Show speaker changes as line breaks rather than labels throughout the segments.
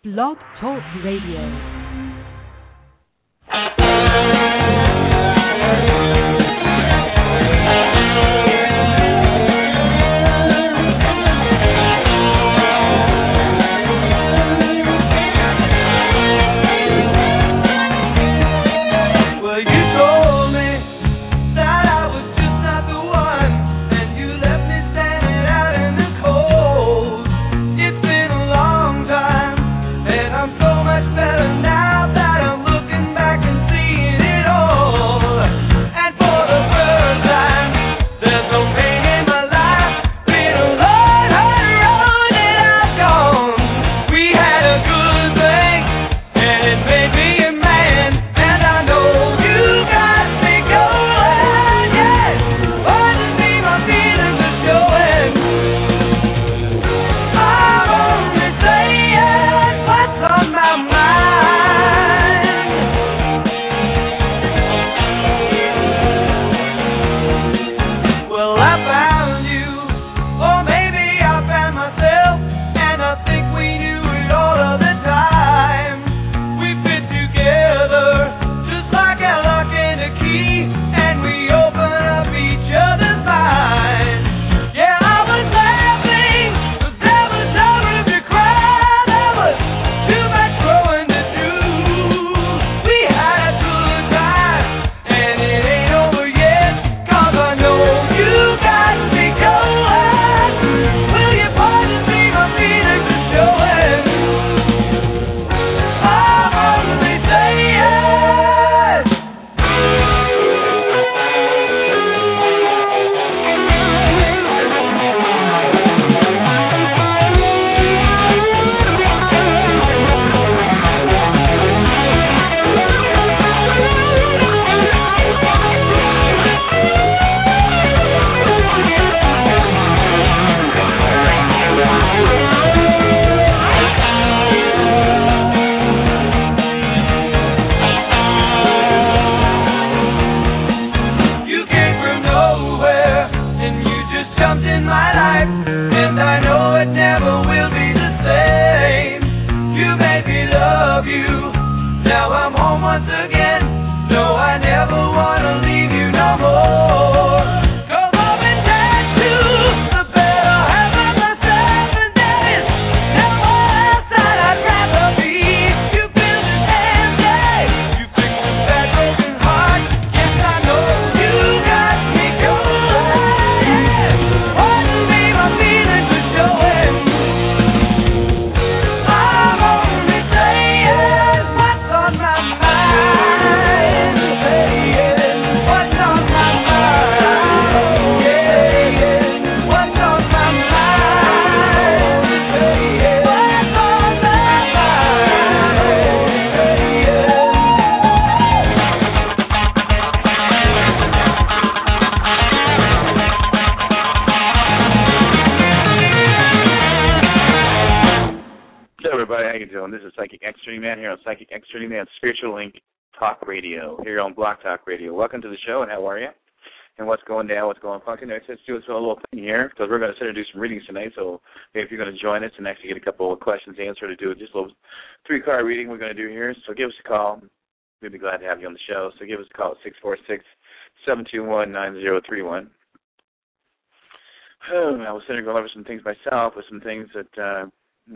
Blog Talk Radio.
Spiritual Link Talk Radio here on Block Talk Radio. Welcome to the show, and how are you? And what's going down? What's going funky? Let's do a little thing here because we're going to sit and do some readings tonight. So if you're going to join us and actually get a couple of questions answered to do just a little 3-card reading we're going to do here. So give us a call. We'd be glad to have you on the show. So give us a call at 646-721-9031. I was sitting going over some things myself with some things that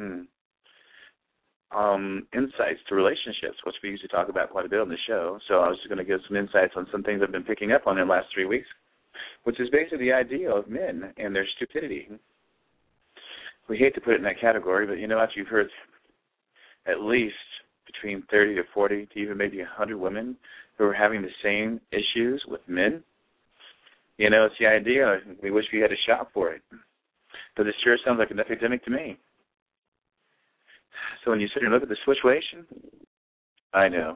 insights to relationships, which we usually talk about quite a bit on the show. So I was just going to give some insights on some things I've been picking up on in the last 3 weeks, which is basically the idea of men and their stupidity. We hate to put it in that category, but after you've heard at least between 30 to 40 to even maybe 100 women who are having the same issues with men, it's the idea. We wish we had a shot for it. But it sure sounds like an epidemic to me. So when you sit and look at the situation, I know.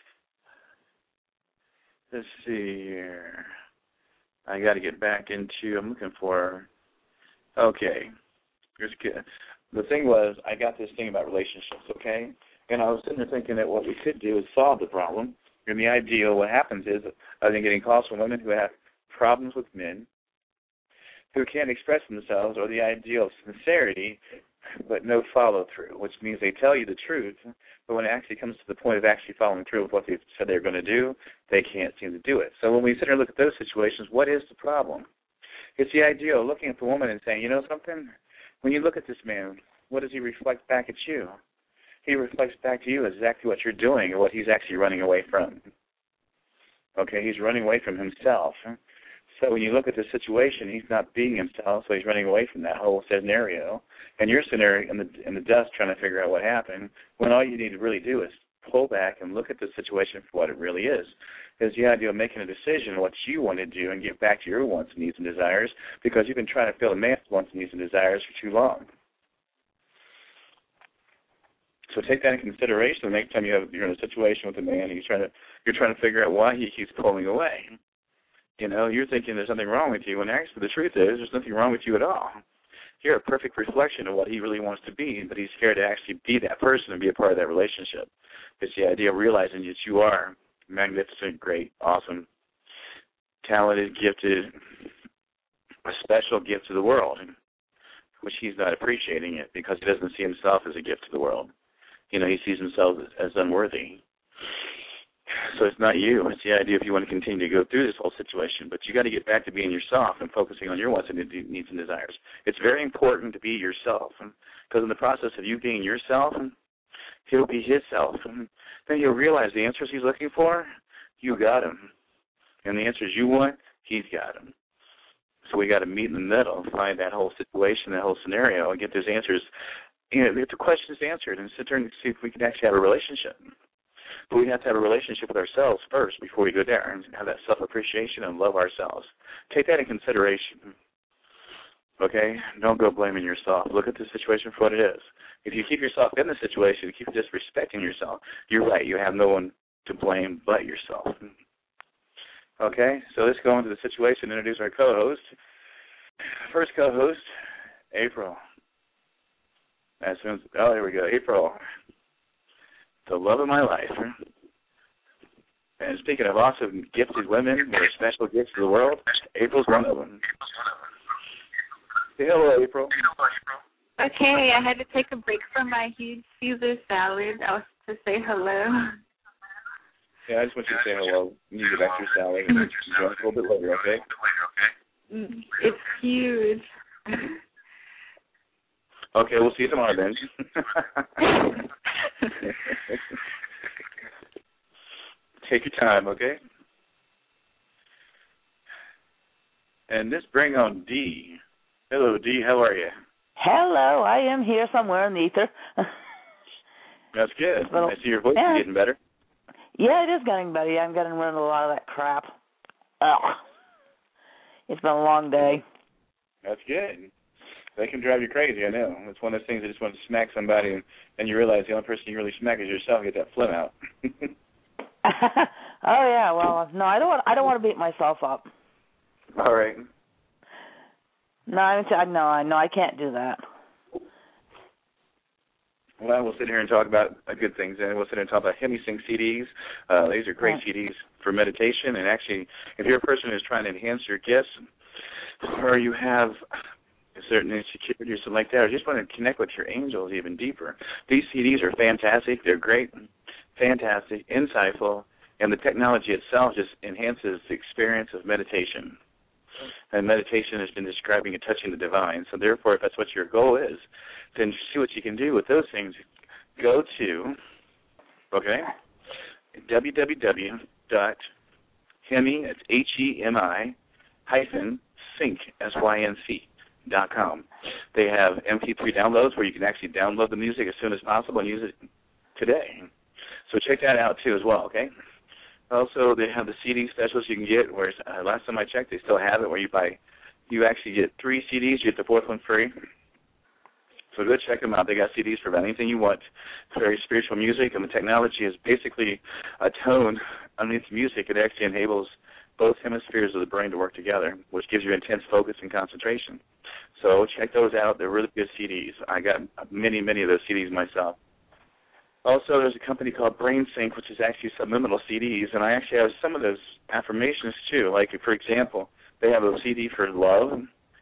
Let's see here. I got to get back into, I'm looking for, okay. Here's good. The thing was, I got this thing about relationships, okay? And I was sitting there thinking that what we could do is solve the problem. And the ideal, what happens is, I've been getting calls from women who have problems with men, who can't express themselves, or the ideal of sincerity, but no follow-through, which means they tell you the truth, but when it actually comes to the point of actually following through with what they said they were going to do, they can't seem to do it. So when we sit here and look at those situations, what is the problem? It's the idea of looking at the woman and saying, you know something? When you look at this man, what does he reflect back at you? He reflects back to you exactly what you're doing and what he's actually running away from. Okay, he's running away from himself. So when you look at the situation, he's not being himself, so he's running away from that whole scenario. And you're sitting there in the dust trying to figure out what happened, when all you need to really do is pull back and look at the situation for what it really is. Is the idea of making a decision what you want to do and get back to your wants, needs, and desires, because you've been trying to fill a man's wants, needs, and desires for too long. So take that in consideration the next time you're in a situation with a man and you're trying to figure out why he keeps pulling away. You know, you're thinking there's something wrong with you, when actually the truth is there's nothing wrong with you at all. You're a perfect reflection of what he really wants to be, but he's scared to actually be that person and be a part of that relationship. It's the idea of realizing that you are magnificent, great, awesome, talented, gifted, a special gift to the world, which he's not appreciating it because he doesn't see himself as a gift to the world. You know, he sees himself as unworthy. So it's not you. It's the idea if you want to continue to go through this whole situation. But you got to get back to being yourself and focusing on your wants and needs and desires. It's very important to be yourself, because in the process of you being yourself, he'll be his self. And then he'll realize the answers he's looking for, you got them. And the answers you want, he's got them. So we got to meet in the middle, find that whole situation, that whole scenario, and get those answers, you know, get the questions answered and sit there and see if we can actually have a relationship. But we have to have a relationship with ourselves first before we go there and have that self-appreciation and love ourselves. Take that in consideration, okay? Don't go blaming yourself. Look at the situation for what it is. If you keep yourself in the situation, you keep disrespecting yourself, you're right. You have no one to blame but yourself. Okay? So let's go into the situation and introduce our co-host. First co-host, April. Here we go. April. The love of my life. And speaking of awesome, gifted women who are special gifts to the world, April's one of them. Say hello, April.
Okay, I had to take a break from my huge Caesar salad. I was to say hello.
Yeah, I just want you to say hello. You need to get back to your salad and join us a little bit later, okay?
It's huge.
Okay, we'll see you tomorrow then. Take your time, okay? And let's bring on Dee. Hello, Dee. How are you?
Hello. I am here somewhere in the ether.
That's good. I see your voice is getting better.
Yeah, it is getting better. I'm getting rid of a lot of that crap. Ugh. It's been a long day. That's
good. They can drive you crazy, I know. It's one of those things that just want to smack somebody and you realize the only person you really smack is yourself. Get that phlegm out.
Oh yeah, well, no, I don't want to beat myself up.
All right.
No, I can't do that.
Well, we'll sit here and talk about good things, and we'll sit here and talk about HemiSync CDs. These are great CDs for meditation, and actually, if you're a person who's trying to enhance your gifts, or you have a certain insecurity or something like that, or just want to connect with your angels even deeper, these CDs are fantastic. They're great, fantastic, insightful, and the technology itself just enhances the experience of meditation. And meditation has been describing and touching the divine. So therefore, if that's what your goal is, then see what you can do with those things. Go to, www.hemi, that's HEMI, -sync, SYNC.com. They have MP3 downloads where you can actually download the music as soon as possible and use it today. So check that out, too, as well, okay? Also, they have the CD specials you can get, where last time I checked, they still have it, where you actually get 3 CDs, you get the 4th one free. So go check them out. They got CDs for about anything you want. It's very spiritual music, and the technology is basically a tone underneath the music. It actually enables both hemispheres of the brain to work together, which gives you intense focus and concentration. So check those out. They're really good CDs. I got many, many of those CDs myself. Also, there's a company called BrainSync, which is actually subliminal CDs, and I actually have some of those affirmations, too. Like, for example, they have a CD for love,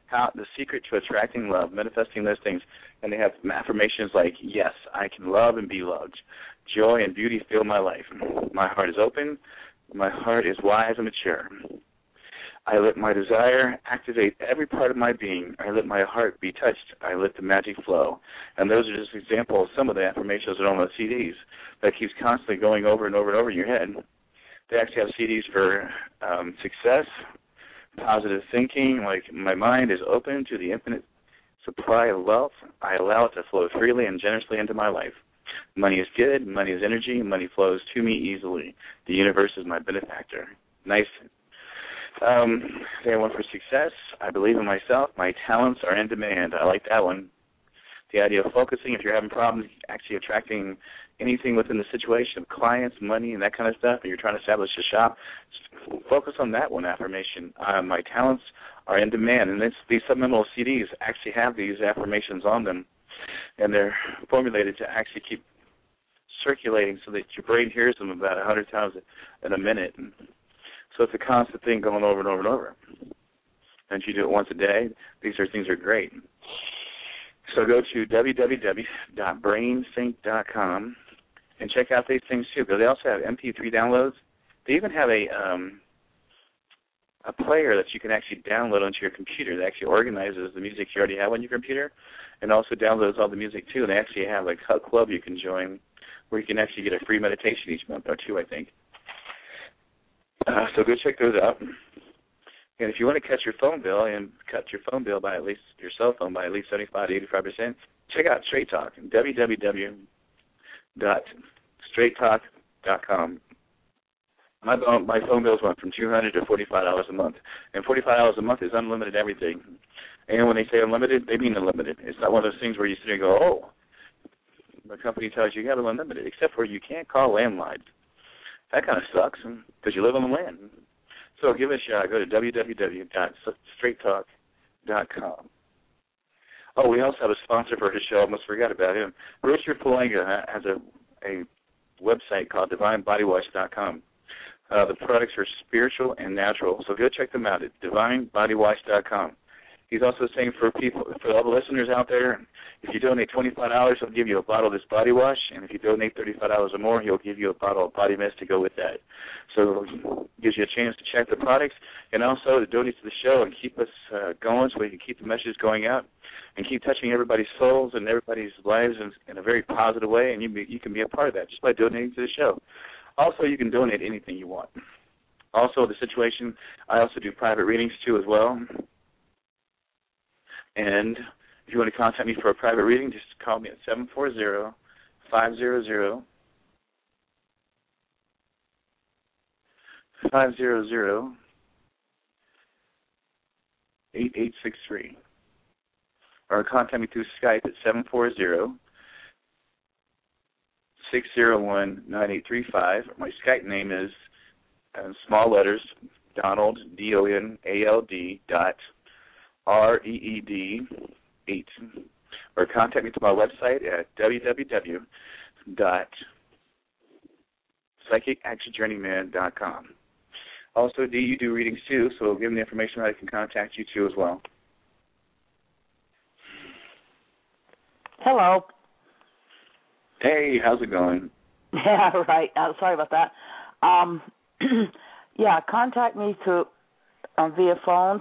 how the secret to attracting love, manifesting those things. And they have affirmations like, yes, I can love and be loved. Joy and beauty fill my life. My heart is open. My heart is wise and mature. I let my desire activate every part of my being. I let my heart be touched. I let the magic flow. And those are just examples of some of the affirmations that are on the CDs that keeps constantly going over and over and over in your head. They actually have CDs for success, positive thinking, like my mind is open to the infinite supply of wealth. I allow it to flow freely and generously into my life. Money is good. Money is energy. Money flows to me easily. The universe is my benefactor. Nice. They have one for success. I believe in myself. My talents are in demand. I like that one. The idea of focusing, if you're having problems actually attracting anything within the situation of clients, money, and that kind of stuff, and you're trying to establish a shop, focus on that one affirmation. My talents are in demand. And these subliminal CDs actually have these affirmations on them, and they're formulated to actually keep circulating so that your brain hears them about 100 times in a minute. So it's a constant thing going over and over and over. And if you do it once a day, these things are great. So go to www.brainsync.com and check out these things too, because they also have MP3 downloads. They even have a player that you can actually download onto your computer that actually organizes the music you already have on your computer and also downloads all the music too. And they actually have like a club you can join where you can actually get a free meditation each month or two, I think. So go check those out. And if you want to cut your phone bill and cut your phone bill by at least your cell phone by at least 75 to 85%, check out Straight Talk, www.straighttalk.com. My phone bills went from $200 to $45 a month, and $45 a month is unlimited everything. And when they say unlimited, they mean unlimited. It's not one of those things where you sit there and go, oh, the company tells you have unlimited, except for you can't call landlines. That kind of sucks because you live on the land. So give it a shot. Go to www.straighttalk.com. Oh, we also have a sponsor for his show. I almost forgot about him. Richard Palanga has a website called DivineBodyWash.com. The products are spiritual and natural, so go check them out at DivineBodyWash.com. He's also saying for all the listeners out there, if you donate $25, he'll give you a bottle of this body wash, and if you donate $35 or more, he'll give you a bottle of body mist to go with that. So it gives you a chance to check the products and also to donate to the show and keep us going so we can keep the messages going out and keep touching everybody's souls and everybody's lives in a very positive way, and you can be a part of that just by donating to the show. Also, you can donate anything you want. Also, the situation, I also do private readings too as well. And if you want to contact me for a private reading, just call me at 740-500-500-8863. Or contact me through Skype at 740-601-9835. My Skype name is, small letters, Donald, DONALD, REED8, or contact me through my website at www.psychicactionjourneyman.com. Also, D, you do readings too, so give them the information that I can contact you too as well.
Hello.
Hey, how's it going?
Yeah, right. Sorry about that. Yeah, contact me through via phone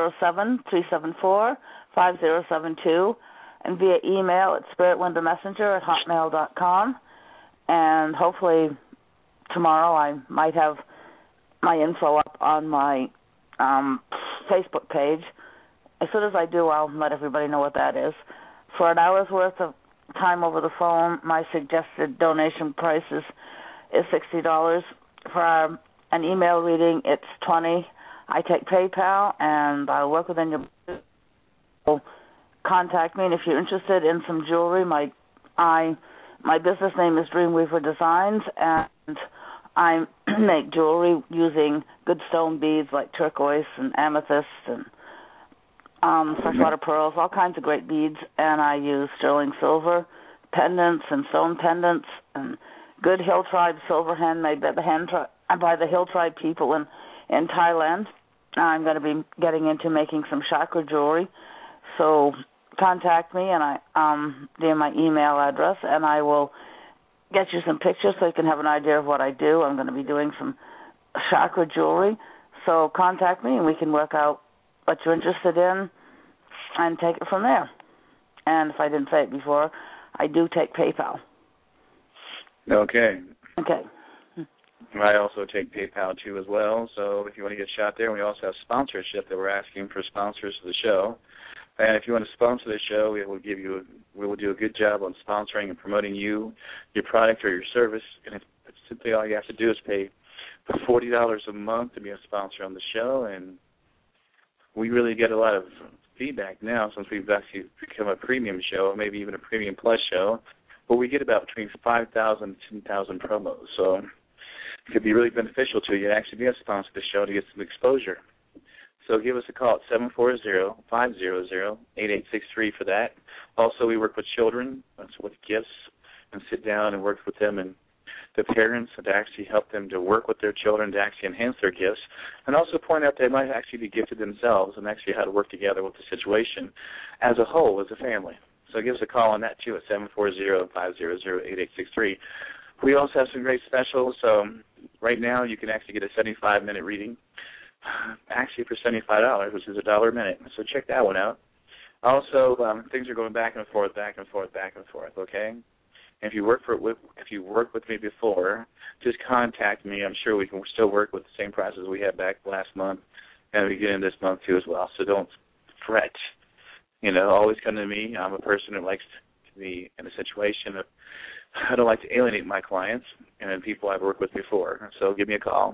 207-374-5072 and via email at spiritwindowmessenger@hotmail.com. And hopefully tomorrow I might have my info up on my Facebook page. As soon as I do, I'll let everybody know what that is. For an hour's worth of time over the phone, my suggested donation price is $60. For an email reading, it's $20. I take PayPal, and I'll work within your budget. Contact me, and if you're interested in some jewelry, my business name is Dreamweaver Designs, and I make jewelry using good stone beads like turquoise and amethyst and freshwater pearls, all kinds of great beads, and I use sterling silver pendants and stone pendants and good Hill Tribe silver handmade by the Hill Tribe people in Thailand. I'm going to be getting into making some chakra jewelry. So contact me and via my email address, and I will get you some pictures so you can have an idea of what I do. I'm going to be doing some chakra jewelry. So contact me and we can work out what you're interested in and take it from there. And if I didn't say it before, I do take PayPal.
Okay.
Okay.
I also take PayPal too as well. So if you want to get a shot there, we also have sponsorship that we're asking for sponsors of the show. And if you want to sponsor the show, we will do a good job on sponsoring and promoting you, your product or your service. And it's simply all you have to do is pay $40 a month to be a sponsor on the show. And we really get a lot of feedback now since we've actually become a premium show, maybe even a premium plus show. But we get about between 5,000 and 10,000 promos. So it could be really beneficial to you to actually be a sponsor of the show to get some exposure. So give us a call at 740-500-8863 for that. Also, we work with children with gifts and sit down and work with them and the parents and to actually help them to work with their children to actually enhance their gifts and also point out they might actually be gifted themselves and actually how to work together with the situation as a whole, as a family. So give us a call on that, too, at 740-500-8863. We also have some great specials. So right now you can actually get a 75-minute reading, actually for $75, which is $1 a minute. So check that one out. Also, things are going back and forth, okay? And if you worked with me before, just contact me. I'm sure we can still work with the same prices we had back last month, and we get in this month too as well. So don't fret. Always come to me. I'm a person that likes to be in a situation of I don't like to alienate my clients and people I've worked with before. So give me a call.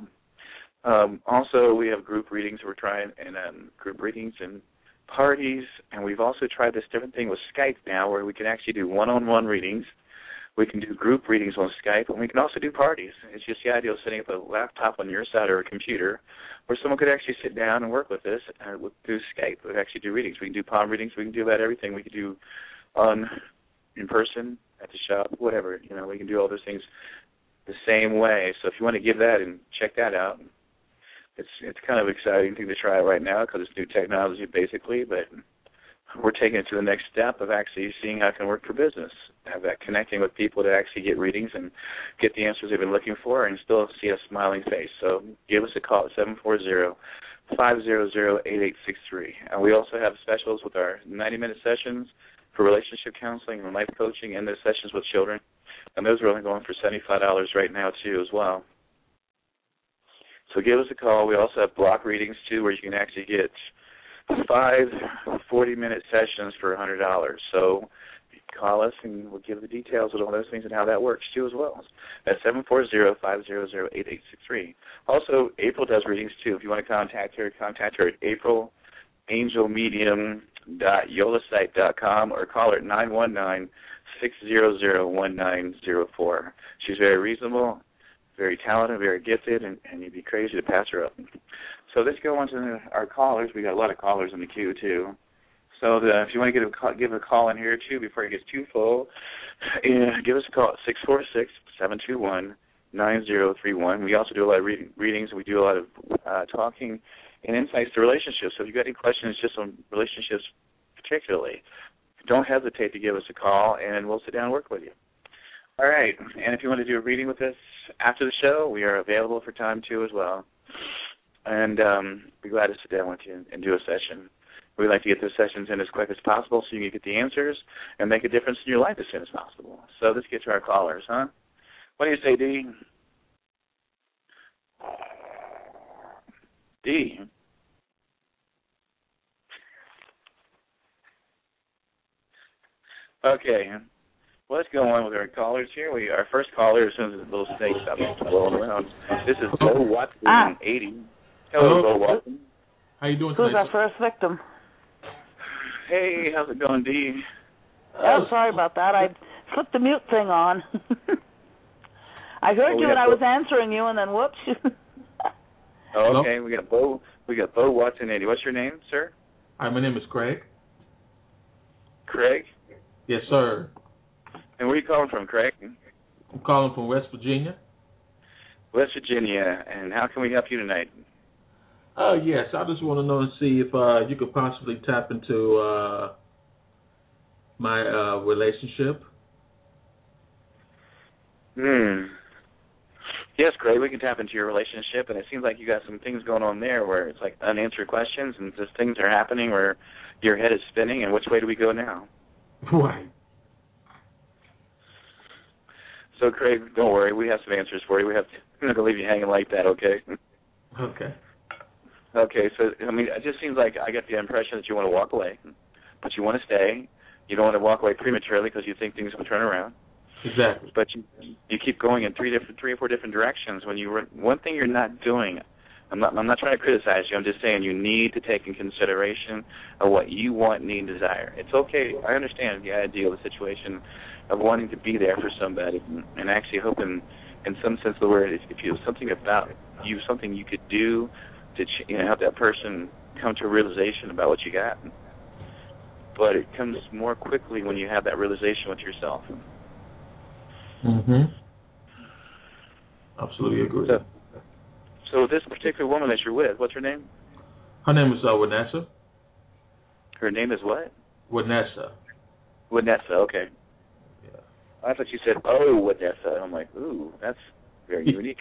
Also, we have group readings we're trying, and group readings and parties, and we've also tried this different thing with Skype now where we can actually do one-on-one readings. We can do group readings on Skype, and we can also do parties. It's just the idea of setting up a laptop on your side or a computer where someone could actually sit down and work with us through Skype. We actually do readings. We can do palm readings. We can do about everything. We can do in person, at the shop, whatever. We can do all those things the same way. So if you want to give that and check that out, it's kind of exciting thing to try it right now because it's new technology basically, but we're taking it to the next step of actually seeing how it can work for business, have that connecting with people to actually get readings and get the answers they've been looking for and still see a smiling face. So give us a call at 740-500-8863. And we also have specials with our 90-minute sessions for relationship counseling and life coaching and the sessions with children. And those are only going for $75 right now, too, as well. So give us a call. We also have block readings, too, where you can actually get 5 40-minute sessions for $100. So call us, and we'll give the details of all those things and how that works, too, as well. At 740-500-8863. Also, April does readings, too. If you want to contact her at AprilAngelMedium.yolasite.com or call her at 919-600-1904. She's very reasonable, very talented, very gifted, and you'd be crazy to pass her up. So let's go on to our callers. We got a lot of callers in the queue, too. So if you want to give a call in here, too, before it gets too full, give us a call at 646-721-9031. We also do a lot of readings, and we do a lot of talking and insights to relationships. So if you've got any questions just on relationships particularly, don't hesitate to give us a call, and we'll sit down and work with you. All right, and if you want to do a reading with us after the show, we are available for time, too, as well. And be glad to sit down with you and do a session. We like to get those sessions in as quick as possible so you can get the answers and make a difference in your life as soon as possible. So let's get to our callers, huh? What do you say, Dee? Dee? Okay. Well, let's go on with our callers here. Our first caller, as soon as the little snake stops blowing around, this is Bo Watson, 80. Hello, Bo Watson.
How you doing
tonight? Who's our first victim?
Hey, how's it going, Dee?
Oh, sorry about that. I flipped the mute thing on. I heard you and I was answering you, and then whoops.
Okay, we got Bo Watson, 80. What's your name, sir?
Hi, my name is Craig.
Craig?
Yes, sir.
And where are you calling from, Craig?
I'm calling from West Virginia.
West Virginia. And how can we help you tonight?
Yes, I just want to know and see if you could possibly tap into my relationship.
Yes, Greg, we can tap into your relationship, and it seems like you got some things going on there where it's like unanswered questions and just things are happening where your head is spinning, and which way do we go now?
Right.
So, Craig, don't worry. We have some answers for you. I'm not going to leave you hanging like that, okay?
Okay.
Okay, so, I mean, it just seems like I get the impression that you want to walk away, but you want to stay. You don't want to walk away prematurely because you think things will turn around.
Exactly.
But you keep going in three or four different directions. One thing you're not doing, I'm not trying to criticize you. I'm just saying you need to take in consideration of what you want, need, and desire. It's okay. I understand the idea of the situation of wanting to be there for somebody and actually hoping, in some sense of the word, if you have something about you, something you could do to help that person come to a realization about what you got. But it comes more quickly when you have that realization with yourself.
Absolutely agree.
So this particular woman that you're with, what's her name?
Her name is Vanessa.
Her name is what?
Vanessa.
Vanessa, okay.
Yeah.
I thought you said, oh, Vanessa. I'm like, ooh, that's very unique.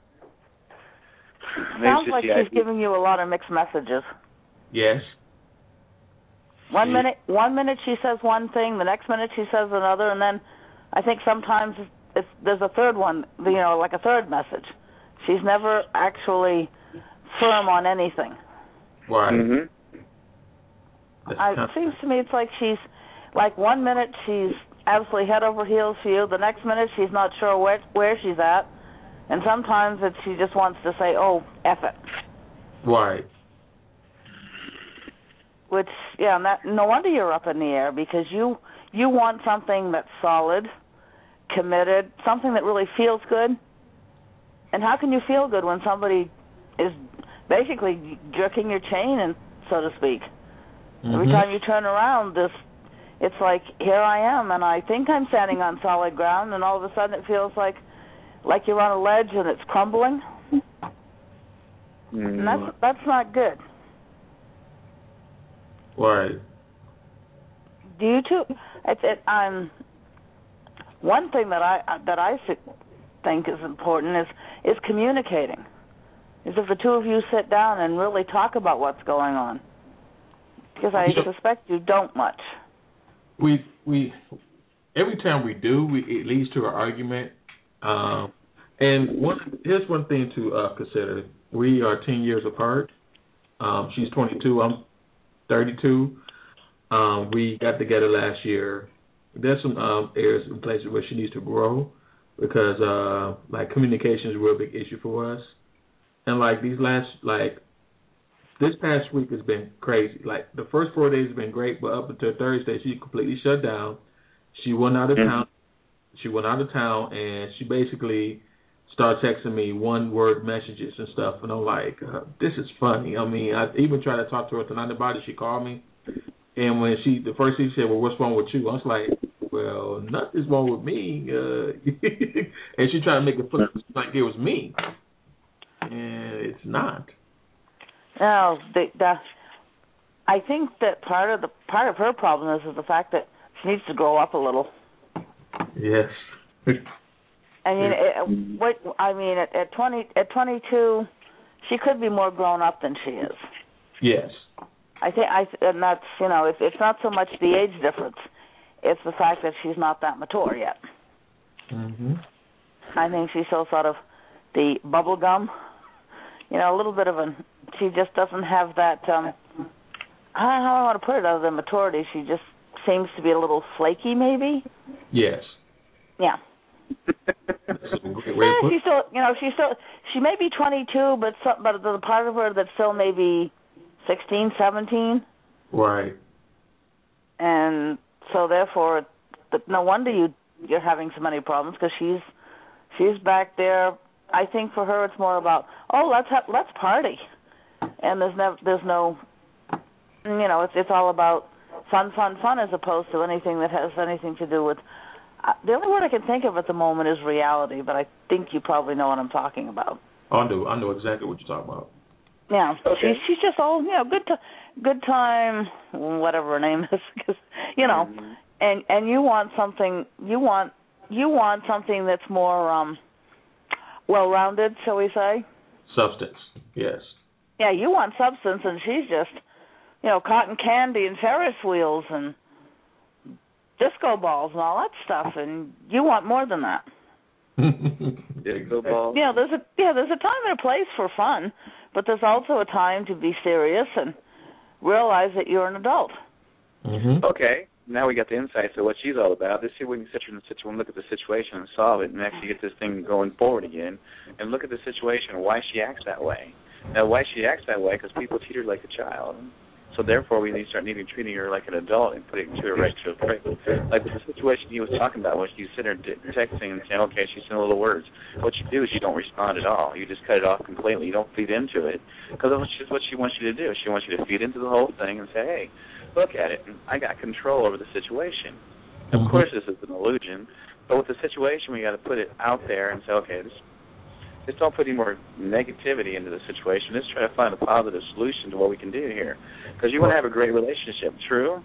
Sounds like she's giving you a lot of mixed messages.
Yes.
One minute she says one thing, the next minute she says another, and then I think sometimes there's a third one, like a third message. She's never actually firm on anything.
Right.
It seems to me it's like she's, like 1 minute she's absolutely head over heels for you, the next minute she's not sure where she's at, and sometimes she just wants to say, oh, F it.
Right.
Which, no wonder you're up in the air, because you want something that's solid, committed, something that really feels good. And how can you feel good when somebody is basically jerking your chain, and so to speak? Every time you turn around, it's like, here I am, and I think I'm standing on solid ground, and all of a sudden it feels like you're on a ledge and it's crumbling. And that's not good.
Right.
Do you too? One thing that I think is important is communicating. Is if the two of you sit down and really talk about what's going on, because I suspect you don't much.
We every time we do, it leads to an argument. And here's one thing to consider: we are 10 years apart. She's 22. I'm 32. We got together last year. There's some areas and places where she needs to grow, because communication is a real big issue for us. And this past week has been crazy. Like the first 4 days have been great, but up until Thursday she completely shut down. She went out of town. She went out of town, and she basically started texting me one-word messages and stuff. And I'm like, this is funny. I mean, I even tried to talk to her tonight about it. She called me, and when the first thing she said, well, what's wrong with you? I was like, well, nothing's wrong with me. And she tried to make it look like it was me, and it's not.
No, I think that part of her problem is the fact that she needs to grow up a little.
Yes.
I mean, at 22, she could be more grown up than she is.
Yes.
And that's, it's not so much the age difference; it's the fact that she's not that mature yet. I think she's still sort of the bubble gum, a little bit of she just doesn't have that, I don't know how I want to put it other than maturity. She just seems to be a little flaky, maybe.
Yes.
Yeah. She may be 22, but there's a part of her that's still maybe 16, 17.
Right.
And so therefore, no wonder you're having so many problems, because she's back there. I think for her it's more about, let's party, and there's no, it's all about fun, as opposed to anything that has anything to do with. The only word I can think of at the moment is reality, but I think you probably know what I'm talking about.
I know exactly what you're talking about.
Yeah,
Okay.
she's just all, good time, whatever her name is, because and you want something, you want something that's more well-rounded, shall we say?
Substance, yes.
Yeah, you want substance, and she's just, cotton candy and Ferris wheels and disco balls and all that stuff, and you want more than that.
Disco balls.
Yeah, there's a time and a place for fun, but there's also a time to be serious and realize that you're an adult.
Mm-hmm.
Okay, now we got the insights of what she's all about. Let's see if we can sit here and look at the situation and solve it and actually get this thing going forward again and look at the situation, why she acts that way. Now, why she acts that way, because people treat her like a child. So therefore, we need to start treating her like an adult and putting her right to a place. Like with the situation he was talking about, when you sit there texting and saying, okay, she's saying little words. What you do is you don't respond at all. You just cut it off completely. You don't feed into it, because that's just what she wants you to do. She wants you to feed into the whole thing and say, hey, look at it. I got control over the situation. Of course, this is an illusion, but with the situation, we got to put it out there and say, okay, just don't put any more negativity into the situation. Let's try to find a positive solution to what we can do here. Because you want to have a great relationship, true?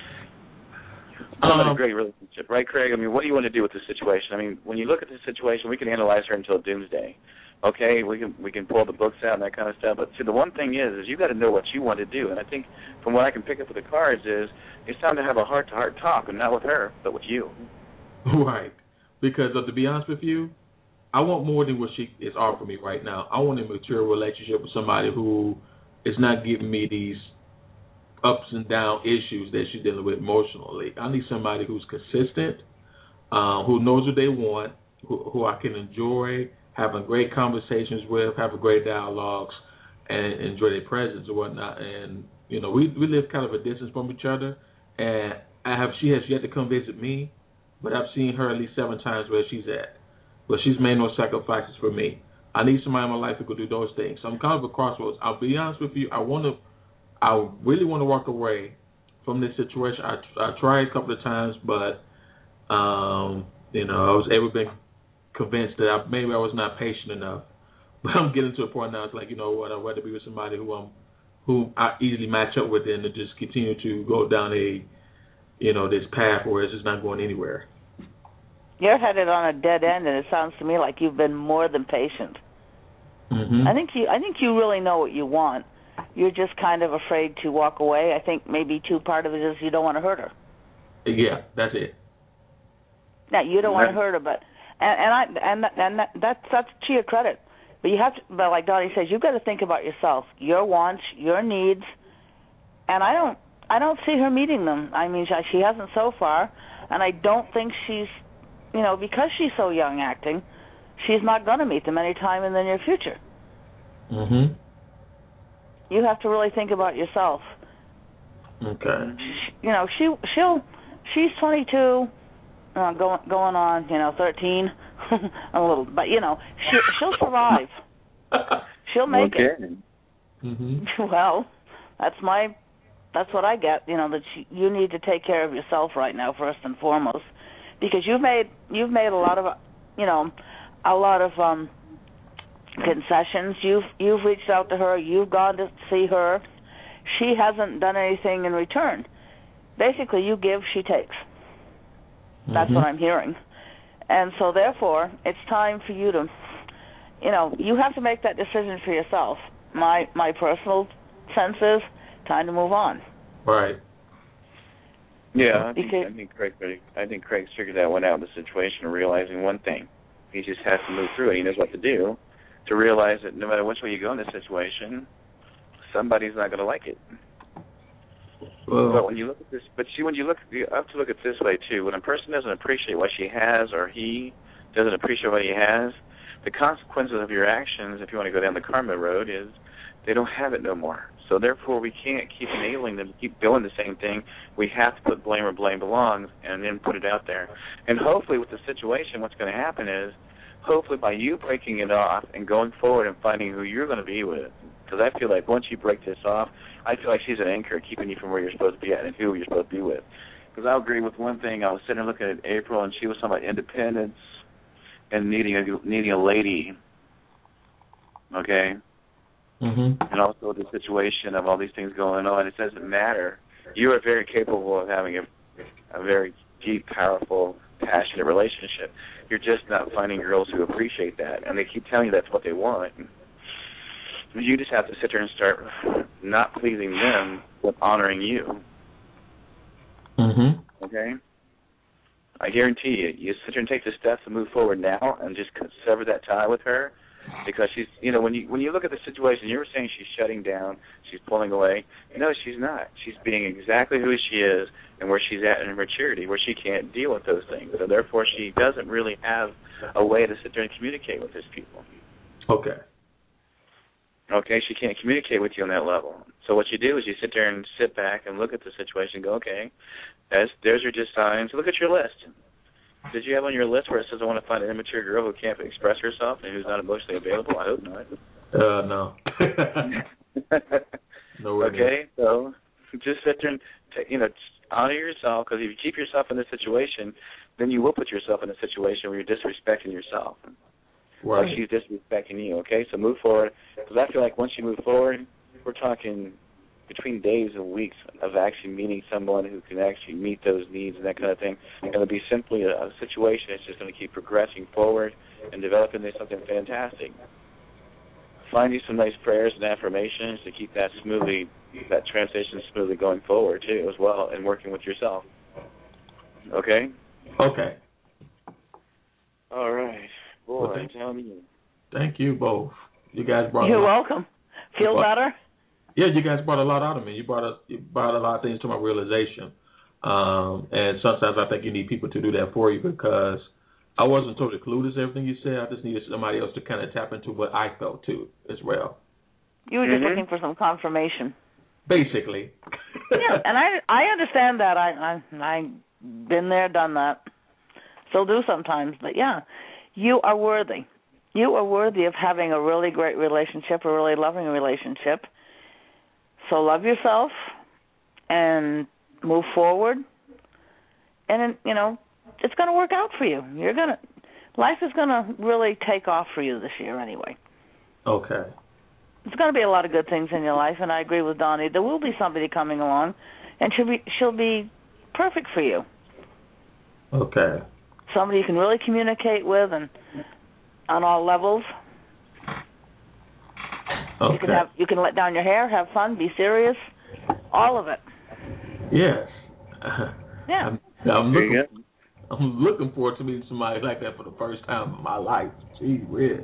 You want a great relationship, right, Craig? I mean, what do you want to do with the situation? I mean, when you look at the situation, we can analyze her until doomsday. Okay, we can pull the books out and that kind of stuff. But see, the one thing is you got to know what you want to do. And I think from what I can pick up with the cards is it's time to have a heart-to-heart talk, and not with her, but with you.
Right. Because to be honest with you, I want more than what she is offering me right now. I want a mature relationship with somebody who is not giving me these ups and down issues that she's dealing with emotionally. I need somebody who's consistent, who knows what they want, who I can enjoy having great conversations with, having great dialogues, and enjoy their presence and whatnot. And, we live kind of a distance from each other, and she has yet to come visit me, but I've seen her at least 7 times where she's at. But she's made no sacrifices for me. I need somebody in my life who could do those things. So I'm kind of a crossroads. I'll be honest with you. I really want to walk away from this situation. I tried a couple of times, but I was able to be convinced that maybe I was not patient enough. But I'm getting to a point now. It's like, you know what? I'd rather be with somebody who I easily match up with, than to just continue to go down this path where it's just not going anywhere.
You're headed on a dead end, and it sounds to me like you've been more than patient.
Mm-hmm.
I think you really know what you want. You're just kind of afraid to walk away. I think maybe part of it is you don't want to hurt her.
Yeah, that's it.
Yeah, you don't want to hurt her, but that's to your credit. But you have to. But like Dottie says, you've got to think about yourself, your wants, your needs, and I don't see her meeting them. I mean, she hasn't so far, and I don't think she's. Because she's so young acting, she's not going to meet them anytime in the near future.
Mm-hmm.
You have to really think about yourself.
Okay.
She's 22, going on, 13, a little, but she'll survive. She'll make it.
Mm-hmm.
Well, that's what I get. That you need to take care of yourself right now first and foremost. Because you've made a lot of concessions. You've reached out to her. You've gone to see her. She hasn't done anything in return. Basically, you give, she takes. That's what I'm hearing. And so, therefore, it's time for you to, you have to make that decision for yourself. My personal sense is time to move on.
Right.
Yeah, I think Craig's figured that one out in the situation, realizing one thing. He just has to move through it. He knows what to do to realize that no matter which way you go in this situation, somebody's not going to like it. But when you look at this, you have to look at it this way too. When a person doesn't appreciate what she has, or he doesn't appreciate what he has, the consequences of your actions, if you want to go down the karma road, is they don't have it no more. So therefore, we can't keep enabling them to keep doing the same thing. We have to put blame where blame belongs and then put it out there. And hopefully with the situation, what's going to happen is, hopefully by you breaking it off and going forward and finding who you're going to be with, because I feel like once you break this off, I feel like she's an anchor keeping you from where you're supposed to be at and who you're supposed to be with. Because I agree with one thing. I was sitting there looking at April, and she was talking about independence and needing a lady. Okay? and also the situation of all these things going on. It doesn't matter. You are very capable of having a very deep, powerful, passionate relationship. You're just not finding girls who appreciate that, and they keep telling you that's what they want. You just have to sit there and start not pleasing them, but honoring you. Okay? I guarantee you, you sit there and take the steps to move forward now and just sever that tie with her, because she's, when you look at the situation, you were saying she's shutting down, she's pulling away. No, she's not. She's being exactly who she is and where she's at in her maturity, where she can't deal with those things. So therefore, she doesn't really have a way to sit there and communicate with those people.
Okay.
Okay, she can't communicate with you on that level. So what you do is you sit there and sit back and look at the situation and go, okay, there's your just signs. Look at your list. Did you have on your list where it says I want to find an immature girl who can't express herself and who's not emotionally available? I hope not.
No. No way.
Okay, so just sit there and honor yourself, because if you keep yourself in this situation, then you will put yourself in a situation where you're disrespecting yourself.
Right.
Like she's disrespecting you, okay? So move forward, because I feel like once you move forward, we're talking between days and weeks of actually meeting someone who can actually meet those needs and that kind of thing. And it'll be simply a situation that's just going to keep progressing forward and developing into something fantastic. Find you some nice prayers and affirmations to keep that transition smoothly going forward, too, as well, and working with yourself. Okay?
Okay.
All right. Boy, I'm telling you.
Thank you both. You guys brought.
You're welcome. Feel better?
Yeah, you guys brought a lot out of me. You brought a lot of things to my realization. And sometimes I think you need people to do that for you, because I wasn't totally clueless to everything you said. I just needed somebody else to kind of tap into what I felt too as well.
You were just looking for some confirmation.
Basically.
Yeah, and I understand that. I've been there, done that. Still do sometimes, but yeah. You are worthy. You are worthy of having a really great relationship, a really loving relationship. So love yourself and move forward. And, it's going to work out for you. Life is going to really take off for you this year anyway.
Okay.
There's going to be a lot of good things in your life, and I agree with Donnie. There will be somebody coming along, and she'll be perfect for you.
Okay.
Somebody you can really communicate with, and on all levels.
Okay.
You can let down your hair, have fun, be serious, all of it.
Yes.
Yeah.
I'm looking forward to meeting somebody like that for the first time in my life. Gee whiz.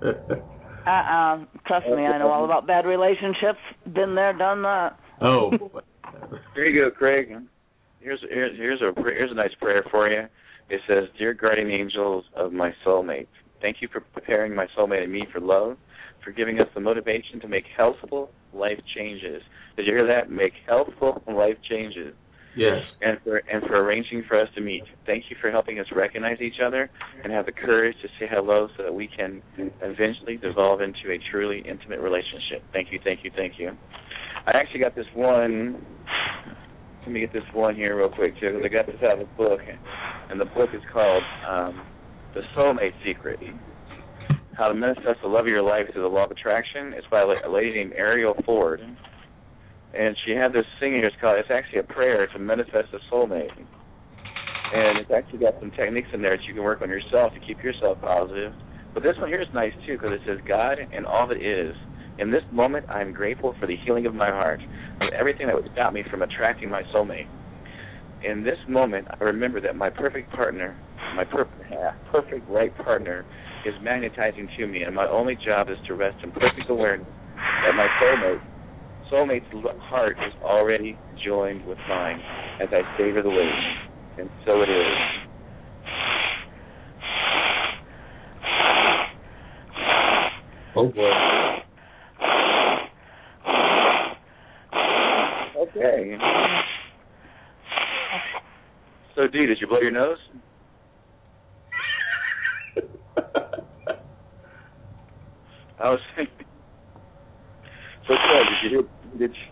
Trust me, I know all about bad relationships. Been there, done that.
Oh. There you go, Craig. Here's a nice prayer for you. It says, "Dear guardian angels of my soulmate, thank you for preparing my soulmate and me for love, for giving us the motivation to make healthful life changes." Did you hear that? Make healthful life changes.
Yes.
And for arranging for us to meet. Thank you for helping us recognize each other and have the courage to say hello so that we can eventually devolve into a truly intimate relationship. Thank you, thank you, thank you. I actually got this one. Let me get this one here real quick, too, because I got this out of a book, and the book is called The Soulmate Secret, How to Manifest the Love of Your Life Through the Law of Attraction. It's by a lady named Ariel Ford, and she had this thing here. It's actually a prayer to manifest a soulmate, and it's actually got some techniques in there that you can work on yourself to keep yourself positive. But this one here is nice, too, because it says, "God and all that is. In this moment, I am grateful for the healing of my heart, of everything that would stop me from attracting my soulmate. In this moment, I remember that my perfect partner, my perfect right partner, is magnetizing to me, and my only job is to rest in perfect awareness that my soulmate's heart is already joined with mine as I savor the wait. And so it is." Oh, boy. Okay. So, D, did you blow your nose? I was thinking. So, Craig, did you?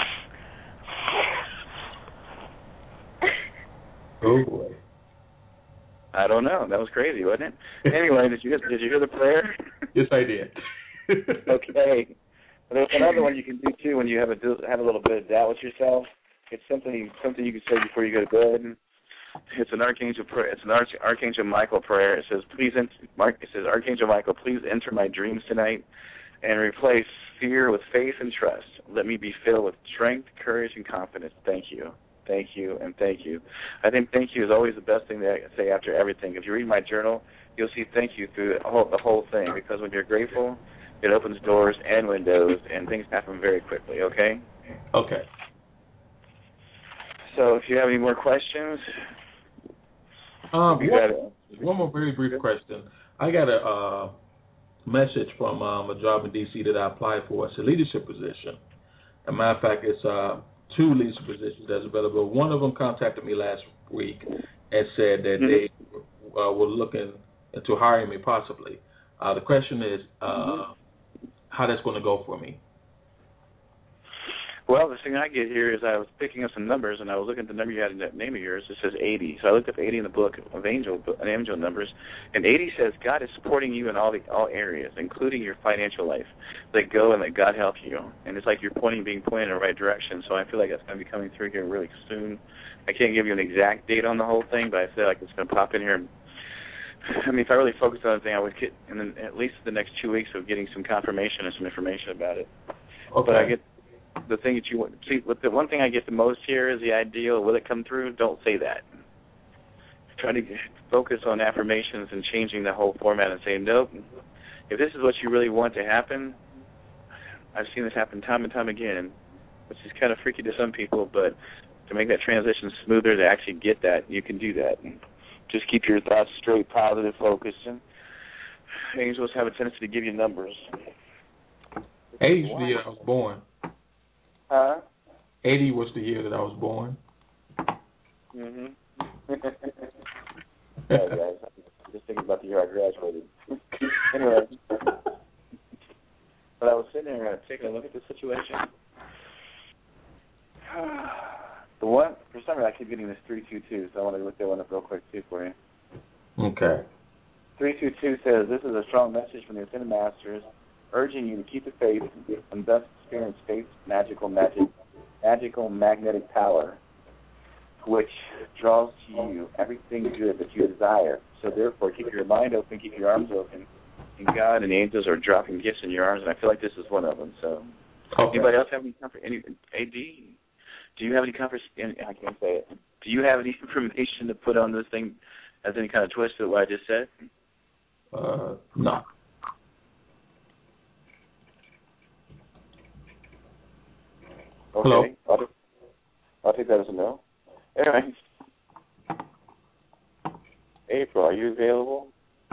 Oh boy.
I don't know. That was crazy, wasn't it? Anyway, did you hear the prayer?
Yes, I did.
Okay. There's another one you can do too when you have a little bit of doubt with yourself. It's something you can say before you go to bed. It's an archangel prayer. It's an Archangel Michael prayer. It says, Archangel Michael, please enter my dreams tonight and replace fear with faith and trust. Let me be filled with strength, courage, and confidence. Thank you. Thank you, and thank you. I think thank you is always the best thing to say after everything. If you read my journal, you'll see thank you through the whole thing, because when you're grateful, it opens doors and windows, and things happen very quickly, okay?
Okay.
So if you have any more questions...
one more very brief question. I got a message from a job in D.C. that I applied for. It's a leadership position. As a matter of fact, it's 2 leadership positions that's available. One of them contacted me last week and said that they were looking into hiring me possibly. The question is how that's going to go for me.
Well, the thing I get here is I was picking up some numbers, and I was looking at the number you had in that name of yours. It says 80. So I looked up 80 in the book of angel numbers, and 80 says God is supporting you in all areas, including your financial life. Let go and let God help you. And it's like you're being pointed in the right direction. So I feel like that's going to be coming through here really soon. I can't give you an exact date on the whole thing, but I feel like it's going to pop in here. I mean, if I really focused on the thing, I would get in at least the next 2 weeks of getting some confirmation and some information about it.
Okay.
But I get the thing that you want. See, the one thing I get the most here is the ideal. Will it come through? Don't say that. Try to focus on affirmations and changing the whole format and saying, nope, if this is what you really want to happen, I've seen this happen time and time again, which is kind of freaky to some people, but to make that transition smoother, to actually get that, you can do that. Just keep your thoughts straight, positive, focused, and angels have a tendency to give you numbers.
80 was the year I was born.
Huh?
80 was the year that I was born.
Mhm. Yeah, guys. I'm just thinking about the year I graduated. Anyway, but I was sitting there taking a look at the situation. The one, for some reason, I keep getting this 322, so I want to look that one up real quick too for you.
Okay.
322 says, this is a strong message from the Ascended Masters, urging you to keep the faith and thus experience faith's magical magnetic power, which draws to you everything good that you desire. So therefore, keep your mind open, keep your arms open, and God and the angels are dropping gifts in your arms, and I feel like this is one of them. So, Anybody else have any AD? Do you have any I can't say it. Do you have any information to put on this thing as any kind of twist to what I just said?
No.
Okay.
Hello.
I'll take that as a no. Anyway. April, are you available?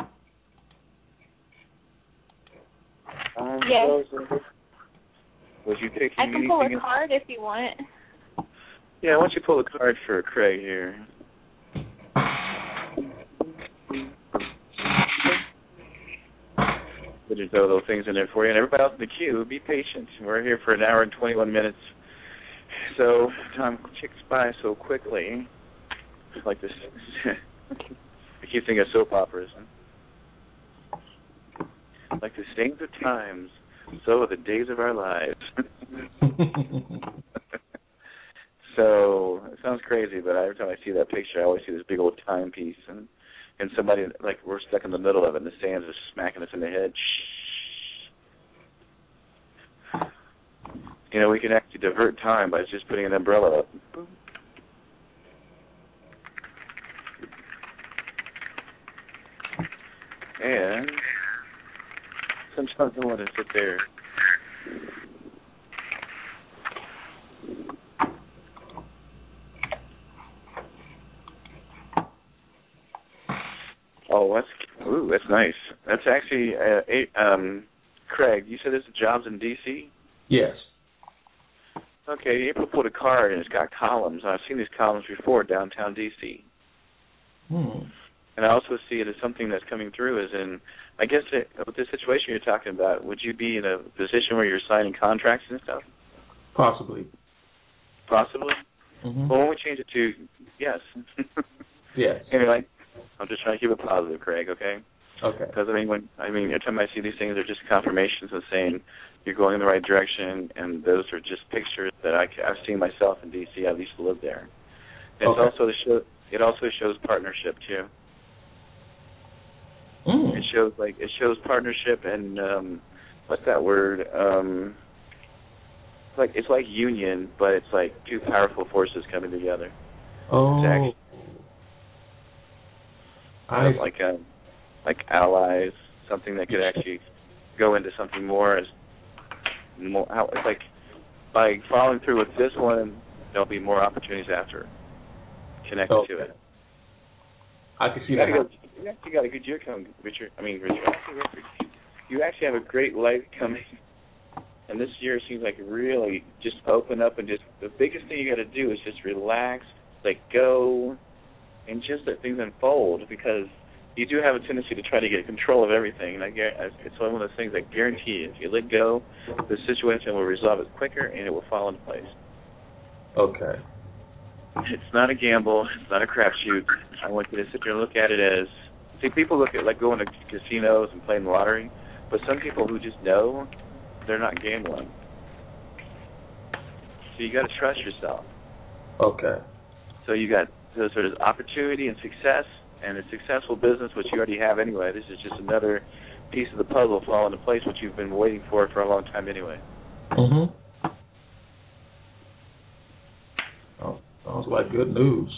Yes.
Was you taking
I can pull a card if you want.
Yeah, why don't you pull a card for Craig here? We'll just throw those things in there for you. And everybody else in the queue, be patient. We're here for an hour and 21 minutes. So time ticks by so quickly. Like this. I keep thinking of soap operas. Like the stains of times, so are the days of our lives. So it sounds crazy, but every time I see that picture, I always see this big old timepiece and somebody, like, we're stuck in the middle of it, and the sands are smacking us in the head. You know, we can actually divert time by just putting an umbrella up. Boom. And sometimes I want to sit there. Oh, that's nice. That's actually, Craig, you said there's jobs in D.C.?
Yes.
Okay, April pulled a card and it's got columns. I've seen these columns before downtown D.C. And I also see it as something that's coming through as in, I guess with the situation you're talking about, would you be in a position where you're signing contracts and stuff?
Possibly.
Possibly?
Mm-hmm.
Well, when we change it to yes.
Yes.
Anyway, I'm just trying to keep it positive, Craig, okay?
Okay.
Because every time I see these things, they're just confirmations of saying you're going in the right direction, and those are just pictures that I've seen myself in D.C. I used to live there. And
Okay.
it also shows partnership too.
Mm.
It shows partnership and what's that word? It's like union, but it's like two powerful forces coming together.
Oh.
Like allies, something that could actually go into something more. It's like by following through with this one, there'll be more opportunities after connected to it.
I can see that.
You actually got a good year coming, Richard. You actually have a great life coming. And this year seems like really just open up and just the biggest thing you got to do is just relax, let go, and just let things unfold because you do have a tendency to try to get control of everything. And it's one of those things I guarantee you, if you let go, the situation will resolve it quicker and it will fall into place.
Okay.
It's not a gamble. It's not a crapshoot. I want you to sit there and look at it as, see, people look at like going to casinos and playing the lottery, but some people who just know, they're not gambling. So you got to trust yourself.
Okay.
So you got sort of opportunity and success and a successful business, which you already have anyway. This is just another piece of the puzzle falling into place, which you've been waiting for a long time anyway.
Mm-hmm. Oh, sounds like good news.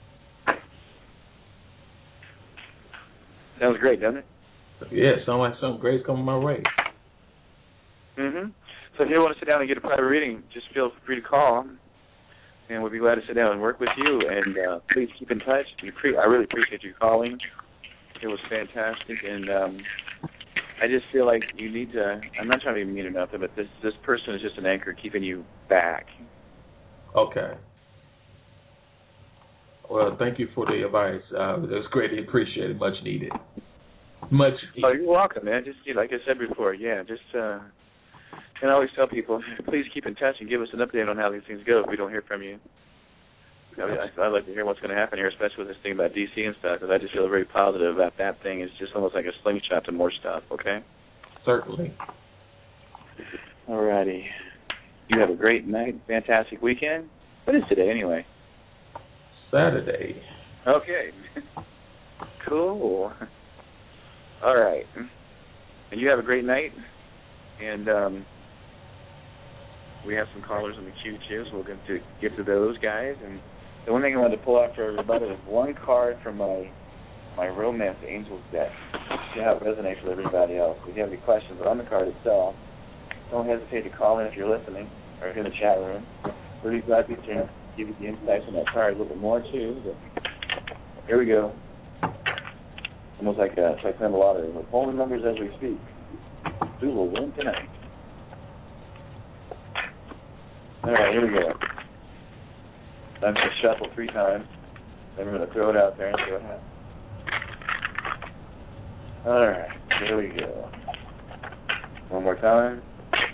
Sounds great, doesn't it?
Yeah, sounds like something great's coming my way.
Mm-hmm. So if you want to sit down and get a private reading, just feel free to call, and we'll be glad to sit down and work with you. And please keep in touch. I really appreciate you calling. It was fantastic, and I just feel like you need to. I'm not trying to be mean or nothing, but this person is just an anchor keeping you back.
Okay. Well, thank you for the advice. It was greatly appreciated. Much needed. Much needed.
Oh, you're welcome, man. Just like I said before, and I always tell people, please keep in touch and give us an update on how these things go if we don't hear from you. I'd like to hear what's going to happen here, especially with this thing about DC and stuff, because I just feel very positive about that thing. It's just almost like a slingshot to more stuff, okay?
Certainly.
All righty. You have a great night, fantastic weekend. What is today, anyway?
Saturday.
Okay. Cool. All right. And you have a great night. And we have some callers in the queue, too, so we'll get to those guys. And the one thing I wanted to pull out for everybody is one card from my Romance Angels deck. See how it resonates with everybody else. If you have any questions on the card itself, don't hesitate to call in if you're listening or in the chat room. We'll be glad to give you the insights on that card a little bit more, too. But here we go. Almost like playing the lottery. We're pulling numbers as we speak. Who will win tonight? All right, here we go. I'm going to shuffle 3 times. Then we're going to throw it out there and see what happens. All right, here we go. One more time.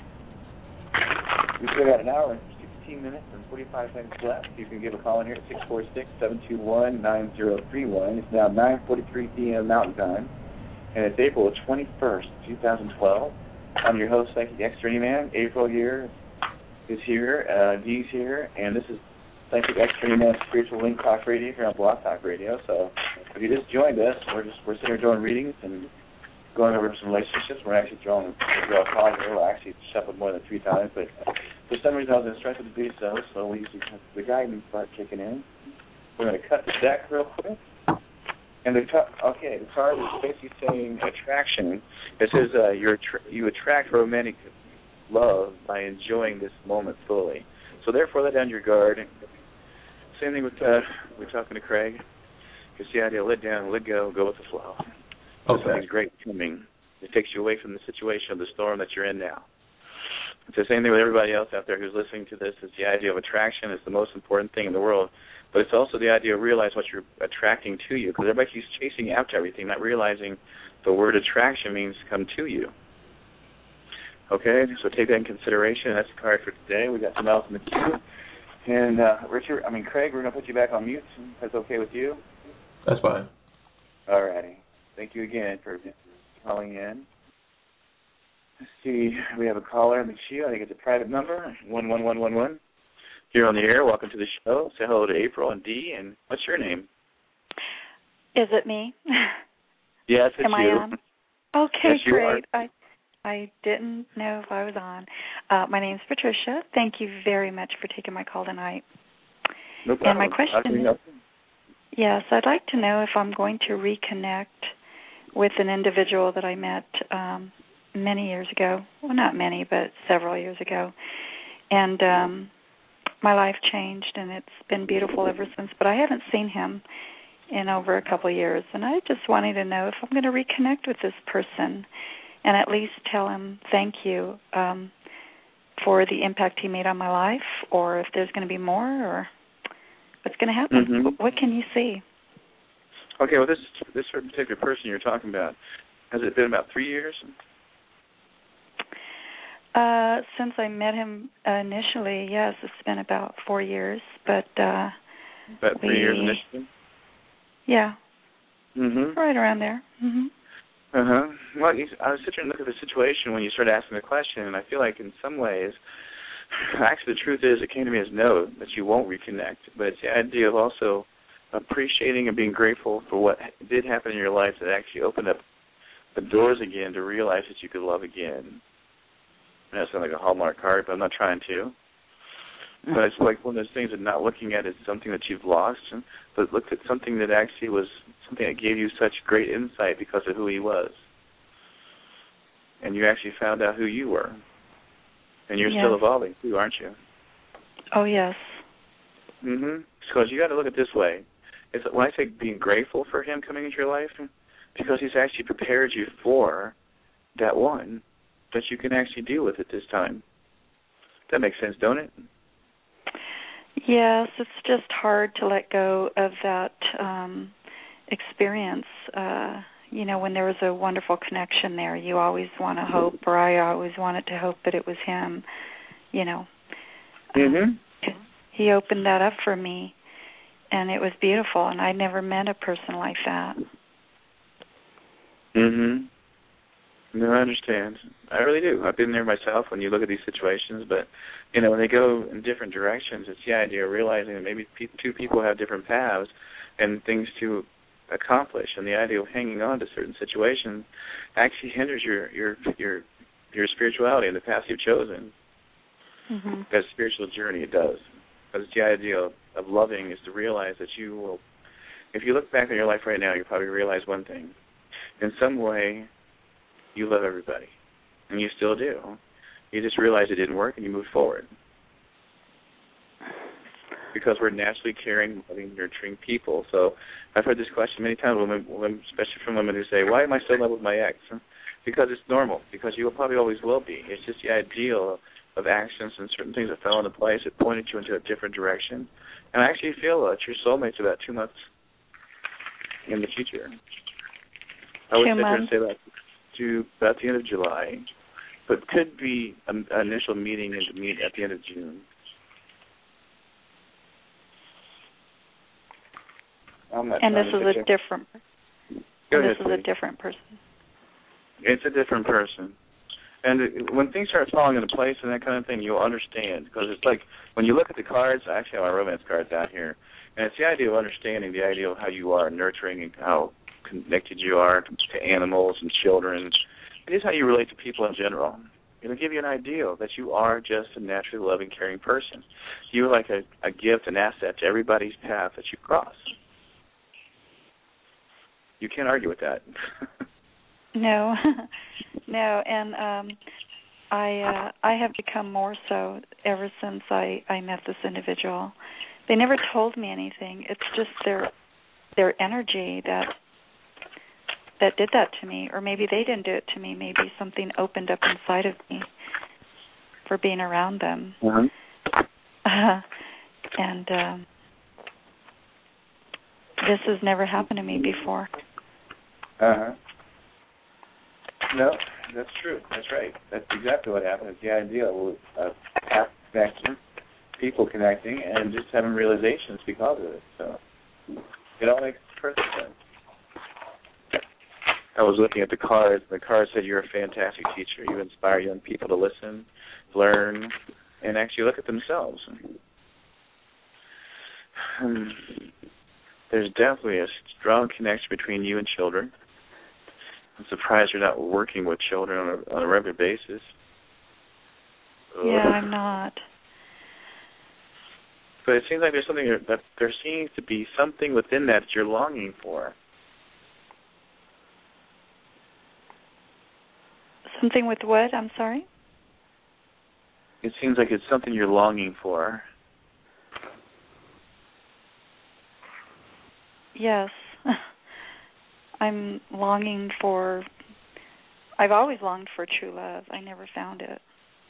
We still got an hour and 16 minutes and 45 seconds left. You can give a call in here at 646-721-9031. It's now 9:43 p.m. Mountain Time, and it's April 21st, 2012. I'm your host, Psychic X-Journeyman. April here is here, Dee's here, and this is Psychic X-Journeyman Spiritual Link Talk Radio here on Blog Talk Radio. So if you just joined us, we're sitting here doing readings and going over some relationships. We're actually drawing a call here. We'll actually shuffled more than 3 times, but for some reason I was instructed to do so we usually have the guidance start kicking in. We're going to cut the deck real quick. And the card is basically saying attraction. It says you attract romantic love by enjoying this moment fully. So therefore, let down your guard. Same thing with we're talking to Craig. It's the idea: let down, let go, go with the flow.
Okay.
Something's great coming. It takes you away from the situation of the storm that you're in now. It's the same thing with everybody else out there who's listening to this. It's the idea of attraction is the most important thing in the world. But it's also the idea of realize what you're attracting to you, because everybody keeps chasing after everything, not realizing the word attraction means come to you. Okay, so take that in consideration. That's the card for today. We got some else in the queue. And Craig, we're going to put you back on mute. If that's okay with you?
That's fine.
All righty. Thank you again for calling in. Let's see. We have a caller in the queue. I think it's a private number, 11111. You're on the air. Welcome to the show. Say hello to April and Dee. And what's your name?
Is it me?
Yes, it's
Am
you.
I on? Okay,
yes, you
great.
Are.
I didn't know if I was on. My name's Patricia. Thank you very much for taking my call tonight.
No problem.
And my question is, yes, I'd like to know if I'm going to reconnect with an individual that I met many years ago. Well, not many, but several years ago. And my life changed, and it's been beautiful ever since. But I haven't seen him in over a couple of years, and I just wanted to know if I'm going to reconnect with this person and at least tell him thank you for the impact he made on my life, or if there's going to be more, or what's going to happen.
Mm-hmm.
What can you see?
Okay, well, this particular person you're talking about, has it been about 3 years?
Since I met him initially, yes, it's been about 4 years, but
about 3 years initially?
Yeah.
Mm-hmm.
Right around there. Mm-hmm.
Uh-huh. Well, I was sitting and looking at the situation when you started asking the question, and I feel like in some ways, actually the truth is it came to me as no, that you won't reconnect. But it's the idea of also appreciating and being grateful for what did happen in your life that actually opened up the doors again to realize that you could love again. That sounds like a Hallmark card, but I'm not trying to. But it's like one of those things of not looking at it as something that you've lost, but looked at something that actually was something that gave you such great insight because of who he was. And you actually found out who you were. And you're still evolving too, aren't you?
Oh, yes.
Mm-hmm. Because you got to look at it this way. It's when I say being grateful for him coming into your life, because he's actually prepared you for that one that you can actually deal with at this time. That makes sense, don't it?
Yes, it's just hard to let go of that experience. When there was a wonderful connection there, you always want to hope, or I always wanted to hope that it was him,
Mm-hmm.
He opened that up for me, and it was beautiful, and I'd never met a person like that.
Mm-hmm. No, I understand. I really do. I've been there myself when you look at these situations, but, when they go in different directions, it's the idea of realizing that maybe two people have different paths and things to accomplish, and the idea of hanging on to certain situations actually hinders your spirituality and the path you've chosen.
Mm-hmm.
That spiritual journey, it does. Because it's the idea of loving is to realize that you will, if you look back on your life right now, you'll probably realize one thing. In some way, you love everybody, and you still do. You just realize it didn't work, and you move forward. Because we're naturally caring, loving, nurturing people. So I've heard this question many times, women, especially from women who say, why am I still in love with my ex? Because it's normal, because you probably always will be. It's just the ideal of actions and certain things that fell into place that pointed you into a different direction. And I actually feel that your soulmate's about 2 months in the future. I would say about the end of July, but could be an initial meeting at the end of June.
And this is a different. A different person.
It's a different person, and when things start falling into place and that kind of thing, you'll understand, because it's like when you look at the cards. I actually have my romance cards out here, and it's the idea of understanding the idea of how you are nurturing and how connected you are to animals and children. It is how you relate to people in general. It'll give you an idea that you are just a naturally loving, caring person. You're like a gift, an asset to everybody's path that you cross. You can't argue with that.
No, no, and I have become more so ever since I met this individual. They never told me anything. It's just their energy that did that to me, or maybe they didn't do it to me. Maybe something opened up inside of me for being around them.
Mm-hmm.
And this has never happened to me before.
Uh-huh. No, that's true. That's right. That's exactly what happened. It's the idea of path connection, people connecting, and just having realizations because of it. So it all makes perfect sense. I was looking at the cards, and the card said you're a fantastic teacher. You inspire young people to listen, learn, and actually look at themselves. There's definitely a strong connection between you and children. I'm surprised you're not working with children on a regular basis.
Yeah, I'm not.
But it seems like there's something that there seems to be something within that you're longing for.
Something with what? I'm sorry?
It seems like it's something you're longing for.
Yes. I'm longing for... I've always longed for true love. I never found it.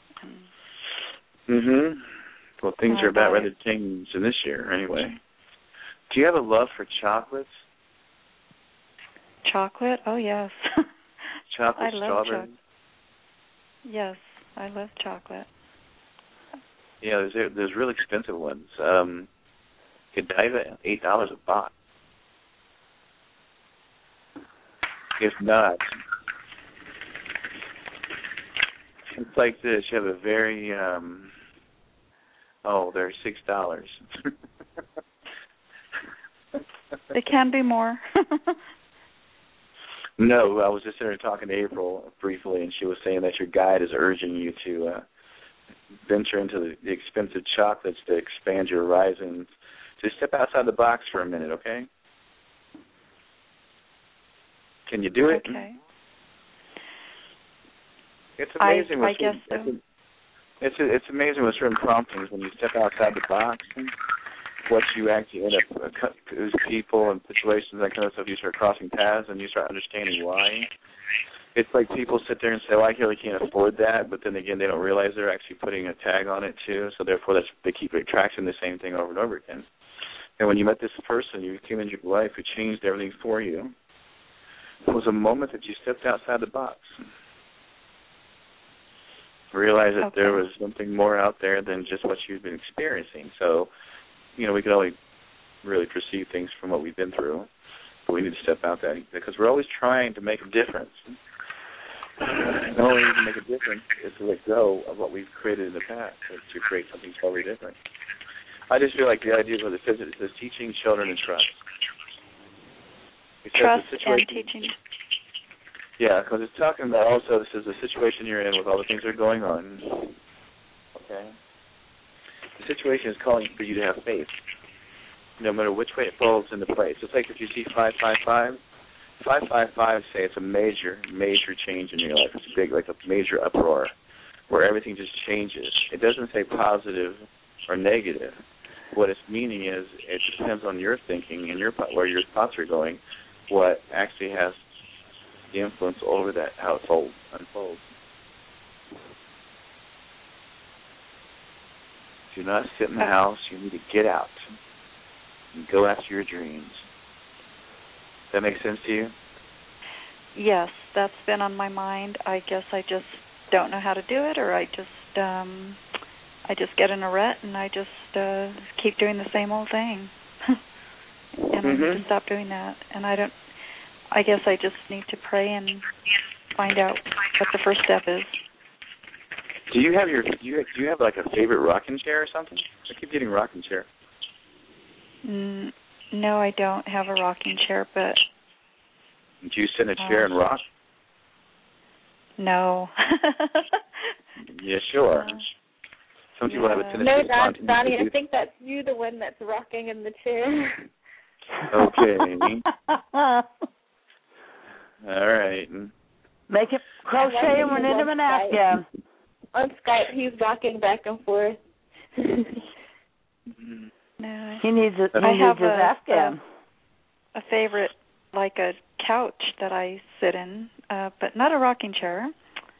Well, things are about ready to change in this year, anyway. Do you have a love for chocolates?
Chocolate? Oh, yes.
Chocolate,
I love
strawberry?
chocolate. Yes, I love chocolate.
Yeah, there's really expensive ones. Godiva, $8 a box. If not, it's like this. You have a very, they're $6.
It can be more.
No, I was just sitting there talking to April briefly, and she was saying that your guide is urging you to venture into the expensive chocolates to expand your horizons. Just step outside the box for a minute, okay? Can you do it?
Okay.
It's amazing.
I guess so.
It's amazing with certain promptings when you step outside the box, what you actually end up, those people and situations, that kind of stuff, you start crossing paths and you start understanding why. It's like people sit there and say, well, I really can't afford that, but then again, they don't realize they're actually putting a tag on it too, so therefore they keep attracting the same thing over and over again. And when you met this person, you came into your life who changed everything for you, it was a moment that you stepped outside the box. Realize that there was something more out there than just what you've been experiencing. So, we can only really perceive things from what we've been through, but we need to step out that because we're always trying to make a difference. The only way to make a difference is to let go of what we've created in the past, to create something totally different. I just feel like the idea of it says teaching children and trust.
Trust and teaching.
Yeah, because it's talking about also this is the situation you're in with all the things that are going on. Okay? The situation is calling for you to have faith, no matter which way it falls into place. It's like if you see 555, 555 say it's a major, major change in your life. It's big, like a major uproar where everything just changes. It doesn't say positive or negative. What its meaning is, it depends on your thinking and where your thoughts are going, what actually has the influence over that, how it unfolds. Do not sit in the house. You need to get out and go after your dreams. That make sense to you?
Yes, that's been on my mind. I guess I just don't know how to do it, or I just get in a rut and I just keep doing the same old thing. And I need to stop doing that. And I guess I just need to pray and find out what the first step is.
Do you have like a favorite rocking chair or something? I keep getting rocking chair.
No, I don't have a rocking chair, but...
Do you sit in a chair and rock?
No.
Yeah, sure. Some people have a tendency to
No, Donnie, I think that's you, the one that's rocking in the chair.
Okay. All right.
Make it crochet and run into an Afghan.
On Skype, he's rocking back and forth.
No,
he needs his Afghan.
A favorite, like a couch that I sit in, but not a rocking chair.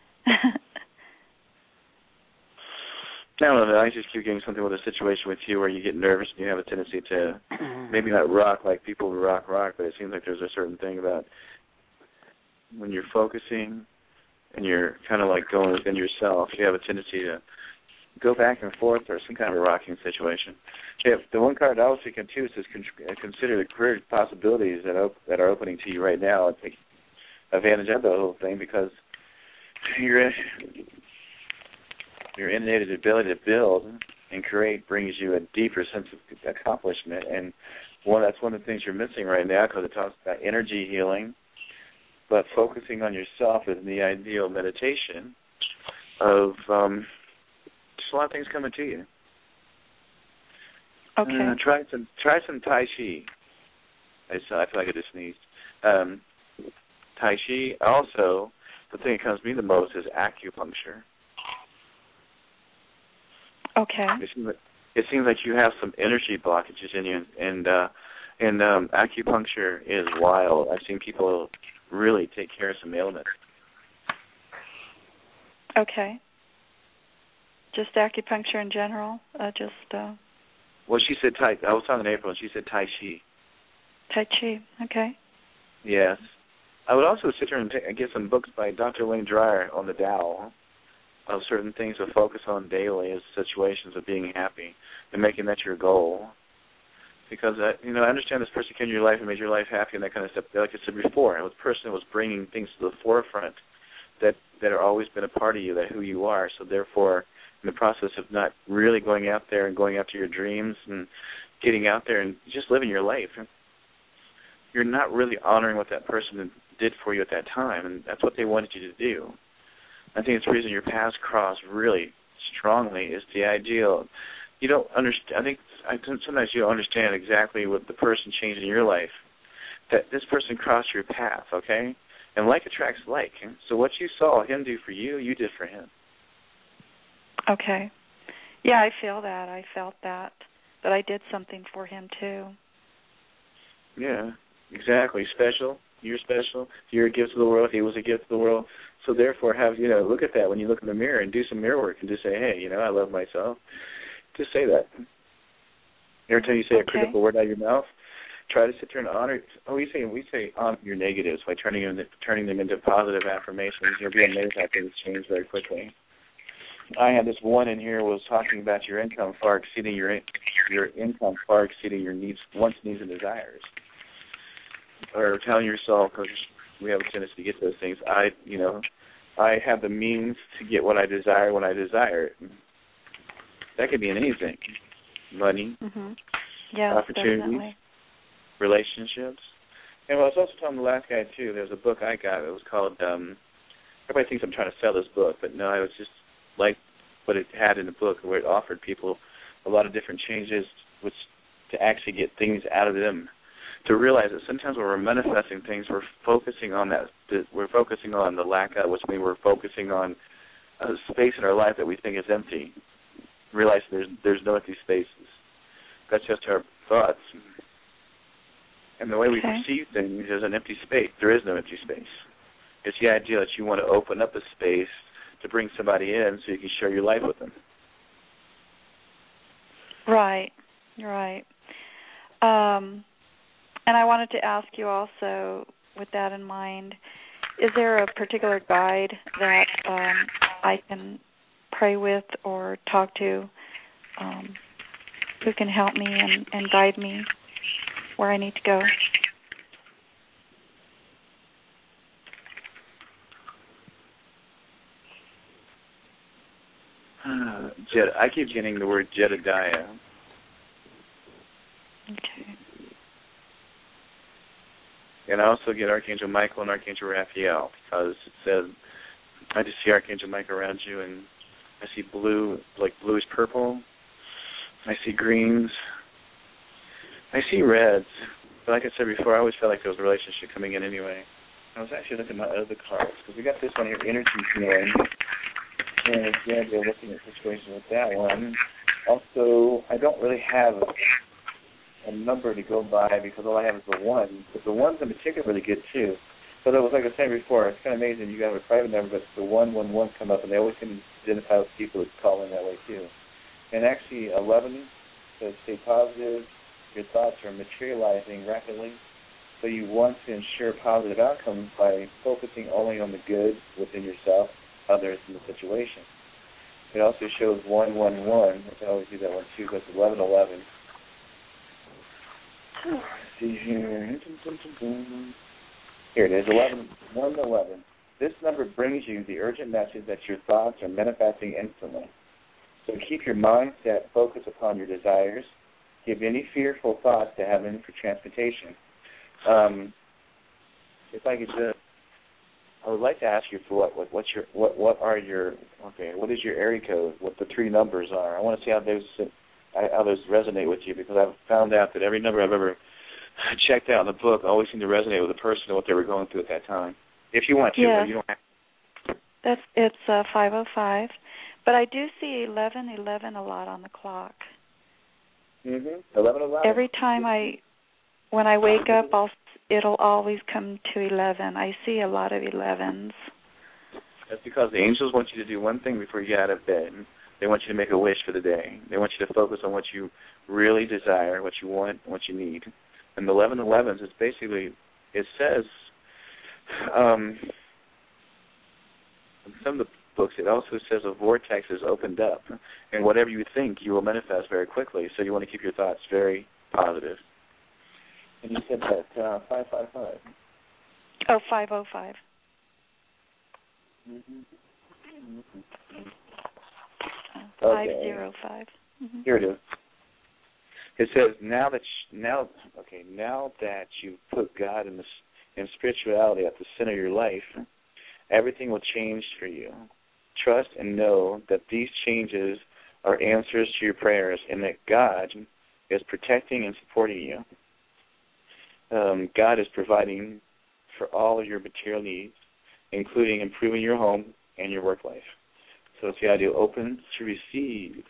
I don't know. I just keep getting something with a situation with you where you get nervous and you have a tendency to maybe not rock like people who rock, but it seems like there's a certain thing about when you're focusing and you're kind of like going within yourself, you have a tendency to go back and forth or some kind of a rocking situation. Yeah, the one card I was thinking too is consider the career possibilities that are opening to you right now. It's like advantage of the whole thing because your innate ability to build and create brings you a deeper sense of accomplishment. And that's one of the things you're missing right now because it talks about energy healing, but focusing on yourself is the ideal meditation of just a lot of things coming to you.
Okay.
Try some Tai Chi. I feel like I just sneezed. Tai Chi. Also, the thing that comes to me the most is acupuncture.
Okay.
It seems like you have some energy blockages in you, and acupuncture is wild. I've seen people really take care of some ailments.
Okay. Just acupuncture in general?
Well, she said I was talking to April, and she said Tai Chi.
Tai Chi, okay.
Yes. I would also sit here and get some books by Dr. Wayne Dyer on the Tao of certain things to focus on daily as situations of being happy and making that your goal. Because, I understand this person came into your life and made your life happy and that kind of stuff. Like I said before, the person was bringing things to the forefront that are always been a part of you, that who you are. So, therefore, in the process of not really going out there and going after your dreams and getting out there and just living your life, you're not really honoring what that person did for you at that time, and that's what they wanted you to do. I think it's the reason your paths cross really strongly is the ideal. You don't understand. I think sometimes you don't understand exactly what the person changed in your life. That this person crossed your path, okay? And like attracts like. So what you saw him do for you, you did for him.
Okay. Yeah, I feel that. I felt that I did something for him too.
Yeah, exactly. Special. You're special. You're a gift to the world. He was a gift to the world. So therefore, look at that when you look in the mirror and do some mirror work and just say, hey, I love myself. Just say that. Every time you say a critical word out of your mouth, try to sit there and honor. We say honor your negatives by turning them into positive affirmations. You'll be amazed how things change very quickly. I had this one in here was talking about your income far exceeding your income far exceeding your wants, needs, and desires. Or telling yourself, because we have a tendency to get those things, I have the means to get what I desire when I desire it. That could be in anything. Money, opportunities,
definitely.
Relationships. And I was also telling the last guy, too, there was a book I got. It was called, everybody thinks I'm trying to sell this book, but no, I was just like what it had in the book, where it offered people a lot of different changes to actually get things out of them. To realize that sometimes when we're manifesting things, we're focusing on that. We're focusing on the lack of, which means we're focusing on a space in our life that we think is empty. Realize there's no empty spaces. That's just our thoughts. And the way we perceive things is an empty space. There is no empty space. It's the idea that you want to open up a space to bring somebody in so you can share your life with them.
Right. And I wanted to ask you also, with that in mind, is there a particular guide that I can pray with or talk to who can help me and guide me where I need to go?
I keep getting the word Jedediah.
Okay.
And I also get Archangel Michael and Archangel Raphael, because it says, I just see Archangel Michael around you, and I see blue, like bluish purple. I see greens. I see reds. But like I said before, I always felt like there was a relationship coming in anyway. I was actually looking at my other cards, because we got this one here, energy healing. And it's the idea of looking at situations with that one. Also, I don't really have a number to go by because all I have is the one. But the ones in particular are really good too. So that was like I was saying before, it's kind of amazing you got a private number, but the 111 come up, and they always can identify with people that call in that way too. And actually, 11 says stay positive. Your thoughts are materializing rapidly. So you want to ensure positive outcomes by focusing only on the good within yourself, others, and the situation. It also shows 111. I can always do that one too, but 1111. Let's see here. Here it is, 1 to 11. This number brings you the urgent message that your thoughts are manifesting instantly. So keep your mindset focused upon your desires. Give any fearful thoughts to heaven for transmutation. If I could just, I would like to ask you for what is your area code? What the 3 numbers are? I want to see how those resonate with you, because I've found out that every number I've ever checked out in the book always seemed to resonate with the person and what they were going through at that time. If you want to,
yes.
But you don't have to.
It's 505, but I do see 11:11 a lot on the clock.
11:11.
Every time when I wake up, it'll always come to 11. I see a lot of 11s.
That's because the angels want you to do one thing before you get out of bed. They want you to make a wish for the day. They want you to focus on what you really desire, what you want, what you need. And the 11:11s is basically, it says, in some of the books, it also says a vortex is opened up, and whatever you think, you will manifest very quickly. So you want to keep your thoughts very positive. And you said that 555.
Oh, 505.
Okay.
505. Mm-hmm.
Here it is. It says now that you've put God and spirituality at the center of your life, everything will change for you. Trust and know that these changes are answers to your prayers, and that God is protecting and supporting you. God is providing for all of your material needs, including improving your home and your work life. So it's the idea, open to receive.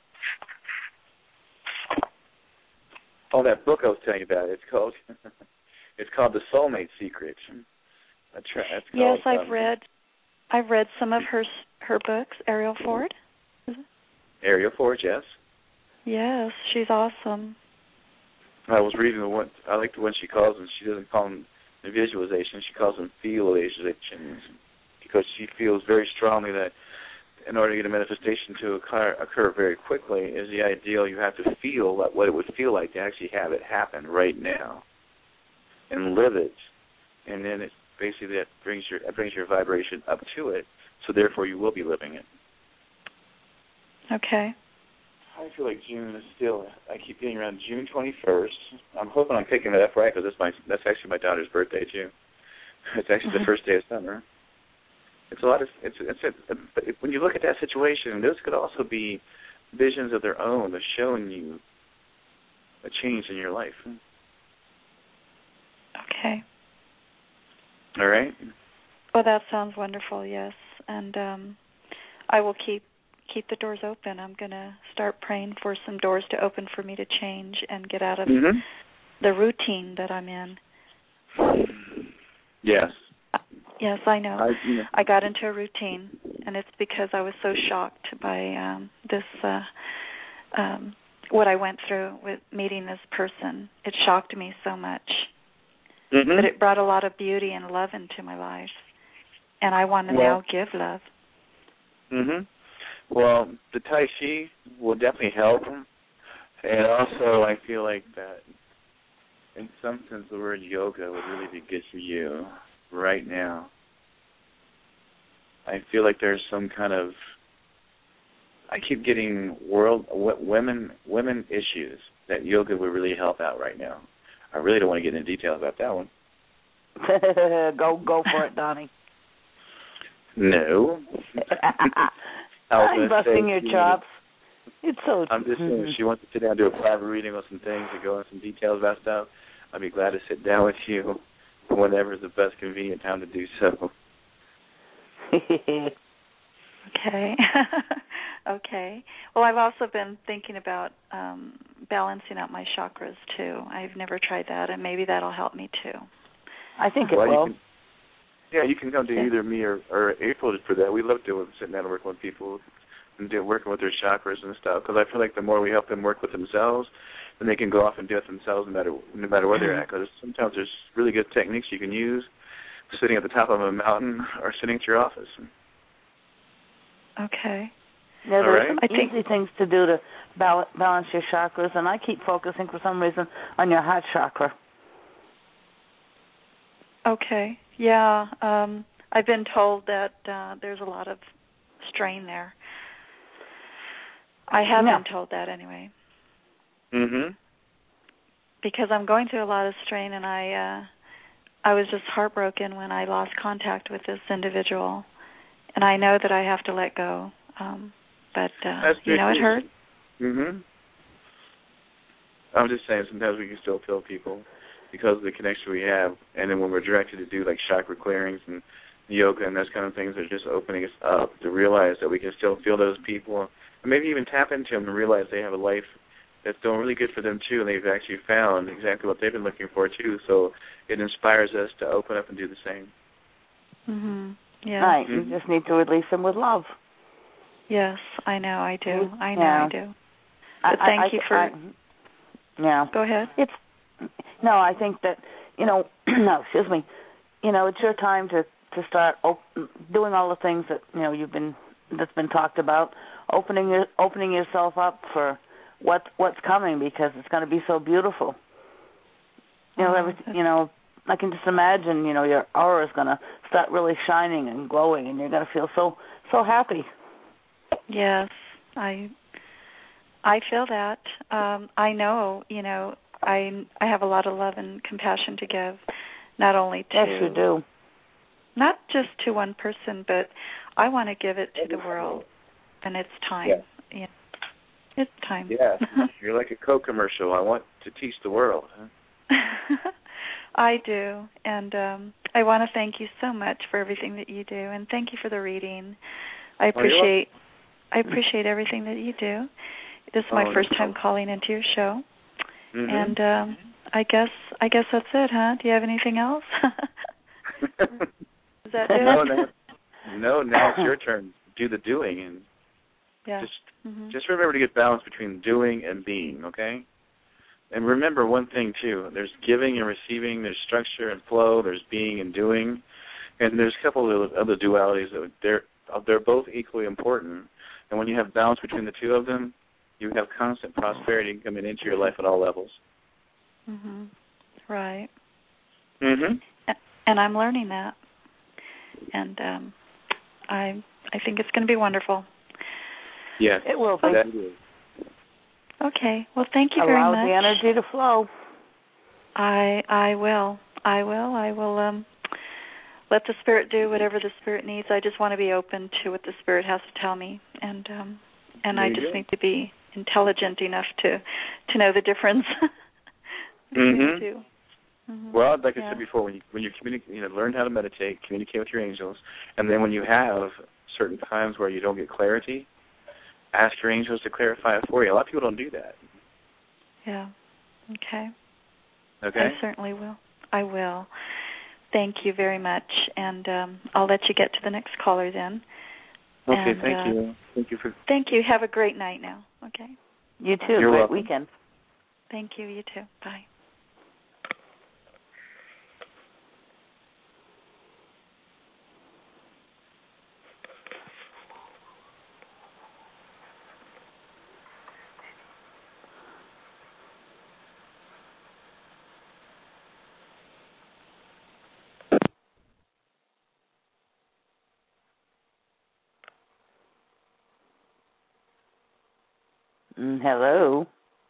Oh, that book I was telling you about, it's called The Soulmate Secret.
Yes, I've read some of her books. Ariel Ford.
Ariel Ford, yes.
Yes, she's awesome.
I was reading the one. I like the one she calls them. She doesn't call them visualization. She calls them feelizations, because she feels very strongly that in order to get a manifestation to occur very quickly, is the ideal. You have to feel what it would feel like to actually have it happen right now, and live it, and then it basically that brings your vibration up to it. So therefore, you will be living it.
Okay.
I feel like June is still. I keep getting around June 21st. I'm hoping I'm picking it up right, because that's actually my daughter's birthday too. It's actually the first day of summer. It's a lot of. When you look at that situation, those could also be visions of their own, of showing you a change in your life.
Okay.
All right.
Well, that sounds wonderful. Yes, and I will keep the doors open. I'm going to start praying for some doors to open for me to change and get out of the routine that I'm in.
Yes.
Yes, I know. I got into a routine, and it's because I was so shocked by what I went through with meeting this person. It shocked me so much. But it brought a lot of beauty and love into my life, and I want to now give love.
Well, the Tai Chi will definitely help, and also I feel like that in some sense the word yoga would really be good for you right now. I feel like there's some kind of, I keep getting women issues that yoga would really help out right now. I really don't want to get into detail about that one.
Go for it, Donnie.
No.
I'm busting your chops. It's so.
I'm just saying, if she wants to sit down and do a private reading on some things and go into some details about stuff, I'd be glad to sit down with you whenever is the best convenient time to do so.
Okay. Okay. Well, I've also been thinking about balancing out my chakras, too. I've never tried that, and maybe that'll help me, too.
I think it will.
You can come to either me or April for that. We love doing sitting down and working with people and working with their chakras and stuff, because I feel like the more we help them work with themselves, then they can go off and do it themselves no matter where they're at, because sometimes there's really good techniques you can use sitting at the top of a mountain or sitting at your office.
Okay.
Yeah, there's some easy things to do to balance your chakras, and I keep focusing for some reason on your heart chakra.
Okay. Yeah. I've been told that there's a lot of strain there. I have been told that anyway.
Mhm.
Because I'm going through a lot of strain, and I was just heartbroken when I lost contact with this individual, and I know that I have to let go. But it hurt.
Mhm. I'm just saying, sometimes we can still feel people because of the connection we have, and then when we're directed to do like chakra clearings and yoga and those kind of things, they're just opening us up to realize that we can still feel those people, and maybe even tap into them and realize they have a life that's doing really good for them too, and they've actually found exactly what they've been looking for too. So it inspires us to open up and do the same.
Mhm. Yeah.
Right. You just need to release them with love.
Yes, I know. I do. I know.
Yeah.
I do. But thank you for.
Yeah.
Go ahead.
I think that no, excuse me. It's your time to start doing all the things that that's been talked about. Opening yourself up for what's coming, because it's going to be so beautiful. I can just imagine, your aura is going to start really shining and glowing, and you're going to feel so happy.
Yes, I feel that. I know, I have a lot of love and compassion to give, not only to
yes, you do,
not just to one person, but I want to give it to the world, and it's time.
Yeah.
It's time.
Yeah, you're like a Coke commercial. I want to teach the world. Huh?
I do, and I want to thank you so much for everything that you do, and thank you for the reading. I appreciate everything that you do. This is my first time calling into your show, and I guess that's it, huh? Do you have anything else? Is that it?
No. Now it's your turn. Do the doing, and just remember to get balance between doing and being. Okay. And remember one thing too: there's giving and receiving. There's structure and flow. There's being and doing, and there's a couple of other dualities that they're both equally important. And when you have balance between the two of them, you have constant prosperity coming into your life at all levels.
Mhm. Right.
Mhm.
And I'm learning that, and I think it's going to be wonderful.
Yes,
it will be.
Okay. Well, thank you very much.
Allow the energy to flow.
I will. I will let the Spirit do whatever the Spirit needs. I just want to be open to what the Spirit has to tell me, and I just need to be intelligent enough to know the difference between the two. Mm-hmm.
Well, like I said before, when you communicate, learn how to meditate, communicate with your angels, and then when you have certain times where you don't get clarity, ask your angels to clarify it for you. A lot of people don't do that.
Yeah. Okay.
Okay.
I certainly will. I will. Thank you very much, and I'll let you get to the next caller then.
Okay,
and,
thank you.
Thank you. Have a great night now. Okay.
You too.
You're
Great
welcome.
weekend.
Thank you. You too. Bye.
Hello.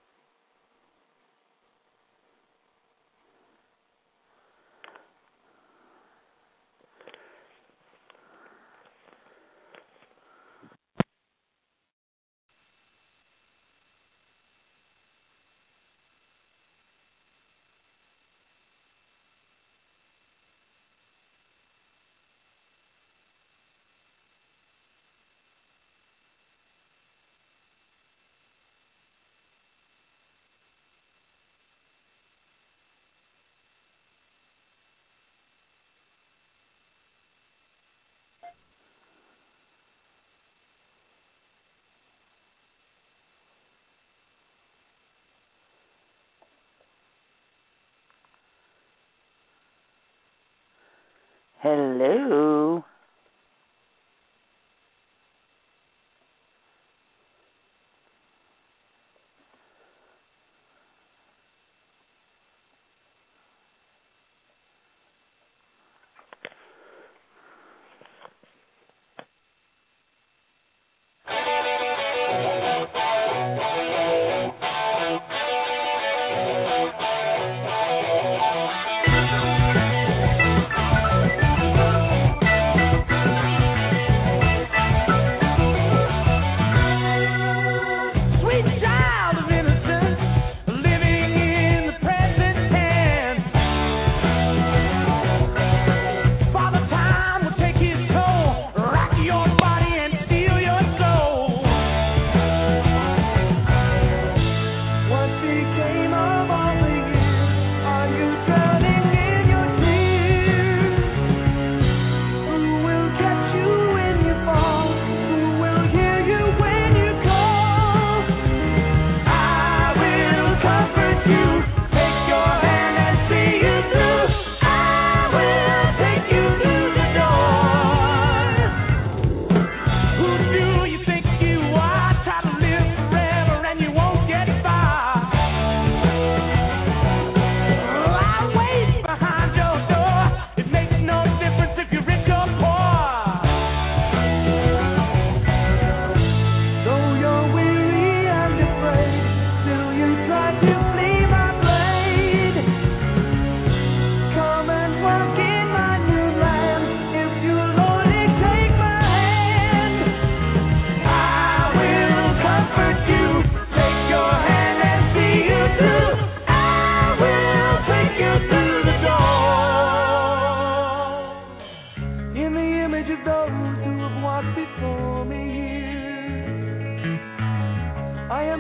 Hello.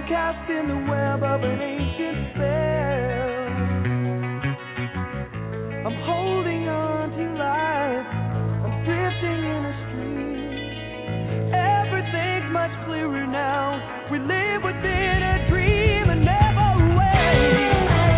cast in the web of an ancient spell. I'm holding on to life. I'm drifting in a stream. Everything's much clearer now. We live within a dream and never away.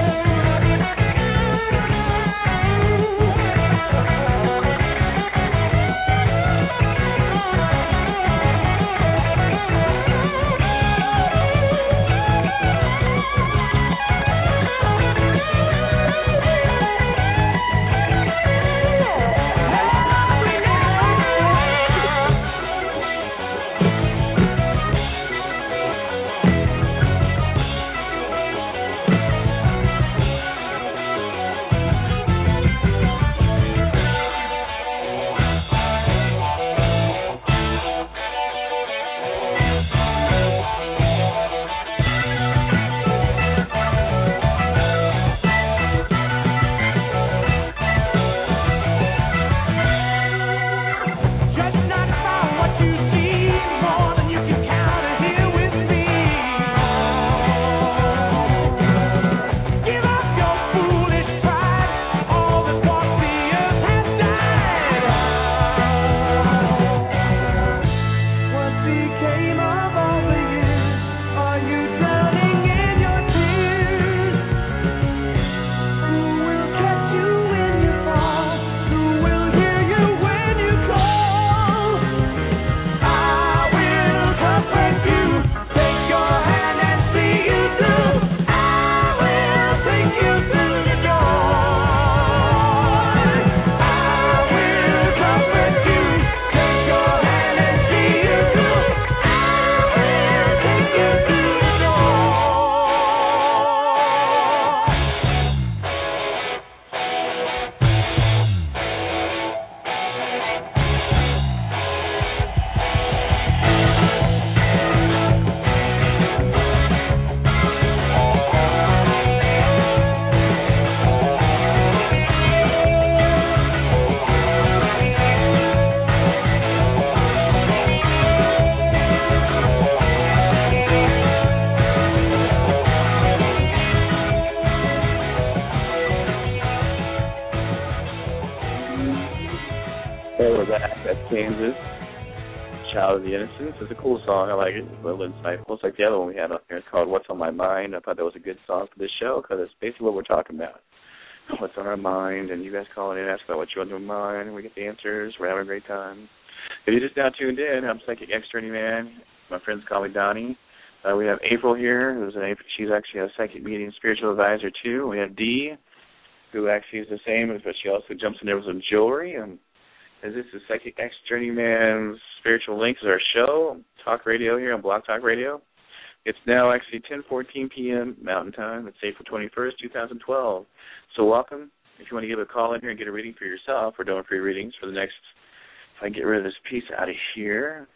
Kansas, Child of the Innocents. It's a cool song. I like it. It's a little insightful. It's like the other one we had up here. It's called What's on My Mind. I thought that was a good song for this show because it's basically what we're talking about. What's on our mind, and you guys call in and ask about what you're on your mind, and we get the answers. We're having a great time. If you just now tuned in, I'm Psychic X-Journeyman. My friends call me Donnie. We have April here. She's actually a psychic medium spiritual advisor, too. We have Dee, who actually is the same, but she also jumps in there with some jewelry. And this is Psychic X-Journeyman's Spiritual Links, our show, talk radio here on Blog Talk Radio. It's now actually 10:14 p.m. Mountain Time. It's April 21st, 2012. So welcome. If you want to give a call in here and get a reading for yourself, we're doing free readings for the next, if I can get rid of this piece out of here,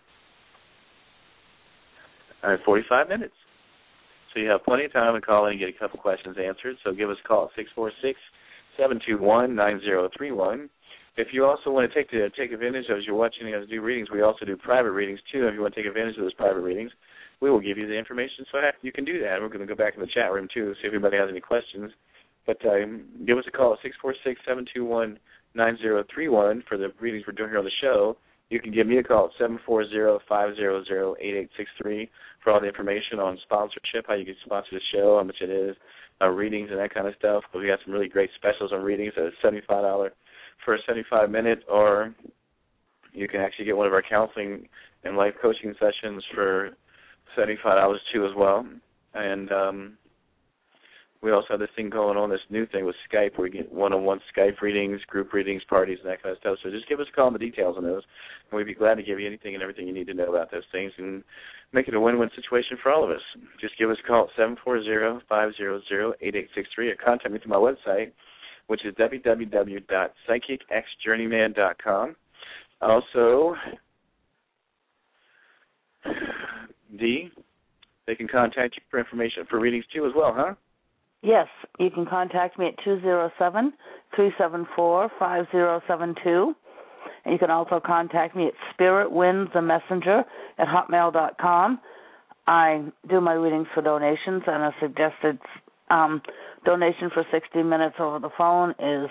45 minutes. So you have plenty of time to call in and get a couple questions answered. So give us a call at 646-721-9031. If you also want to take advantage of, as you're watching us do readings, we also do private readings, too. If you want to take advantage of those private readings, we will give you the information so you can do that. We're going to go back in the chat room, too, see if anybody has any questions. But give us a call at 646-721-9031 for the readings we're doing here on the show. You can give me a call at 740-500-8863 for all the information on sponsorship, how you can sponsor the show, how much it is, readings and that kind of stuff. But we got some really great specials on readings at $75 for a 75-minute, or you can actually get one of our counseling and life coaching sessions for $75 too as well. And we also have this thing going on, this new thing with Skype where we get one-on-one Skype readings, group readings, parties, and that kind of stuff. So just give us a call on the details on those, and we'd be glad to give you anything and everything you need to know about those things and make it a win-win situation for all of us. Just give us a call at 740-500-8863 or contact me through my website, which is www.psychicxjourneyman.com. Also, Dee, they can contact you for information for readings too as well, huh?
Yes, you can contact me at 207-374-5072. And you can also contact me at spiritwindsthemessenger@hotmail.com. I do my readings for donations, and a suggested donation for 60 minutes over the phone is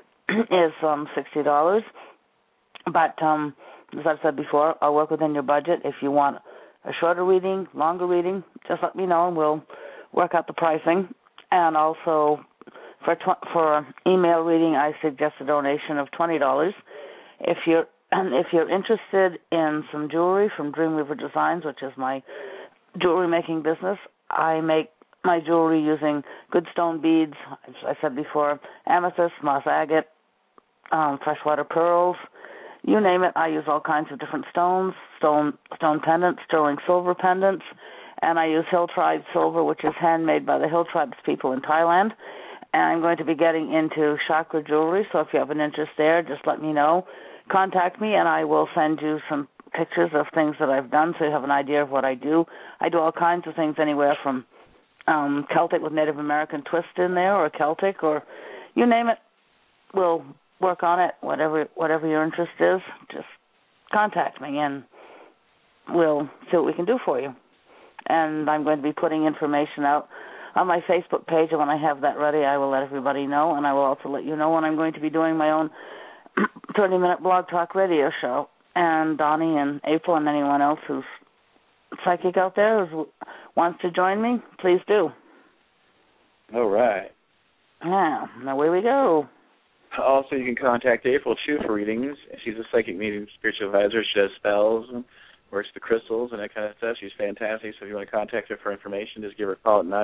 $60. But as I've said before, I'll work within your budget. If you want a shorter reading, longer reading, just let me know, and we'll work out the pricing. And also, for an email reading, I suggest a donation of $20. If you're interested in some jewelry from Dreamweaver Designs, which is my jewelry making business, I make my jewelry using good stone beads, as I said before, amethyst, moss agate, freshwater pearls, you name it. I use all kinds of different stones, stone pendants, sterling silver pendants, and I use Hill Tribe silver, which is handmade by the Hill Tribes people in Thailand. And I'm going to be getting into chakra jewelry, so if you have an interest there, just let me know. Contact me, and I will send you some pictures of things that I've done so you have an idea of what I do. I do all kinds of things, anywhere from Celtic with Native American twist in there, or Celtic, or you name it. We'll work on it. Whatever your interest is, just contact me, and we'll see what we can do for you. And I'm going to be putting information out on my Facebook page, and when I have that ready, I will let everybody know, and I will also let you know when I'm going to be doing my own 30-minute blog talk radio show. And Donnie and April and anyone else who's psychic out there who wants to join me, please do.
All right.
Now, away we go.
Also, you can contact April, too, for readings. She's a psychic medium spiritual advisor. She does spells, works the crystals, and that kind of stuff. She's fantastic. So if you want to contact her for information, just give her a call at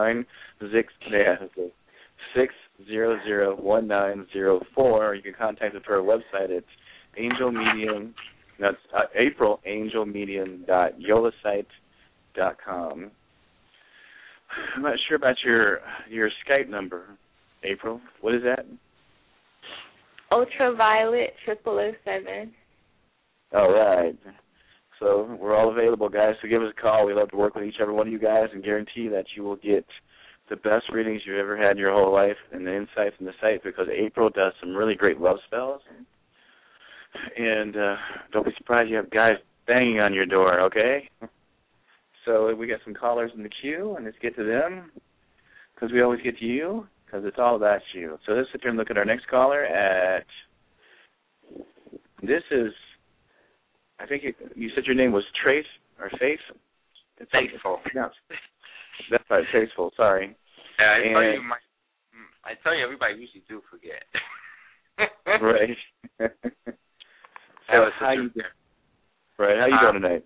919-600-1904, or you can contact her for her website at angelmedium. That's aprilangelmedium.yolasite.com. I'm not sure about your Skype number, April. What is that?
Ultraviolet 0007.
All right. So we're all available, guys. So give us a call. We love to work with each every one of you guys and guarantee that you will get the best readings you've ever had in your whole life and the insights from the site, because April does some really great love spells. And don't be surprised you have guys banging on your door, okay? So we got some callers in the queue, and let's get to them, because we always get to you, because it's all about you. So let's sit here and look at our next caller this is, I think you said your name was Trace, or Faith?
Faithful.
No, that's right, Faithful, sorry.
Yeah, I tell you, everybody usually do forget.
Right. So how you doing? Right, how you doing tonight?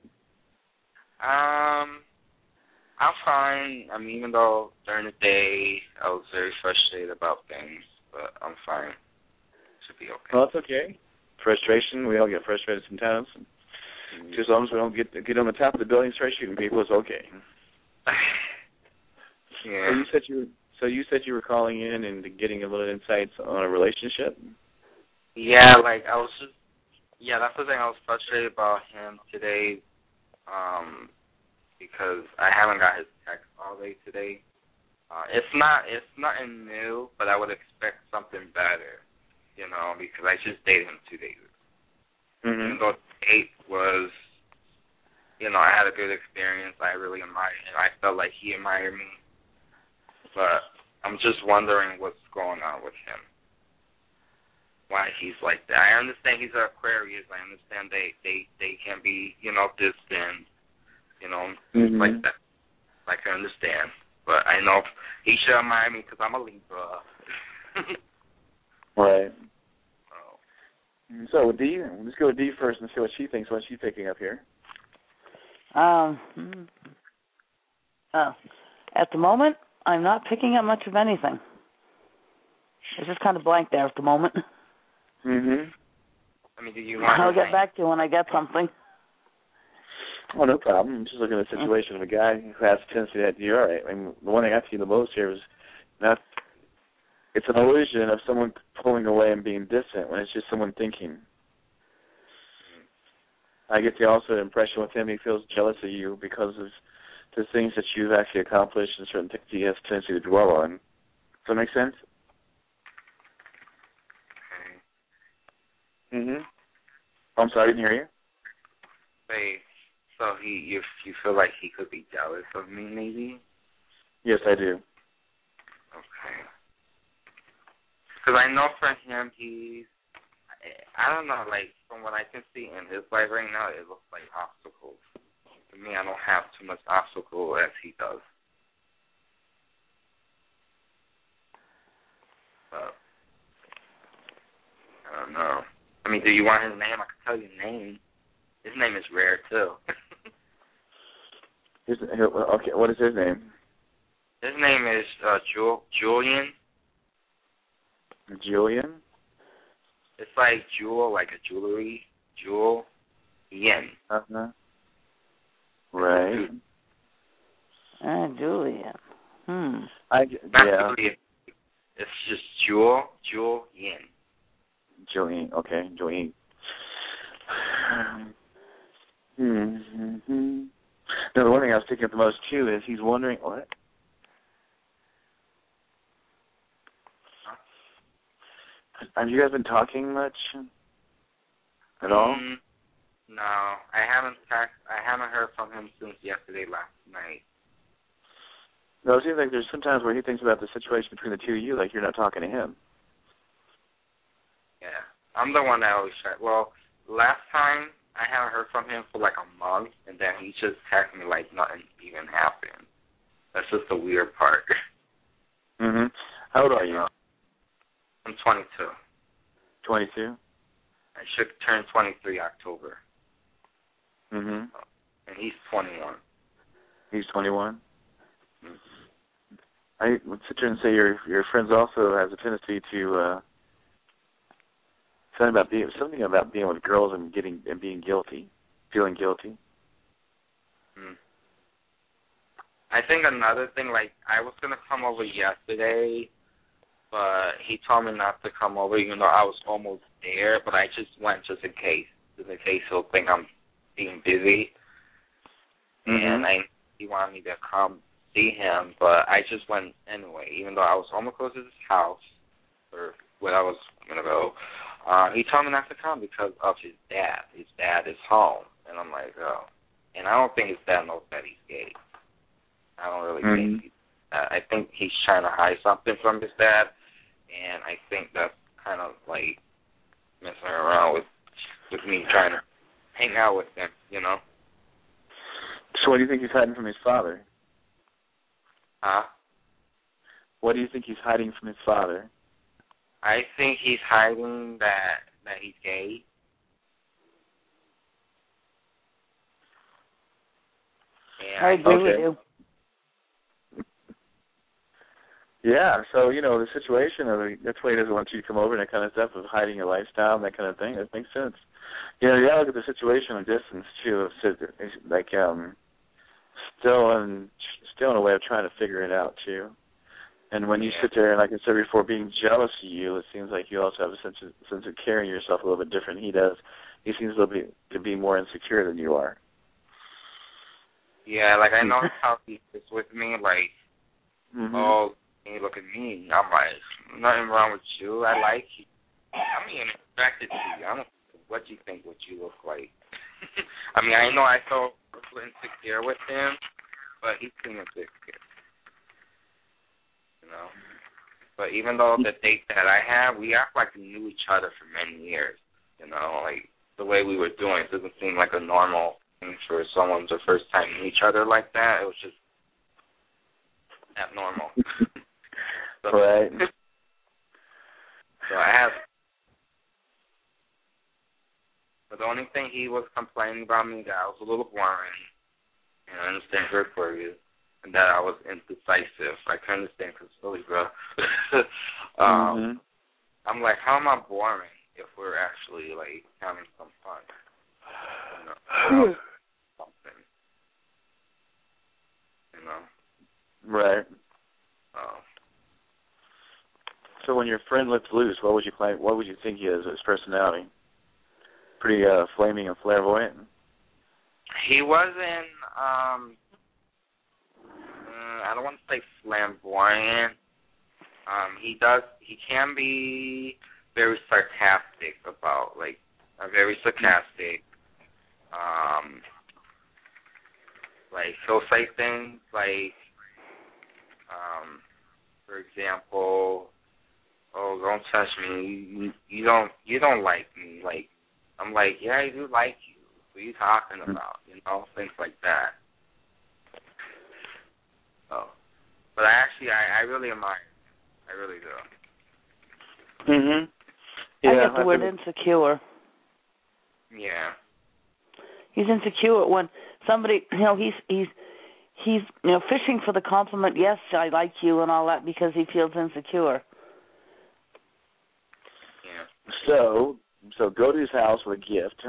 I'm fine. I mean, even though during the day I was very frustrated about things, but I'm fine. Should be okay.
Well, it's okay. Frustration, we all get frustrated sometimes. Just as long as we don't get on the top of the building and start shooting people, it's okay.
Yeah.
So you said you were calling in and getting a little insights on a relationship?
Yeah, that's the thing. I was frustrated about him today, because I haven't got his text all day today. It's nothing new, but I would expect something better, because I just dated him 2 days ago.
Mm-hmm.
Even though the date was, I had a good experience. I really admired him. I felt like he admired me. But I'm just wondering what's going on with him. Why he's like that. I understand he's an Aquarius. I understand they can be, distant,
mm-hmm.
like that. I can understand. But I know he should admire me because I'm a Libra.
Right. So with Dee, let's go with Dee first and see what she thinks, what she's picking up here.
At the moment, I'm not picking up much of anything. It's just kind of blank there at the moment.
Mm-hmm.
I mean, do you want
I'll get back to you when I get something.
Oh, no problem. I'm just looking at the situation of a guy who has a tendency to do all right. I mean, the one thing I see the most here is it's an illusion of someone pulling away and being distant when it's just someone thinking. I get the also impression with him he feels jealous of you because of the things that you've actually accomplished and certain things he has a tendency to dwell on. Does that make sense?
Okay.
Mm-hmm. I'm sorry, I didn't hear you.
Faith. So you feel like he could be jealous of me, maybe?
Yes, I do.
Okay. Because I know for him, I don't know, like, from what I can see in his life right now, it looks like obstacles. To me, I don't have too much obstacle as he does. But, I don't know. I mean, do you want his name? I can tell you his name. His name is Rare, too.
Okay, what is his name?
His name is Julian.
Julian?
It's like jewel, like a jewelry. Jewel. Yen.
Uh-huh. Right.
Julian.
Not Julian. It's just Jewel Yen.
Julian. Okay, Julian. Now, the one thing I was picking up the most, too, is he's wondering, what? Have you guys been talking much at all?
No, I haven't heard from him since yesterday last night.
No, it seems like there's sometimes where he thinks about the situation between the two of you like you're not talking to him.
Yeah, I'm the one that always tries. Well, last time I haven't heard from him for like a month, and then he just texted me like nothing even happened. That's just the weird part.
How old are you?
I'm 22.
22?
I should turn 23 October.
And
And he's 21.
He's 21? I would sit there and say your friends also has a tendency to something about being with girls and being guilty, feeling guilty.
I think another thing, like, I was going to come over yesterday, but he told me not to come over, even though I was almost there, but I just went just in case he'll think I'm being busy. And he wanted me to come see him, but I just went anyway, even though I was almost close to his house, or where I was going to go. He told me not to come because of his dad. His dad is home. And I'm like, oh. And I don't think his dad knows that he's gay. I don't really think I think he's trying to hide something from his dad, and I think that's kind of like messing around with me trying to hang out with him, you know?
So what do you think he's hiding from his father?
Huh?
What do you think he's hiding from his father?
I think he's hiding that he's gay.
I agree with you.
Yeah, so, the situation of that's why he doesn't want you to come over and that kind of stuff of hiding your lifestyle and that kind of thing. That makes sense. You gotta look at the situation of distance, too, like, still in a way of trying to figure it out, too. And when you sit there, and like I said before, being jealous of you, it seems like you also have a sense of carrying yourself a little bit different. He does. He seems to be more insecure than you are.
Yeah, like I know how he is with me, like, oh, you look at me, I'm like, nothing wrong with you. I like you. I'm even attracted to you. I don't know what you think what you look like. I mean, I know I felt insecure with him, but he seemed insecure. You know? But even though the date that I had, we act like we knew each other for many years. You know, like the way we were doing it doesn't seem like a normal thing for someone to first time meet each other like that. It was just abnormal.
Right.
So I have. But the only thing he was complaining about me that I was a little boring, and I understand her for you, and that I was indecisive. I can understand because silly girl. I'm like, how am I boring if we're actually like having some fun? Something. You know.
Right. So when your friend lets loose, what would you think he is, his personality? Pretty flaming and flamboyant?
He wasn't, I don't want to say flamboyant. He can be very sarcastic like he'll say things like, for example, "Oh, don't touch me. You don't like me." Like, I'm like, "Yeah, I do like you. What are you talking about?" You know, things like that. Oh, but I really admire him. I really do.
Mhm.
I
Yeah,
get the word insecure.
Yeah.
He's insecure when somebody, he's fishing for the compliment. Yes, I like you and all that because he feels insecure.
Yeah.
So go to his house with a gift.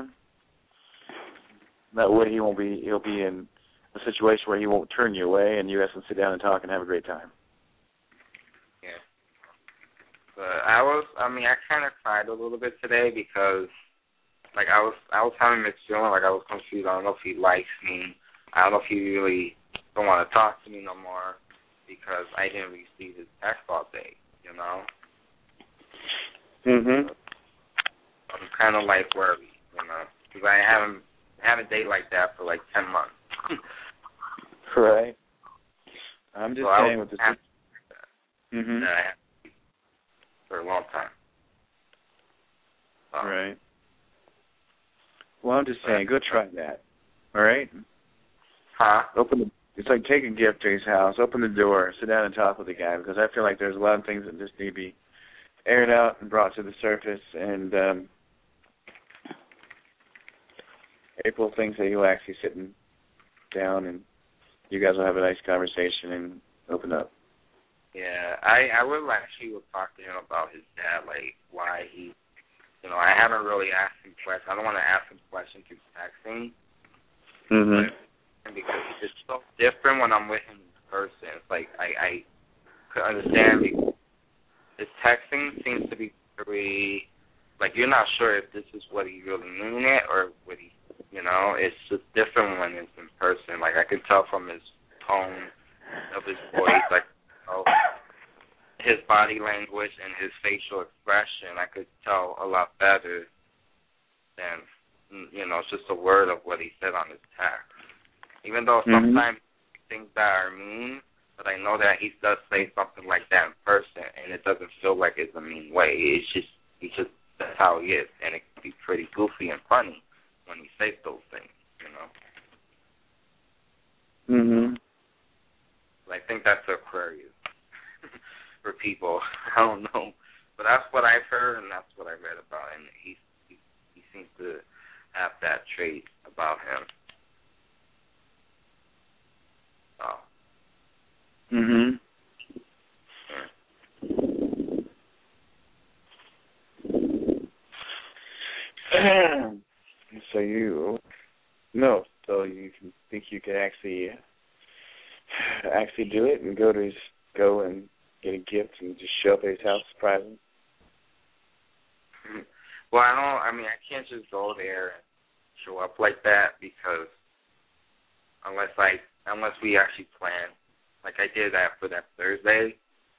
That way he'll be in a situation where he won't turn you away, and you guys can sit down and talk and have a great time.
Yeah. But I kind of cried a little bit today because, like, I was having mixed feeling. Like, I was confused. I don't know if he likes me. I don't know if he really don't want to talk to me no more because I didn't receive his text all day, you know?
Mhm.
I'm kind of, like, worried, you know, because I haven't had a date like that for, like, 10 months.
Right. I'm just saying with this.
Mhm. That I have for a long time.
Right. Well, I'm just saying, go try that. All right?
Huh?
It's like take a gift to his house, open the door, sit down and talk with the guy, because I feel like there's a lot of things that just need to be aired out and brought to the surface. And April thinks that he'll actually sit down and you guys will have a nice conversation and open up.
Yeah, I would actually talk to him about his dad, like why he, I haven't really asked him questions. I don't want to ask him questions through texting.
Mhm.
Because it's so different when I'm with him in person. It's like I could understand because his texting seems to be very, like you're not sure if this is what he really mean it or what he, it's just different when it's in person. Like I could tell from his tone of his voice, like his body language and his facial expression, I could tell a lot better than, it's just a word of what he said on his text. Even though sometimes things that are mean, but I know that he does say something like that in person, and it doesn't feel like it's a mean way. He's just that's how he is, and it can be pretty goofy and funny when he says those things,
Mhm.
I think that's Aquarius for people. I don't know, but that's what I've heard, and that's what I read about, and he seems to have that trait about him. Oh.
Mhm. So you can think you could actually do it and go and get a gift and just show up at his house, surprise him.
Well, I can't just go there and show up like that because unless we actually plan, like I did that for that Thursday,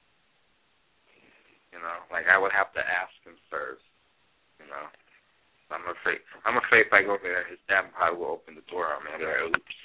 like I would have to ask him first, I'm afraid if I go there, his dad probably will open the door on me. I'll be like, oops,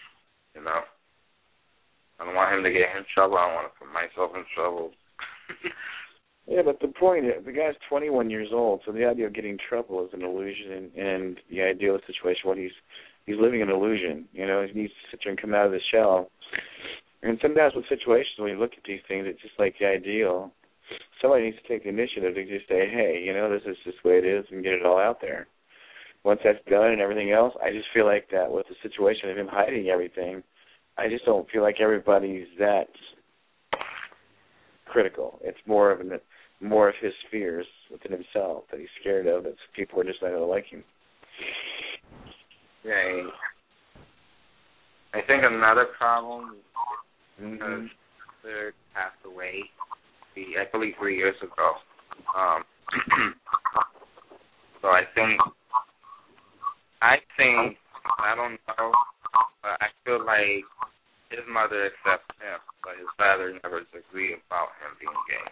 I don't want him to get in trouble. I don't want to put myself in trouble.
Yeah, but the point is, the guy's 21 years old, so the idea of getting in trouble is an illusion, and the ideal situation, he's living an illusion. He needs to sit there and come out of the shell. And sometimes with situations, when you look at these things, it's just like the ideal. Somebody needs to take the initiative to just say, hey, this is just the way it is, and get it all out there. Once that's done and everything else, I just feel like that with the situation of him hiding everything, I just don't feel like everybody's that critical. It's more of his fears within himself that he's scared of, that people are just not going to like him.
Yeah, I think another problem is because Sir passed away, I believe 3 years ago. So I don't know, but I feel like his mother accepts him, but his father never agreed about him being gay.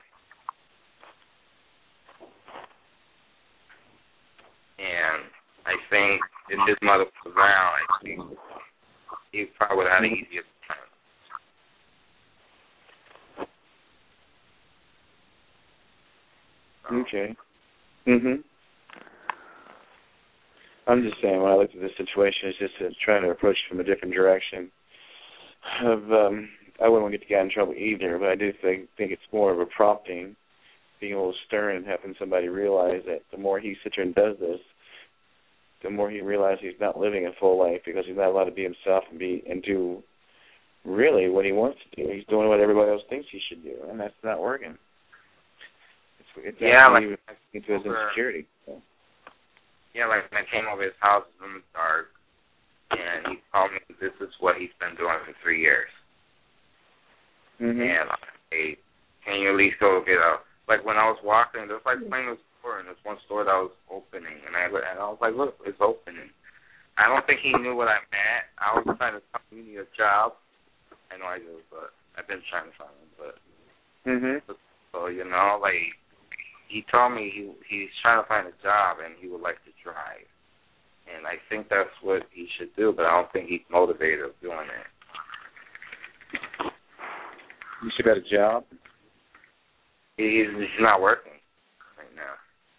And I think if his mother was around, I think he he probably would have had an easier time.
Okay. I'm just saying, when I looked at this situation, it's just trying to approach it from a different direction. I wouldn't want to get the guy in trouble either, but I do think it's more of a prompting, being a little stern and having somebody realize that the more he sits here and does this, the more he realizes he's not living a full life because he's not allowed to be himself and do really what he wants to do. He's doing what everybody else thinks he should do, and that's not working. It's actually into his insecurity. So.
Yeah, like when I came over his house in the dark, and he told me this is what he's been doing for 3 years. And hey, can you at least go get a, like when I was walking, there was like playing a store, and there's one store that was opening, and I was like, look, it's opening. I don't think he knew what I meant. I was trying to tell him you need a job. I know I do, but I've been trying to find him, but so, you know, like, he told me he's trying to find a job and he would like to drive. And I think that's what he should do, but I don't think he's motivated of doing it.
You should have a job?
He's not working right now.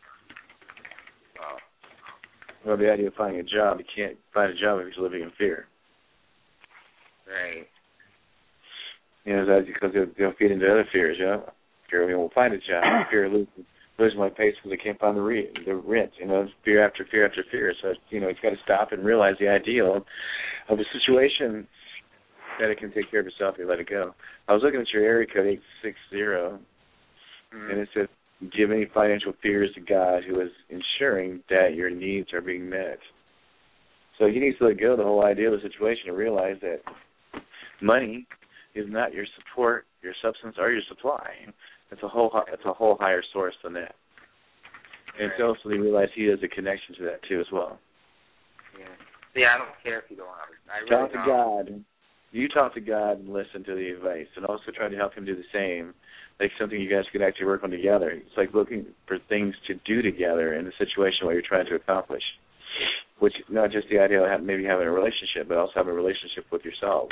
Well, the idea of finding a job, you can't find a job if he's living in fear.
Right.
You know, that's because they'll feed into other fears, you know? Fear, we'll find a job. Fear of losing my place because I can't find the rent. You know, fear after fear after fear. So, you know, it's got to stop and realize the ideal of a situation that it can take care of itself and let it go. I was looking at your area code 860, and it said, give any financial fears to God who is ensuring that your needs are being met. So you need to let go of the whole idea of the situation and realize that money is not your support, your substance, or your supply. It's a whole higher source than that. And it's also you realize he has a connection to that too as well.
Yeah, I don't care if you don't have it. I really
talk to God. You talk to God and listen to the advice, and also try to help him do the same. Like something you guys could actually work on together. It's like looking for things to do together in the situation what you're trying to accomplish. Which not just the idea of maybe having a relationship, but also having a relationship with yourself.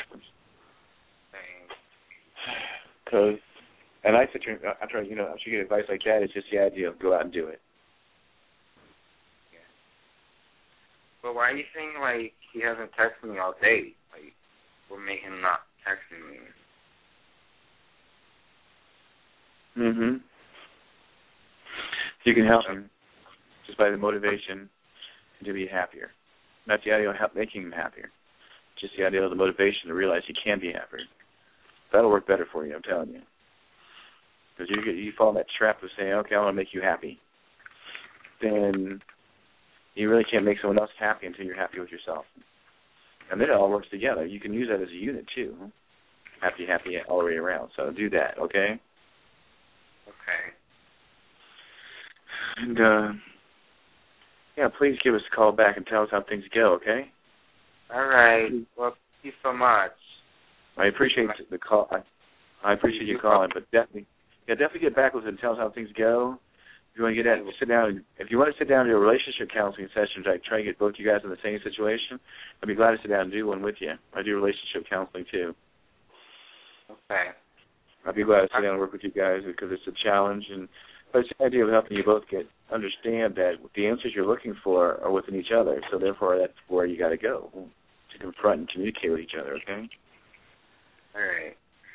Because, and I sit here, I try, you know, after you get advice like that, it's just the idea of go out and do it.
Yeah. But why are you saying, like, he hasn't texted me all day? Like, what made him not texting me?
You can help him just by the motivation to be happier. Not the idea of making him happier. Just the idea of the motivation to realize he can be happier. That'll work better for you, I'm telling you. Because you fall in that trap of saying, okay, I want to make you happy. Then you really can't make someone else happy until you're happy with yourself. And then it all works together. You can use that as a unit, too. Happy all the way around. So do that, okay?
Okay.
And, yeah, please give us a call back and tell us how things go, okay?
All right. Well, thank you so much.
I appreciate the call. I appreciate you calling, but definitely get back with us and tell us how things go. If you want to sit down and do a relationship counseling session, try to get both you guys in the same situation, I'd be glad to sit down and do one with you. I do relationship counseling too.
Okay.
I'd be glad to sit down and work with you guys because it's a challenge, but it's the idea of helping you both understand that the answers you're looking for are within each other. So therefore, that's where you got to go to confront and communicate with each other. Okay.
All right.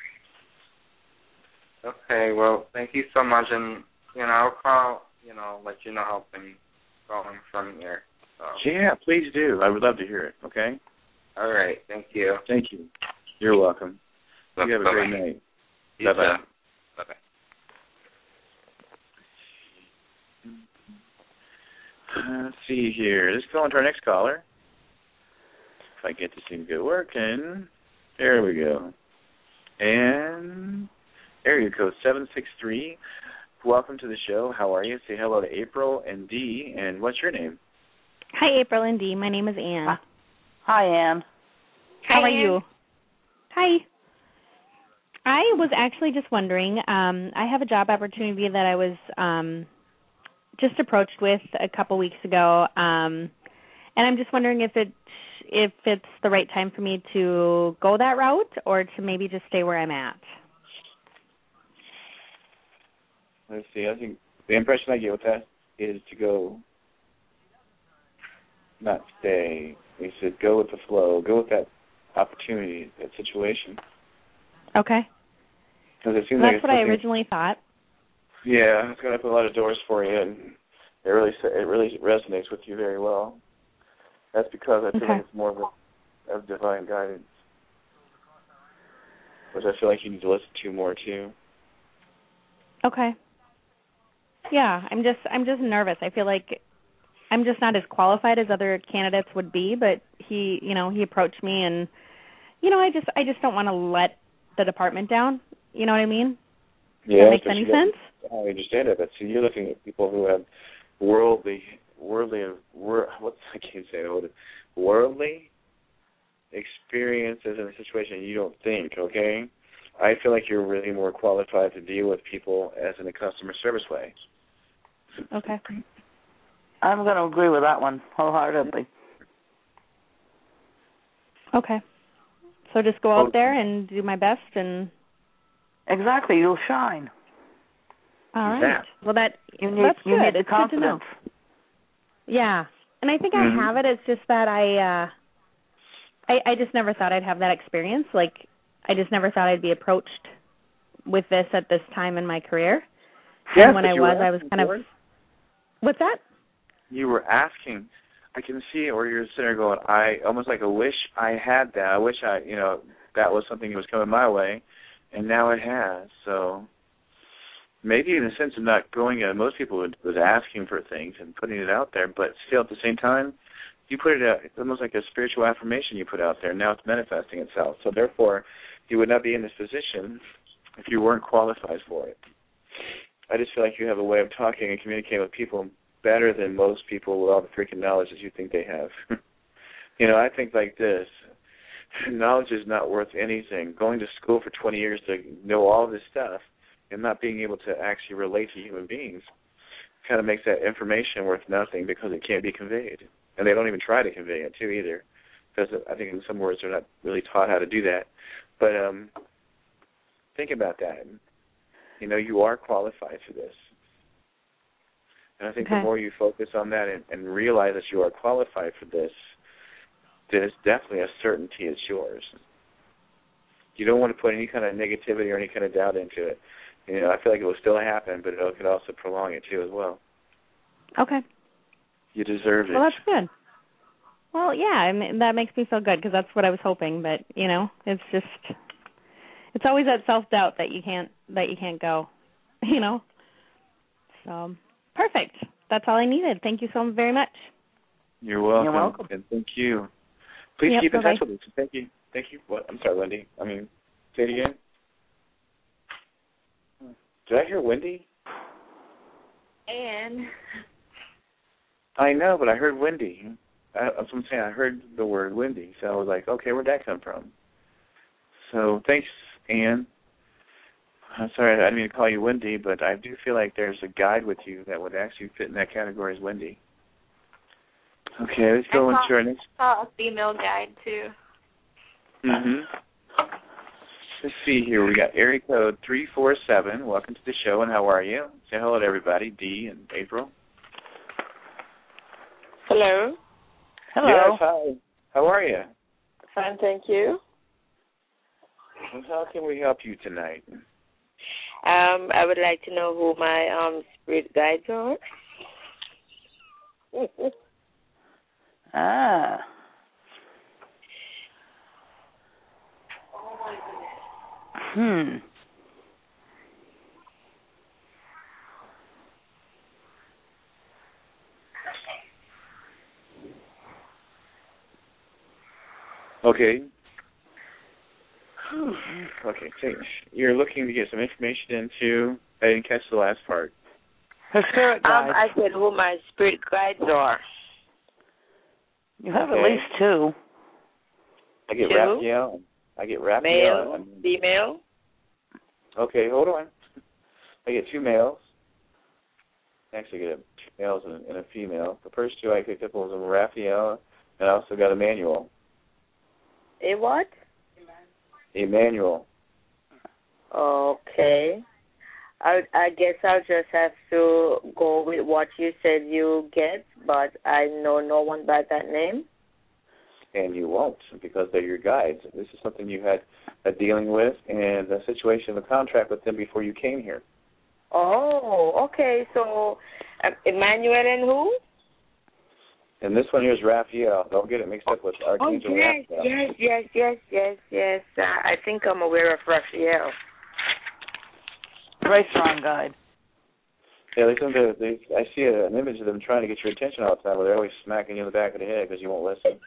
Okay, well, thank you so much, and, you know, I'll call, you know, let you know how things going from here. So.
Yeah, please do. I would love to hear it, okay?
All right, thank you.
Thank you. You're welcome. You have a great night. Bye-bye.
Bye-bye.
Let's see here. Let's go on to our next caller. If I get this thing to get working. There we go. And area code 763. Welcome to the show. How are you? Say hello to April and Dee. And what's your name?
Hi, April and Dee. My name is Ann.
Hi, Ann.
How are you? Hi. I was actually just wondering, I have a job opportunity that I was just approached with a couple weeks ago, and I'm just wondering if if it's the right time for me to go that route or to maybe just stay where I'm at.
Let's see. I think the impression I get with that is to go, not stay. He said go with the flow, go with that opportunity, that situation.
Okay.
Because it seems
that's
like
what I originally thought.
Yeah, it's going to open a lot of doors for you, and it really resonates with you very well. That's because I feel like it's more of divine guidance, which I feel like you need to listen to more too.
Okay. Yeah, I'm just nervous. I feel like I'm just not as qualified as other candidates would be, but he approached me, and I just don't want to let the department down. You know what I mean?
Yeah,
that makes any sense?
I understand it, but see, you're looking at people who have worldly experiences in a situation you don't think, okay? I feel like you're really more qualified to deal with people as in a customer service way.
Okay.
I'm going to agree with that one wholeheartedly.
Okay. So just go out there and do my best and...
Exactly, you'll shine.
All right. Well, that's
you
good.
need the
It's
confidence.
good to know. Yeah. And I think I have it. It's just that I just never thought I'd have that experience. Like, I just never thought I'd be approached with this at this time in my career.
Yes,
and when I was kind of... What's that?
You were asking. I can see it where you're sitting there going, I almost like a wish I had that. I wish that was something that was coming my way, and now it has. So maybe in the sense of not going, most people was asking for things and putting it out there, but still at the same time, you put it out, it's almost like a spiritual affirmation you put out there. Now it's manifesting itself. So therefore, you would not be in this position if you weren't qualified for it. I just feel like you have a way of talking and communicating with people better than most people with all the freaking knowledge that you think they have. I think like this. Knowledge is not worth anything. Going to school for 20 years to know all this stuff and not being able to actually relate to human beings kind of makes that information worth nothing because it can't be conveyed. And they don't even try to convey it, too, either. Because I think in some words they're not really taught how to do that. But think about that. You are qualified for this. And I think the more you focus on that and realize that you are qualified for this, there's definitely a certainty it's yours. You don't want to put any kind of negativity or any kind of doubt into it. I feel like it will still happen, but it could also prolong it, too, as well.
Okay.
You deserve it.
Well, that's good. Well, yeah, that makes me feel good because that's what I was hoping. But it's just, it's always that self-doubt that you can't go. So perfect. That's all I needed. Thank you so very much.
You're welcome.
You're welcome.
And thank you. Please keep in touch with us. Thank you. Thank you. What? I'm sorry, Wendy. Say it again. Did I hear Wendy?
And
I know, but I heard Wendy. That's what I'm saying. I heard the word Wendy, so I was like, okay, where'd that come from? So thanks, Ann. I'm sorry, I didn't mean to call you Wendy, but I do feel like there's a guide with you that would actually fit in that category as Wendy. Okay, let's go into our next.
I saw a female guide, too.
Let's see here. We got area code 347. Welcome to the show, and how are you? Say hello to everybody, Dee and April.
Hello.
Hello.
Yes, hi. How are you?
Fine, thank you.
Well, how can we help you tonight?
I would like to know who my spirit guides are.
Ah.
Okay. Okay, so you're looking to get some information into. I didn't catch the last part.
Her spirit guides.
I said who my spirit guides are.
You have at least two.
I get
two?
Raphael.
Male, female.
Okay, hold on. I get two males. Actually, I get two males and a female. The first two I picked up was a Raphael, and I also got Emmanuel.
A what?
Emmanuel.
Okay. I guess I'll just have to go with what you said you get, but I know no one by that name.
And you won't, because they're your guides. This is something you had a dealing with and a situation, a contract with them before you came here.
Oh, okay. So, Emmanuel and who?
And this one here is Raphael. Don't get it mixed up with Archangel Raphael.
Yes. I think I'm aware of Raphael.
Very strong guide.
Yeah, I see an image of them trying to get your attention all the time, where they're always smacking you in the back of the head because you won't listen.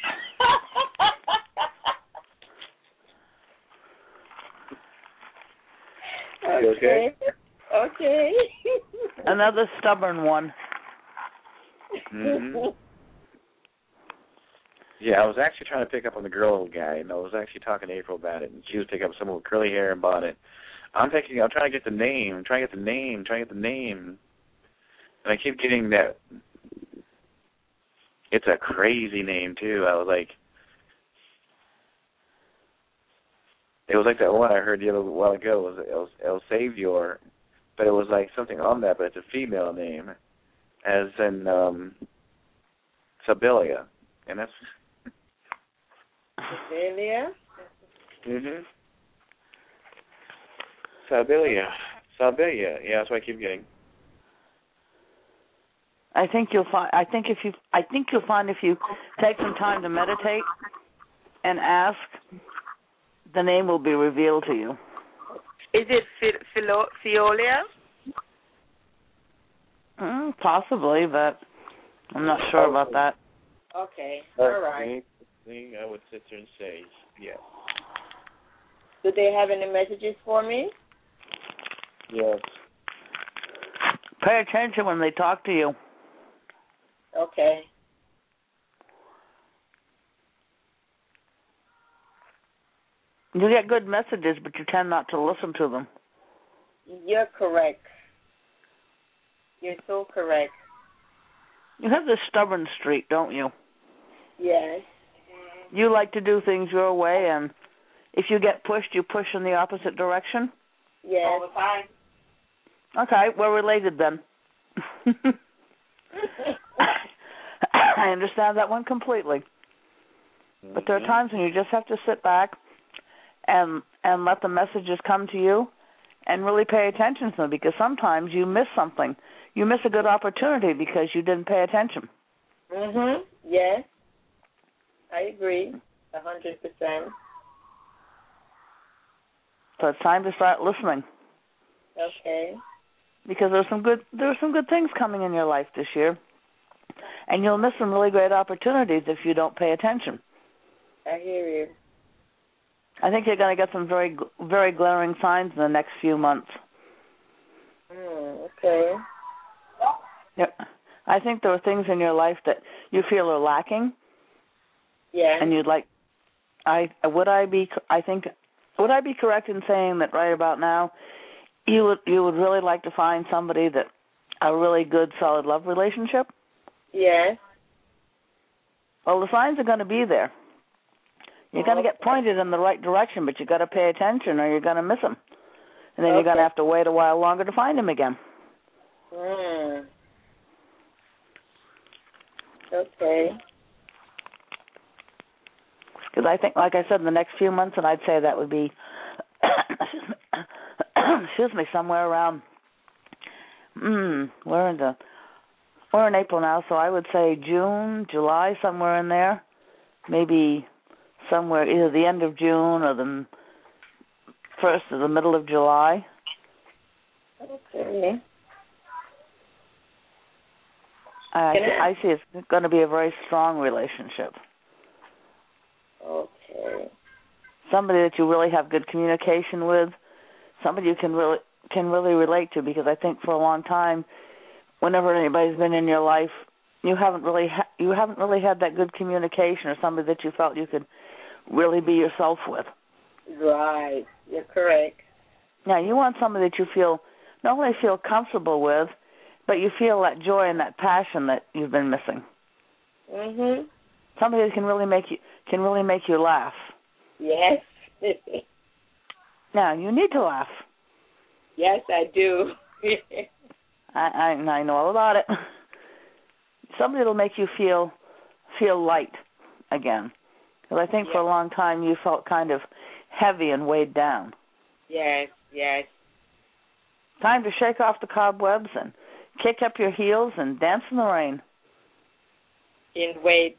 Okay.
Another stubborn one.
Mm-hmm. Yeah, I was actually trying to pick up on the girl guy, and I was actually talking to April about it, and she was picking up someone with curly hair and bonnet. I'm trying to get the name, and I keep getting that. It's a crazy name too. I was like, it was like that one I heard the other while ago. It was El Savior, but it was like something on that, but it's a female name, as in Sibylla, and that's
Sibylla.
Mhm. Sibylla. Yeah, that's what I keep getting.
I think you'll find if you take some time to meditate and ask, the name will be revealed to you.
Is it Fiolia?
Possibly, but I'm not sure about that.
Okay, all right.
I would sit there and say yes.
Do they have any messages for me?
Yes.
Pay attention when they talk to you.
Okay.
You get good messages, but you tend not to listen to them.
You're correct. You're so correct.
You have this stubborn streak, don't you?
Yes.
You like to do things your way, and if you get pushed, you push in the opposite direction?
Yes. All the time.
Okay, we're related then. I understand that one completely. But there are times when you just have to sit back and let the messages come to you and really pay attention to them, because sometimes you miss something. You miss a good opportunity because you didn't pay attention.
Yes. I agree 100%.
So it's time to start listening.
Okay.
Because there are some good things coming in your life this year, and you'll miss some really great opportunities if you don't pay attention.
I hear you.
I think you're going to get some very, very glaring signs in the next few months.
Okay.
Yep. I think there are things in your life that you feel are lacking.
Yeah.
And you'd like. Would I be correct in saying that right about now, you would really like to find somebody that a really good, solid love relationship?
Yes.
Well, the signs are going to be there. You're going to get pointed in the right direction, but you got to pay attention, or you're going to miss them, and then you're going to have to wait a while longer to find them again.
Okay.
Because I think, like I said, in the next few months, and I'd say that would be, excuse me, somewhere around. We're in April now, so I would say June, July, somewhere in there, maybe somewhere either the end of June or the first or the middle of July.
Okay.
I see it's going to be a very strong relationship.
Okay.
Somebody that you really have good communication with, somebody you can really relate to, because I think for a long time, whenever anybody's been in your life, you haven't really had that good communication, or somebody that you felt you could really be yourself with.
Right. You're correct.
Now, you want somebody that you not only feel comfortable with, but you feel that joy and that passion that you've been missing.
Mhm.
Somebody that can really make you laugh.
Yes.
Now, you need to laugh.
Yes, I do.
I know all about it. Somebody will make you feel light again. Because I think for a long time you felt kind of heavy and weighed down.
Yes, yes.
Time to shake off the cobwebs and kick up your heels and dance in the rain.
Wait.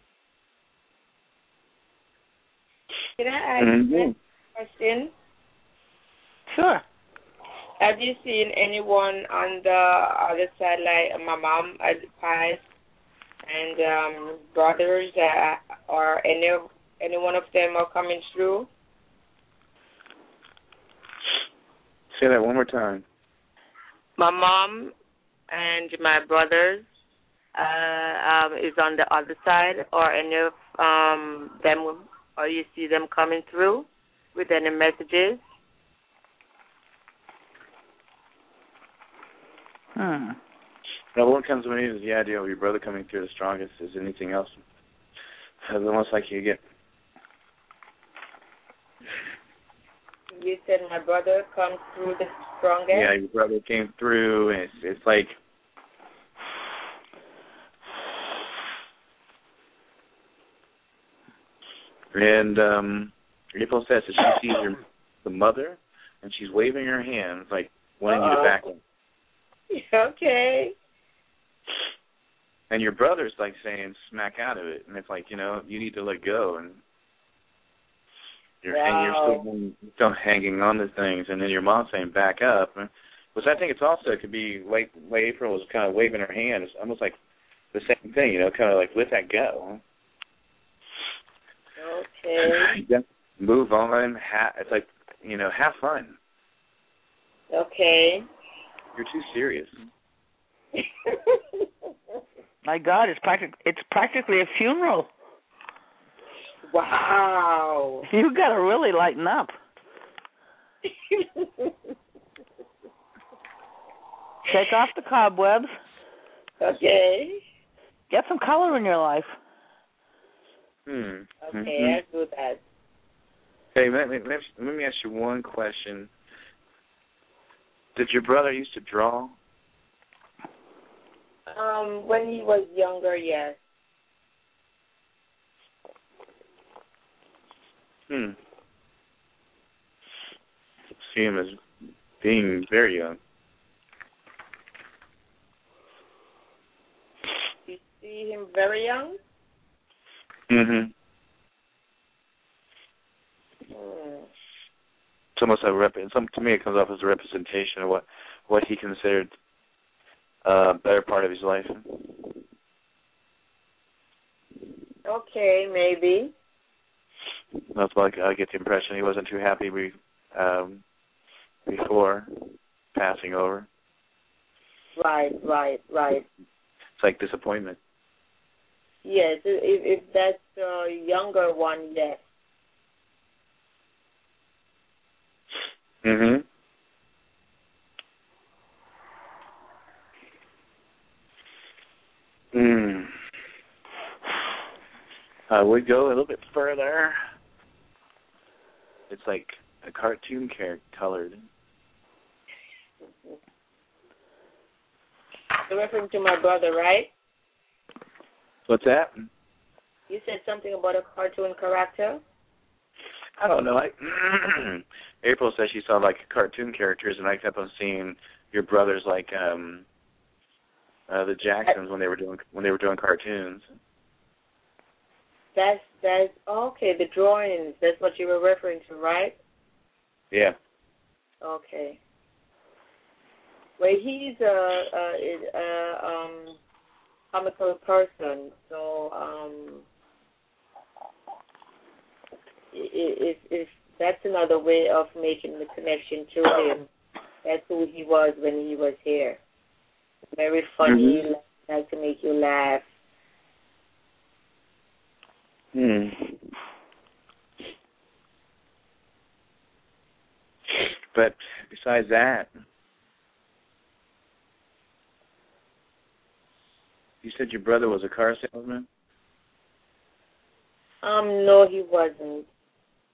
Can I ask you a question?
Sure.
Have you seen anyone on the other side, like my mom has passed, and brothers, or any one of them are coming through?
Say that one more time.
My mom and my brothers is on the other side, or any of them, or you see them coming through with any messages?
Now, what comes to me is the idea of your brother coming through the strongest. Is anything else? It's almost like you get.
You said my brother comes through the strongest?
Yeah, your brother came through, and it's like. And April says that she sees the mother, and she's waving her hands, like wanting you to back up.
Okay.
And your brother's like saying, "Smack out of it," and it's like, you need to let go, and you're still hanging on to things, and then your mom's saying, "Back up," which I think it could be like April was kind of waving her hand. It's almost like the same thing, kind of like let that go.
Okay.
Yeah. Move on. It's like, have fun.
Okay.
You're too serious.
My God, it's practically a funeral.
Wow.
You got to really lighten up. Take off the cobwebs.
Okay.
Get some color in your life.
Okay, I'll do that.
Hey, let me ask you one question. Did your brother used to draw?
When he was younger, yes.
See him as being very young.
You see him very young?
Mm-hmm. It's almost to me it comes off as a representation of what he considered a better part of his life.
Okay, maybe.
That's like I get the impression he wasn't too happy before passing over.
Right.
It's like disappointment.
Yes, if that's the younger one, yes.
Mhm. I would go a little bit further. It's like a cartoon character colored.
You're referring to my brother, right?
What's that?
You said something about a cartoon character?
I don't know. April says she saw like cartoon characters, and I kept on seeing your brothers like the Jacksons when they were doing cartoons.
That's okay. The drawings. That's what you were referring to, right?
Yeah.
Okay. Well, he's a comical person, so if that's another way of making the connection to him. That's who he was when he was here. Very funny, like to make you laugh.
But besides that, you said your brother was a car salesman?
No, he wasn't.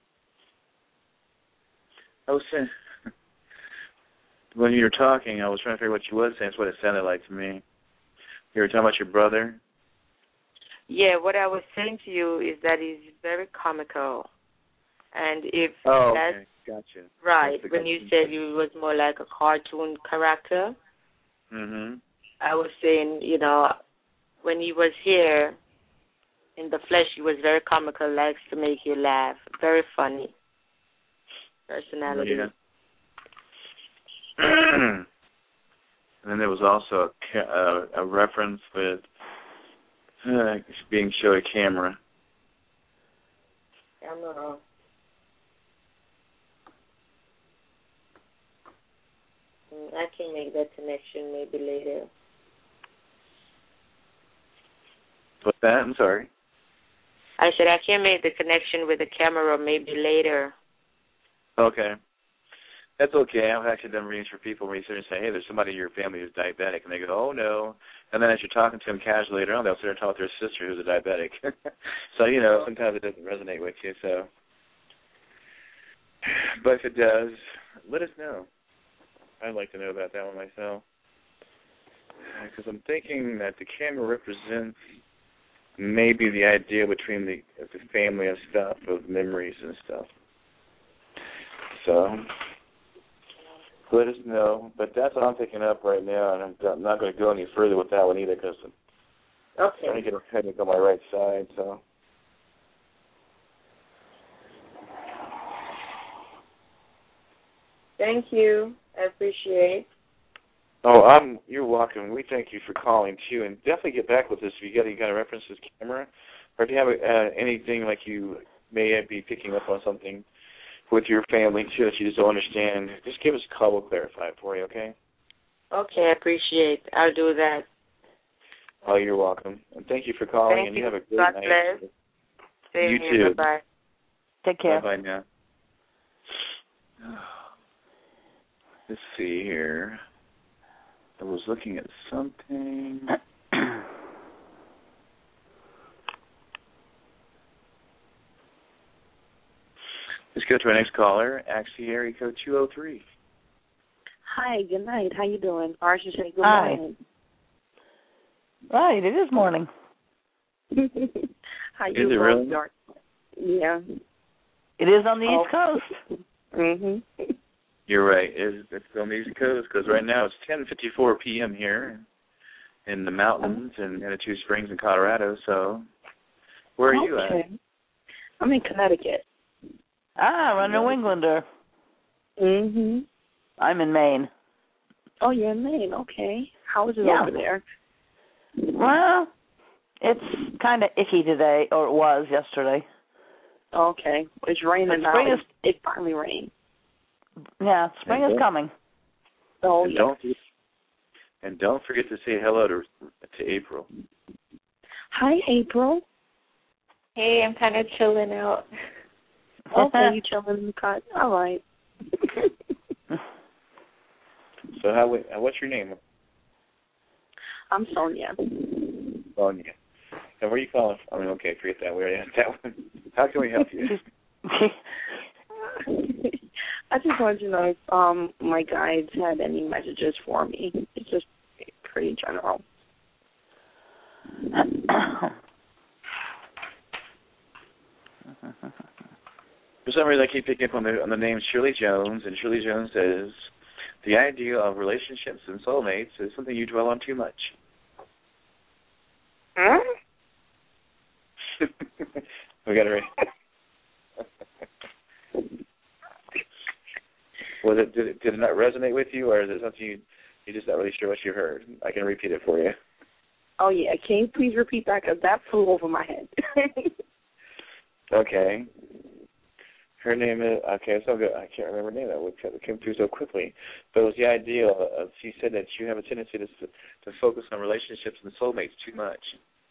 I was saying, when you were talking, I was trying to figure what you was saying. It's what it sounded like to me. You were talking about your brother?
Yeah, what I was saying to you is that he's very comical. And if
okay. Gotcha.
Right, when you said he was more like a cartoon character, I was saying, you know, when he was here in the flesh, he was very comical, likes to make you laugh, very funny personality.
Yeah. And then there was also a reference with being shown a camera.
Camera. I can make that connection maybe later.
What's that? I'm sorry.
I said I can make the connection with the camera maybe later.
Okay. That's okay. I've actually done readings for people where you sit and say, hey, there's somebody in your family who's diabetic. And they go, oh, no. And then as you're talking to them casually later on, they'll sit and talk to their sister who's a diabetic. So, you know, sometimes it doesn't resonate with you. So, but if it does, let us know. I'd like to know about that one myself. Because I'm thinking that the camera represents maybe the idea between the family and stuff, of memories and stuff. So, let us know. But that's what I'm picking up right now, and I'm not going to go any further with that one either because I'm trying to get a headache on my right side. So.
Thank you. I appreciate.
Oh, you're welcome. We thank you for calling, too. And definitely get back with us if you get any kind of reference to this camera. Or if you have anything like you may be picking up on something with your family, too, that you just don't understand, just give us a call. We'll clarify it for you, okay?
Okay, I appreciate. I'll do that.
Oh, you're welcome. And thank you for calling.
Thank
and
you.
Have a great
God
night.
Bless. Same
You
here.
too.
Bye-bye.
Take care.
Bye-bye now. Let's see here. I was looking at something. Let's go to our next caller, Axie area code 203.
Hi, good night. How you doing? Or I should say good
Hi.
morning.
Right, it is morning.
How you
Is it really?
Dark? Yeah.
It is on the East Coast.
Mhm.
You're right. It's on the East Coast because right now it's 10:54 p.m. here in the mountains in Manitou Springs in Colorado. So, where are you at?
I'm in Connecticut.
Ah, I'm a New Englander.
Mhm.
I'm in Maine.
Oh, you're in Maine. Okay. How is it over there?
Well, it's kind of icky today, or it was yesterday.
Okay. It's raining now.
Spring
It finally rained.
Yeah, spring is coming.
Oh,
and don't forget to say hello to April.
Hi, April.
Hey, I'm kind of chilling out.
Okay, you chilling in the car. All right.
So what's your name?
I'm Sonia.
Sonia. And where are you calling from? I mean, okay, forget that. We already had that one. How can we help you?
I just wanted to know if my guides had any messages for me. It's just pretty general.
For some reason, I keep picking up on the name Shirley Jones, and Shirley Jones says, the idea of relationships and soulmates is something you dwell on too much.
Huh?
We got it right. Did it not resonate with you, or is it something you're just not really sure what you heard? I can repeat it for you.
Oh, yeah. Can you please repeat that? Because that flew over my head.
Okay. Her name is, okay, so good. I can't remember her name. That came through so quickly. But it was the idea of, she said that you have a tendency to focus on relationships and soulmates too much.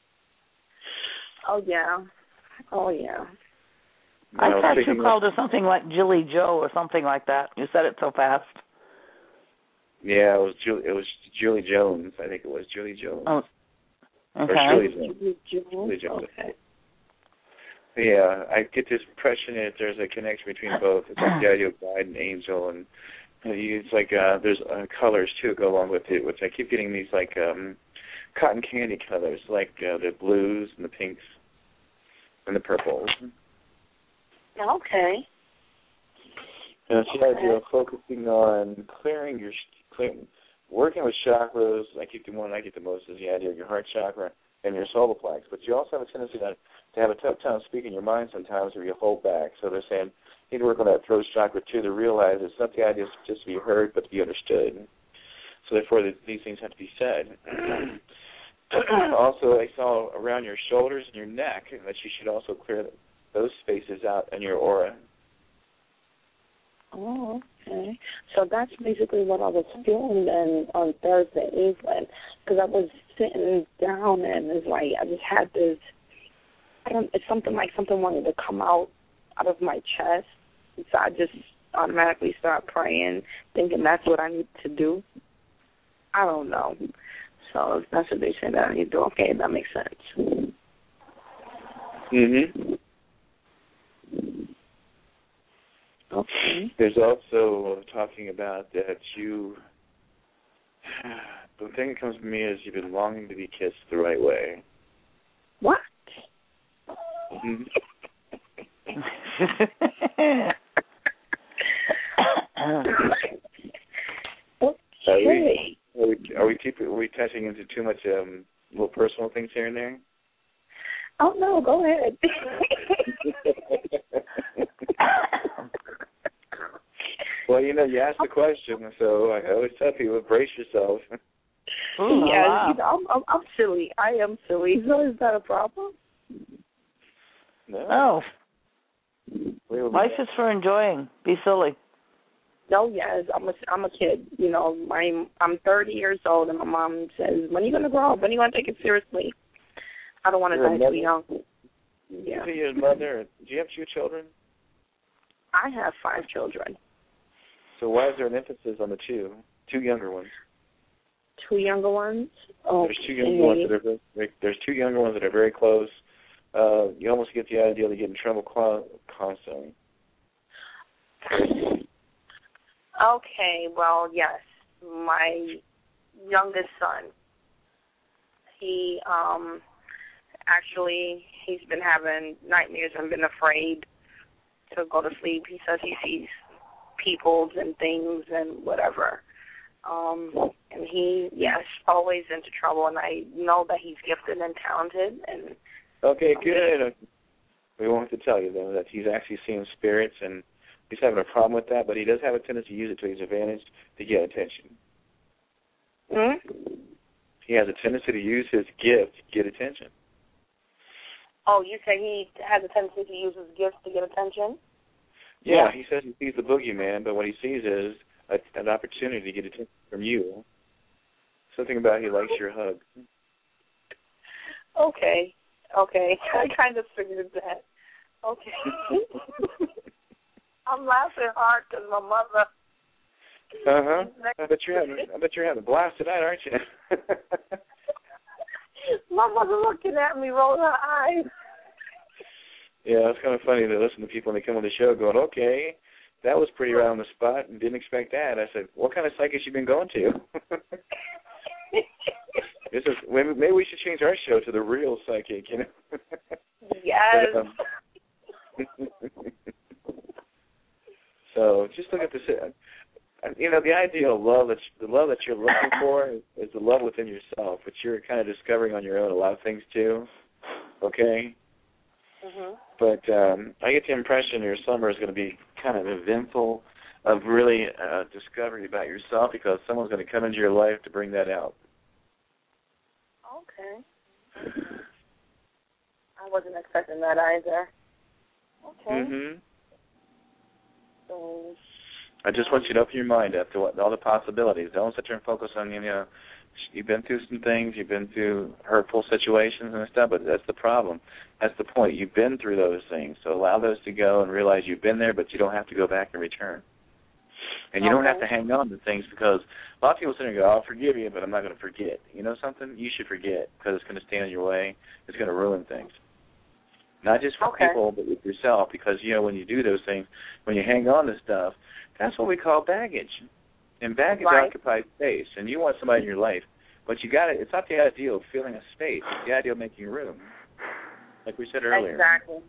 Oh, yeah. Oh, yeah.
I thought you called her something like Jilly Joe or something like that. You said it so fast.
Yeah, it was Julie Jones. I think it was Julie Jones.
Oh, okay.
Or Shirley Jones.
Julie Jones.
Okay. Yeah, I get this impression that there's a connection between both. It's like the idea of guide and angel, and it's like there's colors too go along with it, which I keep getting these like cotton candy colors, like the blues and the pinks and the purples.
Okay.
And it's the idea of focusing on clearing your, working with chakras. I get the most is the idea of your heart chakra and your solar plex. But you also have a tendency to have a tough time speaking your mind sometimes, or you hold back. So they're saying you need to work on that throat chakra too, to realize it's not the idea just to be heard, but to be understood. So therefore, these things have to be said. Also, I saw around your shoulders and your neck that you should also clear those spaces out in your aura.
Oh, okay. So that's basically what I was feeling then on Thursday evening, because I was sitting down and it's like I just had this. It's something like something wanted to come out of my chest, so I just automatically start praying, thinking that's what I need to do. I don't know. So if that's what they say that I need to do, okay, that makes sense.
Mhm.
Okay.
There's also talking about that the thing that comes to me is you've been longing to be kissed the right way.
What?
Mm-hmm.
Okay.
Are we touching into too much little personal things here and there?
Oh no, go ahead.
Well, you asked the question, so I always tell people, brace yourself.
Yeah, I'm silly. I am silly. So is that a problem?
No.
Life is for enjoying. Be silly.
No, yes, I'm a kid. I'm 30 years old, and my mom says, "When are you gonna grow up? When are you gonna take it seriously?" I don't want to die too young. Yeah.
So you're a mother. Do you have 2 children?
I have 5 children.
So why is there an emphasis on the 2 younger ones?
2 younger ones. Oh,
there's 2 younger ones that are there's 2 younger ones that are very close. You almost get the idea they get in trouble constantly.
Okay, well, yes. My youngest son, he he's been having nightmares and been afraid to go to sleep. He says he sees peoples and things and whatever. And he, yes, always into trouble, and I know that he's gifted and talented. And
okay, good. We won't have to tell you, though, that he's actually seeing spirits, and he's having a problem with that, but he does have a tendency to use it to his advantage to get attention.
Hmm?
He has a tendency to use his gift to get attention.
Oh, you say he has a tendency to use his gift to get attention?
Yeah, he says he sees the boogeyman, but what he sees is an opportunity to get attention from you. Something about he likes your hug.
Okay. I kind of figured that. Okay. I'm laughing hard because my mother.
I bet you're having a blast tonight, aren't you?
My mother looking at me, rolling her eyes.
Yeah, it's kind of funny to listen to people when they come on the show going, okay, that was pretty right on the spot and didn't expect that. I said, what kind of psychic you been going to? Maybe we should change our show to the real psychic,
Yes.
But, so just look at this. The idea of love, the love that you're looking for is the love within yourself, which you're kind of discovering on your own a lot of things too. Okay?
Mm-hmm.
But I get the impression your summer is going to be kind of eventful, of really discovery about yourself, because someone's going to come into your life to bring that out.
Okay. I wasn't expecting that either. Okay.
Mm-hmm.
So
I just want you to open your mind up to all the possibilities. Don't sit there and focus on, you've been through some things, you've been through hurtful situations and stuff, but that's the problem. That's the point. You've been through those things. So allow those to go and realize you've been there, but you don't have to go back and return. And you don't have to hang on to things, because a lot of people sit there and go, I'll forgive you, but I'm not going to forget. You know something? You should forget, because it's going to stand in your way. It's going to ruin things. not just for people, but with yourself. Because when you do those things, when you hang on to stuff, that's what we call baggage, and baggage occupies space. And you want somebody in your life, but you got it. It's not the idea of filling a space; it's the idea of making room, like we said earlier.
Exactly.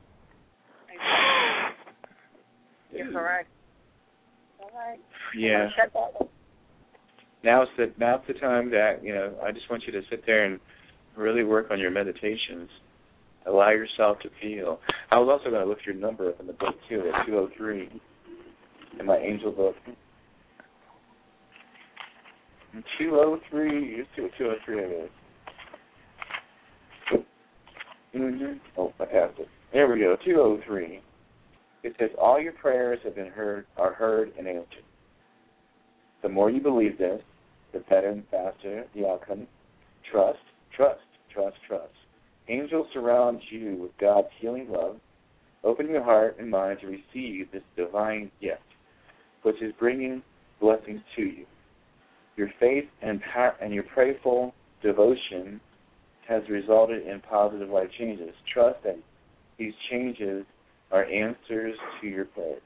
You're correct. All right.
Yeah. Now it's the time that I just want you to sit there and really work on your meditations. Allow yourself to feel. I was also going to look your number up in the book too, at 203, in my angel book. 203. Let's see what 203 is. Oh, I passed it. There we go. 203. It says all your prayers have been heard and answered. The more you believe this, the better and faster the outcome. Trust, trust, trust, trust. Angels surround you with God's healing love. Open your heart and mind to receive this divine gift, which is bringing blessings to you. Your faith and your prayerful devotion has resulted in positive life changes. Trust that these changes are answers to your prayers.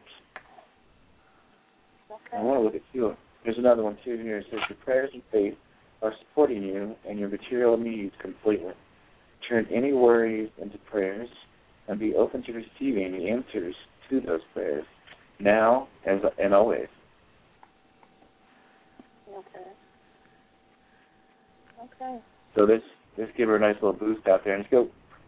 Okay. I want to look at two. There's another one too here. It says your prayers and faith are supporting you and your material needs completely. Turn any worries into prayers and be open to receiving the answers to those prayers now and always.
Okay.
So let's give her a nice little boost out there and let's go.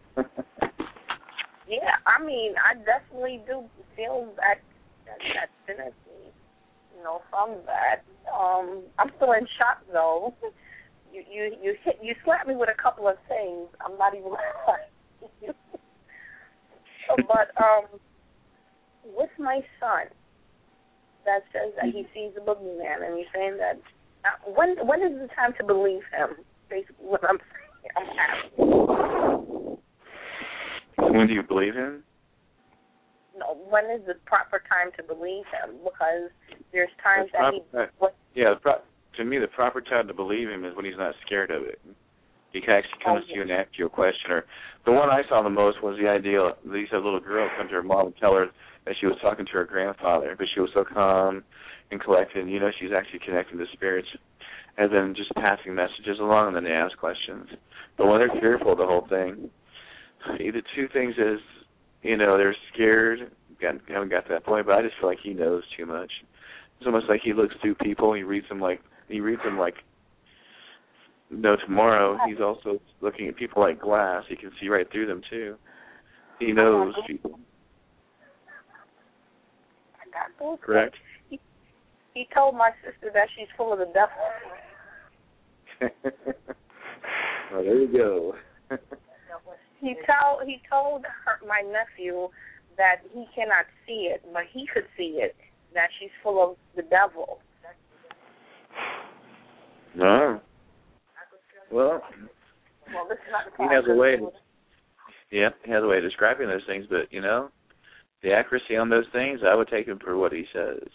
Yeah, I mean, I definitely do feel that synergy, from that. I'm still in shock though. You slapped me with a couple of things. I'm not even lying. But with my son, that says that he sees the boogeyman, and you're saying that when is the time to believe him? Basically, what I'm saying, I'm asking.
When do you believe him?
No, when is the proper time to believe him? Because there's times that
to me, the proper time to believe him is when he's not scared of it. He actually comes to you and asks you a question. Or the one I saw the most was the idea that these little girl come to her mom and tell her that she was talking to her grandfather, but she was so calm and collected. She's actually connecting to spirits, and then just passing messages along, and then they ask questions. But when they're fearful of the whole thing, the two things is, they're scared. Haven't got to that point, but I just feel like he knows too much. It's almost like he looks through people. He reads them like no tomorrow. He's also looking at people like glass. He can see right through them too. He knows people.
I got those.
Correct.
He told my sister that she's full of the devil.
Well, there you go.
He told my nephew that he cannot see it, but he could see it, that she's full of the devil.
No. Well,
this is not the
he has a way. He has a way of describing those things, but the accuracy on those things, I would take him for what he says.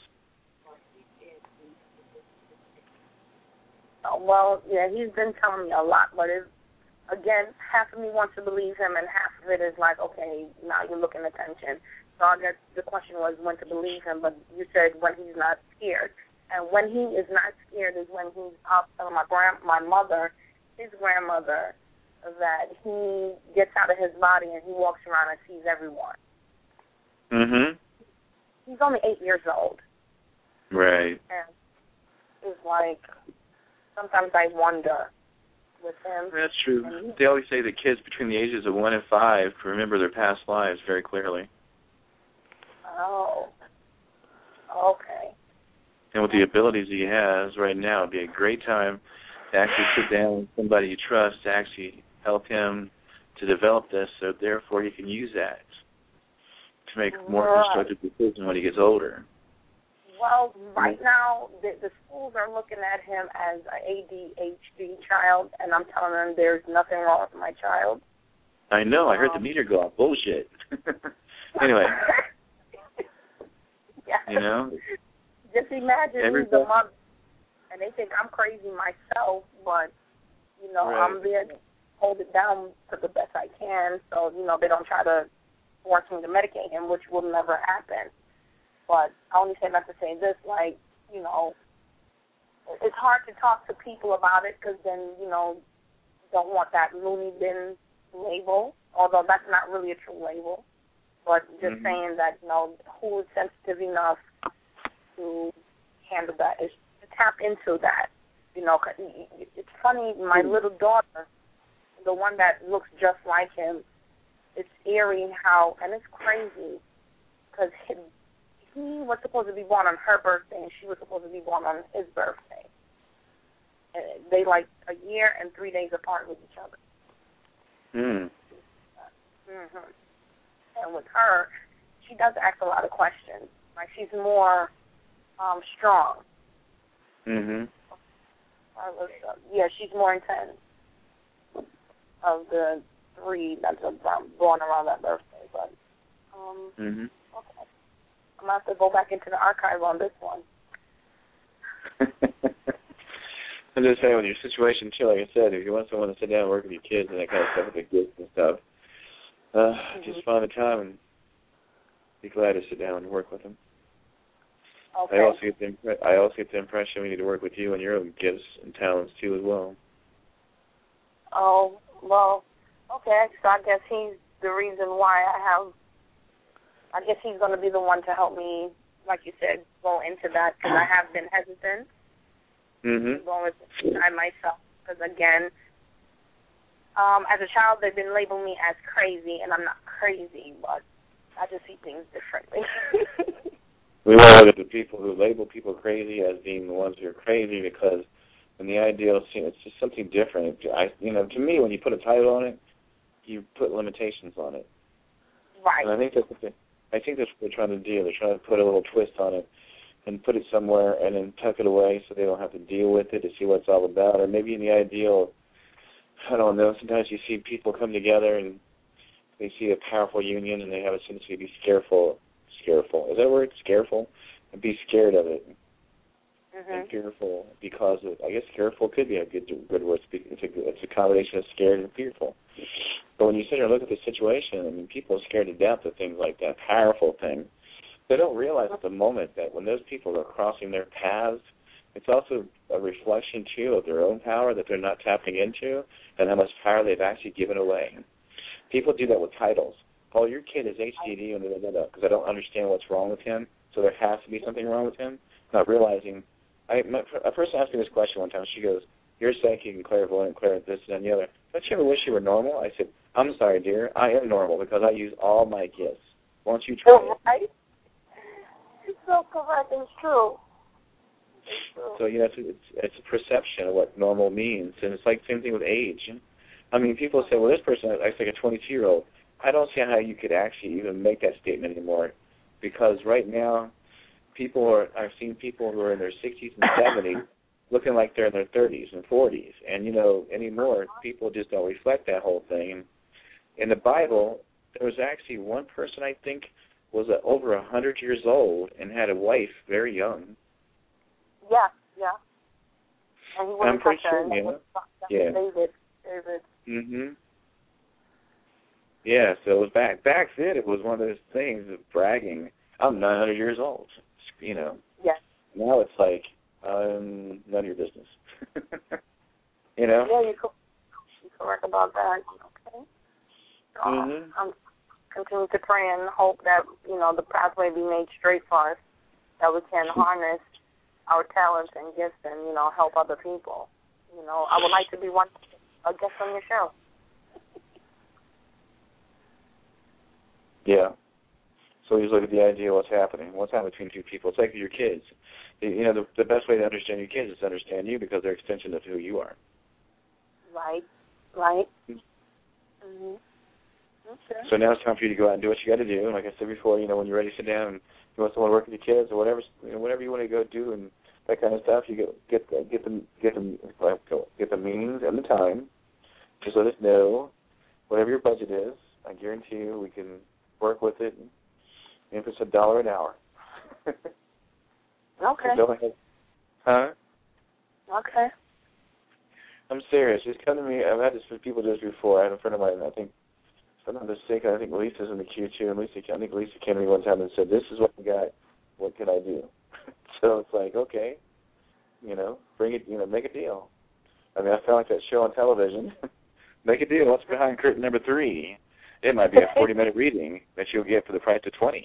Well, yeah, he's been telling me a lot, but again, half of me wants to believe him, and half of it is like, okay, now you're looking at attention. So I guess the question was when to believe him, but you said when he's not scared. And when he is not scared is when he's up telling my mother, his grandmother, that he gets out of his body and he walks around and sees everyone.
Mm-hmm.
He's only 8 years old.
Right.
And it's like, sometimes I wonder with him.
That's true. They always say that kids between the ages of 1 and 5 remember their past lives very clearly.
Oh. Okay.
And with the abilities he has right now, it would be a great time to actually sit down with somebody you trust to actually help him to develop this, so therefore he can use that to make more constructive decisions when he gets older.
Well, right now, the schools are looking at him as an ADHD child, and I'm telling them there's nothing wrong with my child.
I know. I heard the meter go off. Bullshit. Anyway.
Yeah. Just imagine the mother, and they think I'm crazy myself, but,
right.
I'm there to hold it down to the best I can, so, they don't try to forcing to medicate him, which will never happen. But I only say that to say this, like, you know, it's hard to talk to people about it because then, you know, don't want that loony bin label, although that's not really a true label. But just saying that, you know, who is sensitive enough to handle that is to tap into that. You know, it's funny, my little daughter, the one that looks just like him, it's eerie how, and it's crazy, because he was supposed to be born on her birthday, and she was supposed to be born on his birthday. And they like a year and 3 days apart with each other. And with her, she does ask a lot of questions. Like, she's more strong. Yeah, she's more intense of the three that's born around that birthday. But okay, I'm gonna have to go back into the archive on this one.
I'm just saying, with your situation too, like I said, if you want someone to sit down and work with your kids and that kind of stuff, with the kids and stuff, just find the time and be glad to sit down and work with them.
Okay.
I also get the impression we need to work with you and your own gifts and talents too as well.
Oh, well, okay. So I guess he's the reason why I guess he's going to be the one to help me, like you said, go into that, because I have been hesitant. Going by myself, because again, as a child, they've been labeling me as crazy, and I'm not crazy, but I just see things differently.
We all look at the people who label people crazy as being the ones who are crazy, because in the ideal scene, it's just something different. To me, when you put a title on it, you put limitations on it.
Right.
And I think that's what they're trying to do. They're trying to put a little twist on it and put it somewhere and then tuck it away so they don't have to deal with it to see what it's all about. Or maybe in the ideal, I don't know, sometimes you see people come together and they see a powerful union and they have a tendency to be scareful. Is that a word? Scareful? And be scared of it. And fearful because of, I guess scareful could be a good word. It's a combination of scared and fearful. But when you sit there and look at the situation, I mean, people are scared to death of things like that, powerful things. They don't realize at the moment that when those people are crossing their paths, it's also a reflection, too, of their own power that they're not tapping into and how much power they've actually given away. People do that with titles. Oh, your kid is HDD, and because I don't understand what's wrong with him, so there has to be something wrong with him. Not realizing. A person asked me this question one time. She goes, "You're psychic and clairvoyant, clairvoyant, this and the other. Don't you ever wish you were normal?" I said, "I'm sorry, dear. I am normal because I use all my gifts. Why don't you try it?"
Right? It's so correct. It's true.
So, it's a perception of what normal means. And it's like the same thing with age. I mean, people say, well, this person acts like a 22-year-old. I don't see how you could actually even make that statement anymore, because right now I've seen people who are in their 60s and 70s looking like they're in their 30s and 40s. And, anymore, people just don't reflect that whole thing. And in the Bible, there was actually one person, I think, was over 100 years old and had a wife very young.
Yeah. And he
I'm pretty sure, Yeah.
David.
Yeah, so it was back then. It was one of those things of bragging. I'm 900 years old.
Yes.
Now it's like none of your business.
Yeah, you're correct about that. Okay. I'm continuing to pray and hope that the pathway be made straight for us, that we can harness our talents and gifts and help other people. I would like to be a guest on your show.
Yeah. So you look at the idea of what's happening between two people. It's like your kids. The best way to understand your kids is to understand you, because they're an extension of who you are.
Right. Okay.
So now it's time for you to go out and do what you got to do. And like I said before, when you're ready to sit down and you want someone to work with your kids or whatever, whatever you want to go do and that kind of stuff, you get the means and the time. Just let us know whatever your budget is. I guarantee you we can work with it. If it's $1 an hour.
Okay.
So go ahead. Huh?
Okay.
I'm serious. Just come to me. I've had this for people do this before. I had a friend of mine, I think I'm not mistaken, I think Lisa's in the queue too, and I think Lisa came to me one time and said, "This is what we got. What can I do?" So it's like, okay, bring it, make a deal. I mean, I felt like that show on television. Make a deal. What's behind curtain number 3? It might be a 40-minute reading that you'll get for the price of 20.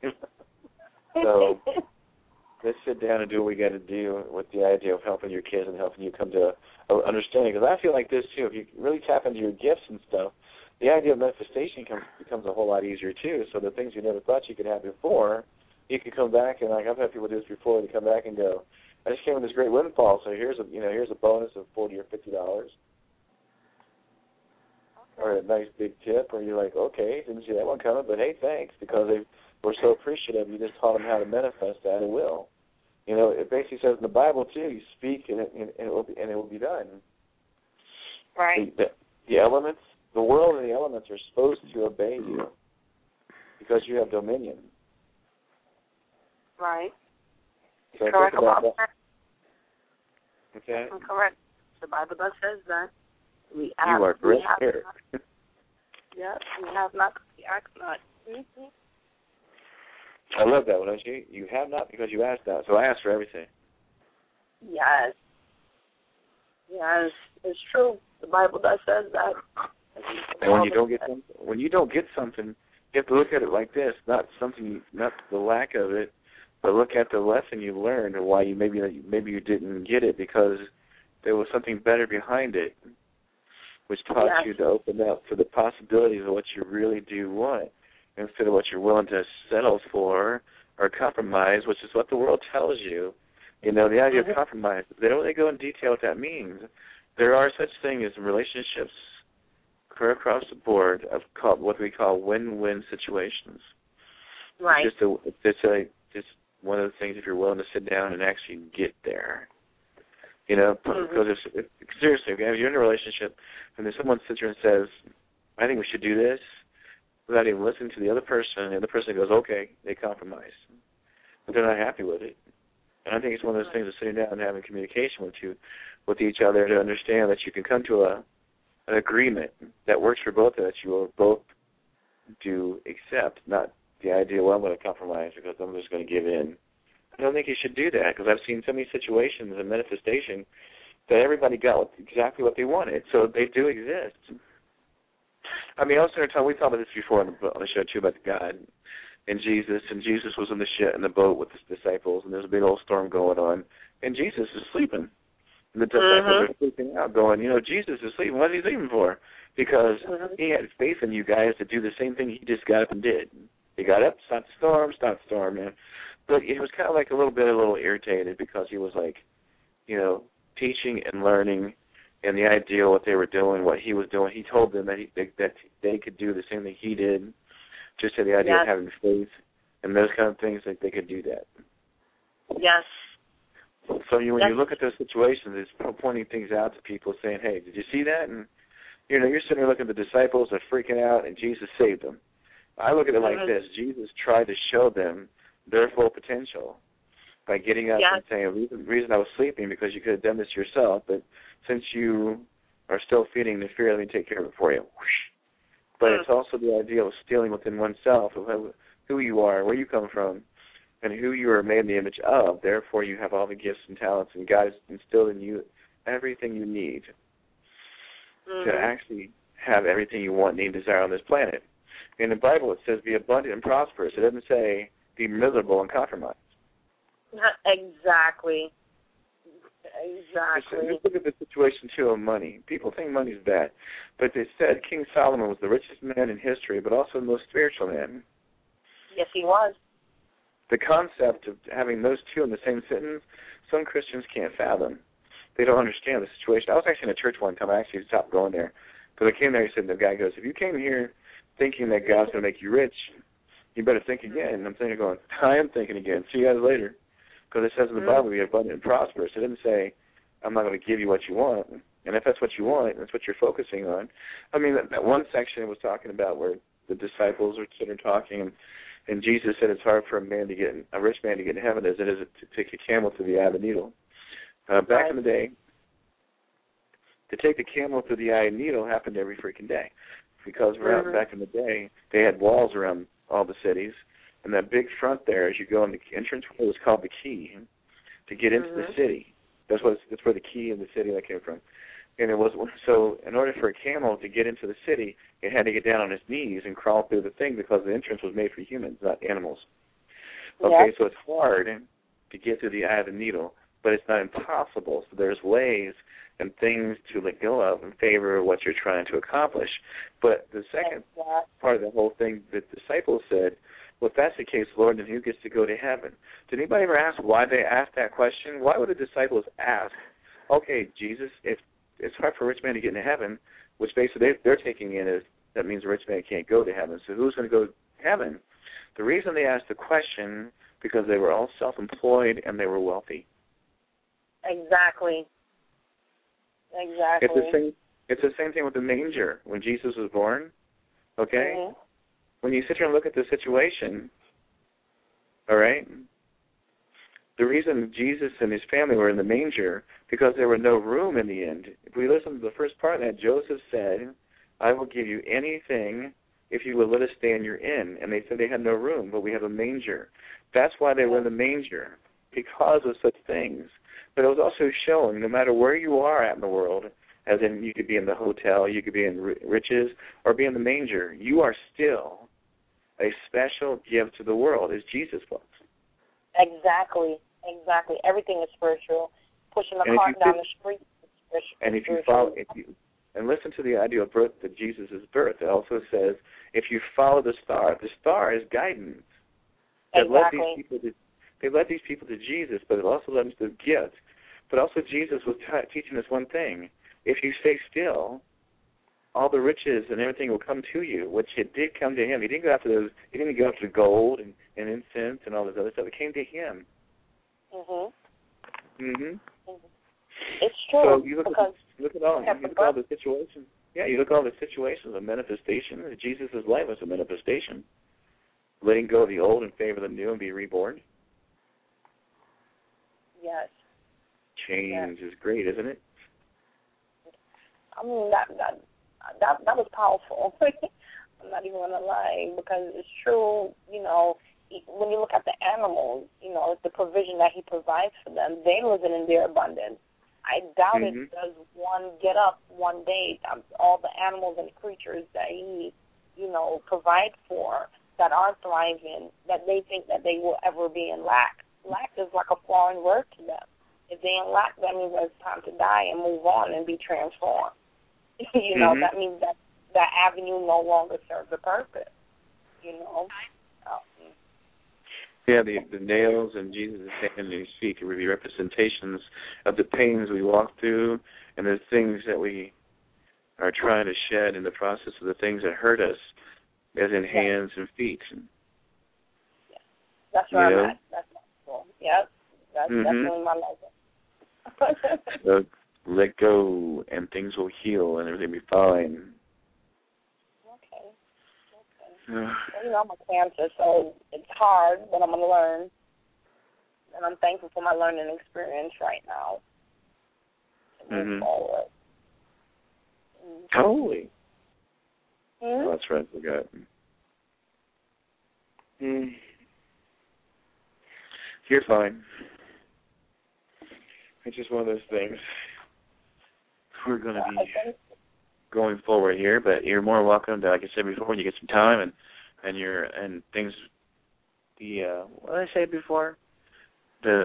So let's sit down and do what we got to do with the idea of helping your kids and helping you come to an understanding. Because I feel like this, too. If you really tap into your gifts and stuff, the idea of manifestation becomes a whole lot easier, too. So the things you never thought you could have before, you can come back and, like, I've had people do this before. They come back and go, I just came with this great windfall, so here's a bonus of $40 or $50. Or a nice big tip, or you're like, okay, didn't see that one coming, but hey, thanks, because they were so appreciative. You just taught them how to manifest that, and will. It basically says in the Bible too. You speak, and it will be done.
Right.
The elements, the world, and the elements are supposed to obey you because you have dominion.
Right.
So
correct about that.
Okay.
Correct. The Bible does says that.
You are great here.
Yeah, we have not, we ask not. Mm-hmm.
I love that one, don't you? You have not because you asked not. So I asked for everything.
Yes. Yes, it's true. The Bible does says that.
And when you don't get something, you have to look at it like this: not the lack of it, but look at the lesson you learned and why maybe you didn't get it because there was something better behind it, which taught you to open up to the possibilities of what you really do want instead of what you're willing to settle for or compromise, which is what the world tells you. The idea of compromise, they don't really go in detail what that means. There are such things in relationships across the board of what we call win-win situations.
Right.
It's one of the things if you're willing to sit down and actually get there. Because seriously, if you're in a relationship and then someone sits here and says, I think we should do this, without even listening to the other person, and the other person goes, okay, they compromise. But they're not happy with it. And I think it's one of those things of sitting down and having communication with each other to understand that you can come to an agreement that works for both of us. You will both do accept, not the idea, well, I'm going to compromise because I'm just going to give in. I don't think you should do that because I've seen so many situations in manifestation that everybody got exactly what they wanted. So they do exist. I mean, we talked about this before on the show too about God and Jesus was in the boat with his disciples, and there's a big old storm going on, and Jesus is sleeping. And the disciples are sleeping out, going, Jesus is sleeping. What is he sleeping for? Because he had faith in you guys to do the same thing he just got up and did. He got up, stopped the storm, man. But he was kind of like a little irritated because he was like, teaching and learning, and the idea of what they were doing, what he was doing. He told them that they could do the same thing he did, just to the idea of having faith and those kind of things, that they could do that.
Yes.
So when you look at those situations, it's pointing things out to people, saying, hey, did you see that? And, you're sitting there looking at the disciples, they're freaking out, and Jesus saved them. I look at it like this. Jesus tried to show them their full potential by getting up and saying, the reason I was sleeping because you could have done this yourself, but since you are still feeding the fear, let me take care of it for you. But it's also the idea of stealing within oneself of who you are, where you come from, and who you are made in the image of. Therefore, you have all the gifts and talents, and God has instilled in you everything you need to actually have everything you want, need, desire on this planet. In the Bible, it says be abundant and prosperous. It doesn't say be miserable and compromised.
Exactly.
Just look at the situation, too, of money. People think money is bad. But they said King Solomon was the richest man in history, but also the most spiritual man.
Yes, he was.
The concept of having those two in the same sentence, some Christians can't fathom. They don't understand the situation. I was actually in a church one time. I actually stopped going there. Because I came there, and the guy goes, if you came here thinking that God's going to make you rich, you better think again. And I'm thinking, I am thinking again. See you guys later. Because it says in the Bible, be abundant and prosperous. It didn't say, I'm not going to give you what you want. And if that's what you want, that's what you're focusing on. I mean, that one section was talking about where the disciples were sitting talking, and Jesus said it's hard for a rich man to get in heaven as it is to take a camel through the eye of a needle. Back in the day, to take the camel through the eye of a needle happened every freaking day. because back in the day, they had walls around all the cities, and that big front there, as you go in the entrance, it was called the key to get into the city. That's where the key in the city that came from. And it was so. In order for a camel to get into the city, it had to get down on its knees and crawl through the thing because the entrance was made for humans, not animals. Okay, so it's hard to get through the eye of the needle, but it's not impossible. So there's ways and things to let go of in favor of what you're trying to accomplish. But the second part of the whole thing, the disciples said, well, if that's the case, Lord, then who gets to go to heaven? Did anybody ever ask why they asked that question? Why would the disciples ask, okay, Jesus, if it's hard for a rich man to get into heaven, which basically they're taking in as that means a rich man can't go to heaven. So who's going to go to heaven? The reason they asked the question, because they were all self-employed and they were wealthy.
Exactly.
It's the same thing with the manger when Jesus was born. Okay? When you sit here and look at the situation, all right, the reason Jesus and his family were in the manger, because there was no room in the end. If we listen to the first part of that, Joseph said, I will give you anything if you will let us stay in your inn. And they said they had no room, but we have a manger. That's why they were in the manger, because of such things. But it was also showing, no matter where you are at in the world, as in you could be in the hotel, you could be in riches, or be in the manger, you are still a special gift to the world, as Jesus was.
Exactly. Everything is spiritual. Pushing the cart down the street is spiritual.
And if you follow, and listen to the idea of birth, that Jesus' birth, it also says, if you follow the star is guidance. They led these people to Jesus, but it also led them to the gift. But also Jesus was teaching us one thing. If you stay still, all the riches and everything will come to you, which it did come to him. He didn't go after those. He didn't go after gold and incense and all this other stuff. It came to him.
It's true.
So you look at all the situations. Yeah, you look at all the situations of manifestation. Jesus' life was a manifestation. Letting go of the old in favor of the new and be reborn.
Yes.
Change is great, isn't it?
I mean, that was powerful. I'm not even going to lie, because it's true, you know, when you look at the animals, you know, the provision that he provides for them, they live in their abundance. I doubt it does one get up one day, all the animals and creatures that he, you know, provides for that are thriving, that they think that they will ever be in lack. Lack is like a foreign word to them. If they in lack, that means it's time to die and move on and be transformed. You know, that means that avenue no longer serves a purpose, you know.
Yeah, the nails and Jesus' hand and his feet can be representations of the pains we walk through and the things that we are trying to shed in the process of the things that hurt us, as in hands and feet.
Yeah. That's where I'm at. That's cool. Yep. That's definitely my lesson.
So let go and things will heal and everything will be fine.
Well, you know, I'm a Cancer, so it's hard, but I'm going to learn. And I'm thankful for my learning experience right now to move forward.
Totally. Oh, that's right, I forgot. You're fine. It's just one of those things. We're going to be going forward here, but you're more welcome to, like I said before, when you get some time and things. What did I say before? The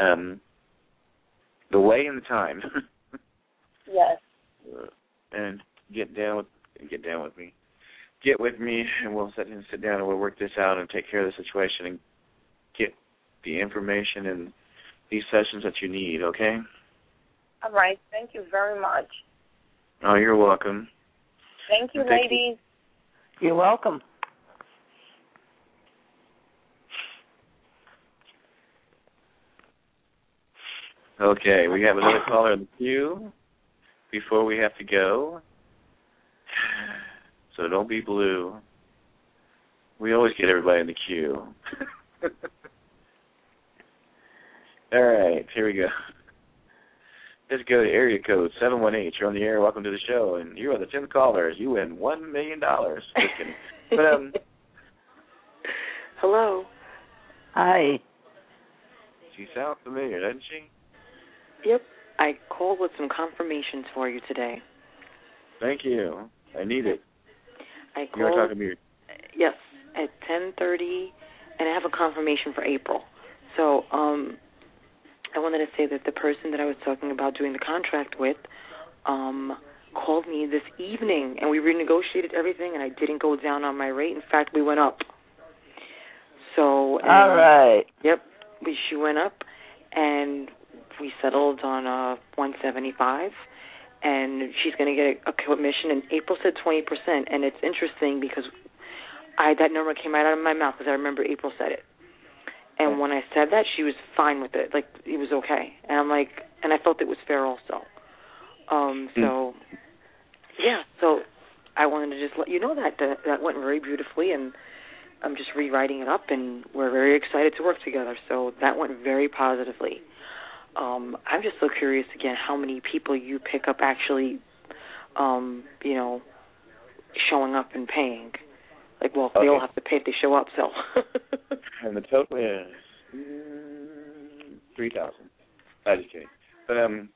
way and the time.
Yes.
And get with me. Get with me, and we'll sit down and we'll work this out and take care of the situation and get the information and these sessions that you need. Okay.
All right. Thank you very much.
Oh, you're welcome.
Thank you, ladies.
You're welcome.
Okay, we have another caller in the queue before we have to go. So don't be blue. We always get everybody in the queue. All right, here we go. Just go to area code 718. You're on the air. Welcome to the show, and you are the 10th callers. You win $1 million. Just kidding. But
hello.
Hi.
She sounds familiar, doesn't she?
Yep. I called with some confirmations for you today.
Thank you. I need it.
I called.
You want to talk to me?
Yes, at 10:30, and I have a confirmation for April. So, I wanted to say that the person that I was talking about doing the contract with, called me this evening, and we renegotiated everything, and I didn't go down on my rate. In fact, we went up. So,
all right.
Yep, she went up, and we settled on $175, and she's going to get a commission. And April said 20%, and it's interesting because that number came right out of my mouth because I remember April said it. And when I said that, she was fine with it. Like, it was okay. And I'm like, and I felt it was fair also. So, yeah. So I wanted to just let you know that went very beautifully, and I'm just rewriting it up, and we're very excited to work together. So that went very positively. I'm just so curious again how many people you pick up actually, showing up and paying. Like, well, they all have to pay if they show up, so.
And the total is 3,000. I'm just kidding. But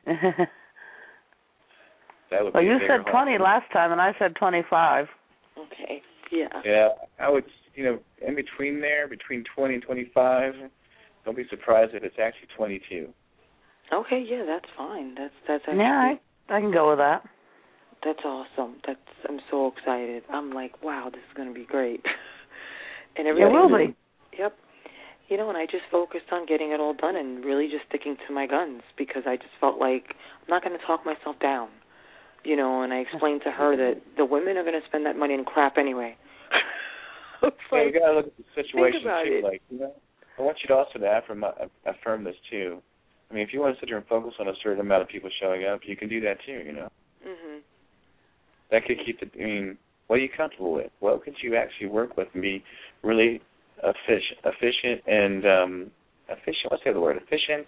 that would be.
Well, you said 20 last time, and I said 25.
Okay. Yeah.
Yeah, I would. In between there, between 20 and 25. Don't be surprised if it's actually 22.
Okay. Yeah, that's fine. That's actually.
Yeah, I can go with that.
That's awesome. I'm so excited. I'm like, wow, this is going to be great. And everybody.
It will be.
Yep. And I just focused on getting it all done and really just sticking to my guns because I just felt like I'm not going to talk myself down. And I explained to her that the women are going to spend that money in crap anyway.
You got to look at the situation too.
It.
Like, I want you to also affirm this too. I mean, if you want to sit there and focus on a certain amount of people showing up, you can do that too.
Mhm.
That could keep it. I mean, what are you comfortable with? What could you actually work with and be really efficient and efficient? What's the other word? Efficient.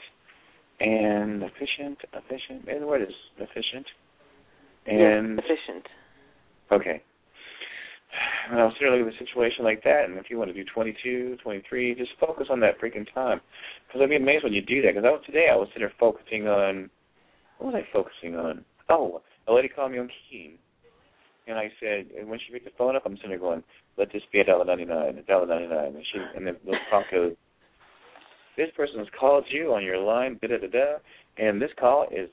Maybe the word is efficient. And
yes, efficient.
Okay. And I was sitting looking at a situation like that, and if you want to do 22, 23, just focus on that freaking time. Because I'd be amazed when you do that. Because today I was sitting there focusing on, what was I focusing on? Oh, a lady called me on Keen. And I said, and when she picked the phone up, I'm sitting there going, let this be $1.99, $1.99. And the little prompt goes, this person has called you on your line, da-da-da-da, and this call is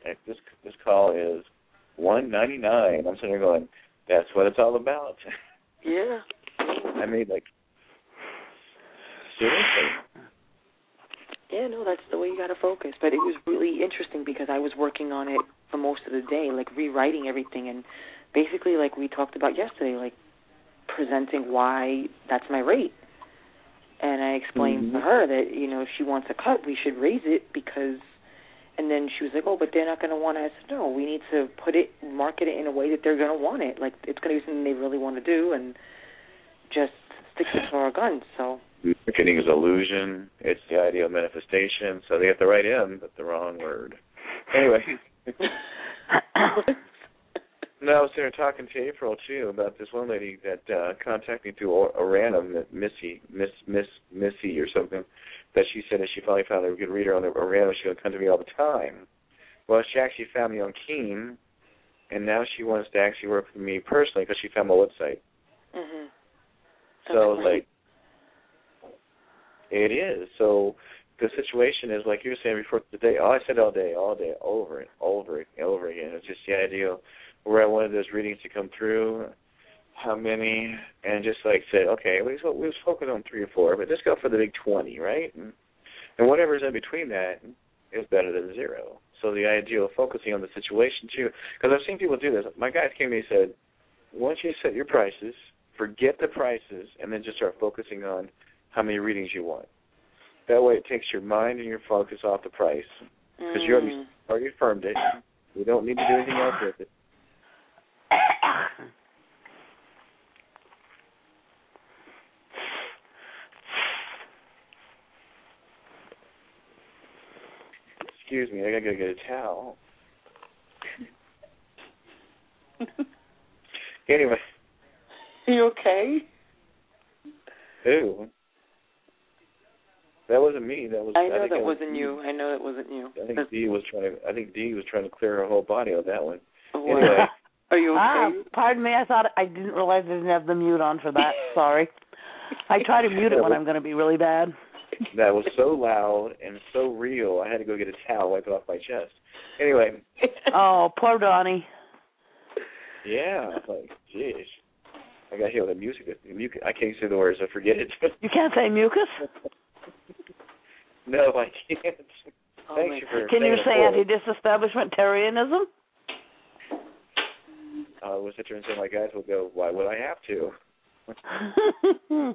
$1.99. I'm sitting there going, that's what it's all about.
Yeah.
I mean, like, seriously.
Yeah, no, that's the way you got to focus. But it was really interesting because I was working on it for most of the day, like rewriting everything and basically, like we talked about yesterday, like presenting why that's my rate. And I explained to her that, if she wants a cut, we should raise it because, and then she was like, oh, but they're not going to want it. I said, no, we need to market it in a way that they're going to want it. Like, it's going to be something they really want to do and just stick to our guns, so.
Marketing is illusion. It's the idea of manifestation. So they have the right end, but the wrong word. Anyway. No, I was there talking to April, too, about this one lady that contacted me through a random Missy or something, that she said that she finally found a good reader on the random. She would come to me all the time. Well, she actually found me on Keen, and now she wants to actually work with me personally because she found my website.
Mm-hmm.
So, like, it is. So the situation is, like you were saying before today, I said all day, over and over again. It's just the idea where I wanted those readings to come through, how many, and just like said, okay, we was focused on 3 or 4, but just go for the big 20, right? And whatever's in between that is better than 0. So the idea of focusing on the situation, too, because I've seen people do this. My guys came to me and said, once you set your prices, forget the prices, and then just start focusing on how many readings you want. That way it takes your mind and your focus off the price, because you already affirmed it. You don't need to do anything else with it. Excuse me, I gotta go get a towel. Anyway.
You okay?
Ew. That wasn't me. That was.
I know that wasn't you. I know that wasn't you.
I think Dee was trying to clear her whole body on that one.
Oh,
anyway.
Are you okay?
Pardon me. I didn't realize I didn't have the mute on for that. Sorry. I try to mute it when I'm going to be really bad.
That was so loud and so real. I had to go get a towel, wipe it off my chest. Anyway.
Oh, poor Donnie.
Yeah, like, jeez. I got hit with the music. I can't say the words. I forget it.
You can't say mucus?
No, I can't. Thanks for
Can you say anti-disestablishmentarianism?
I was sitting there and saying, my guys will go, why would I have to?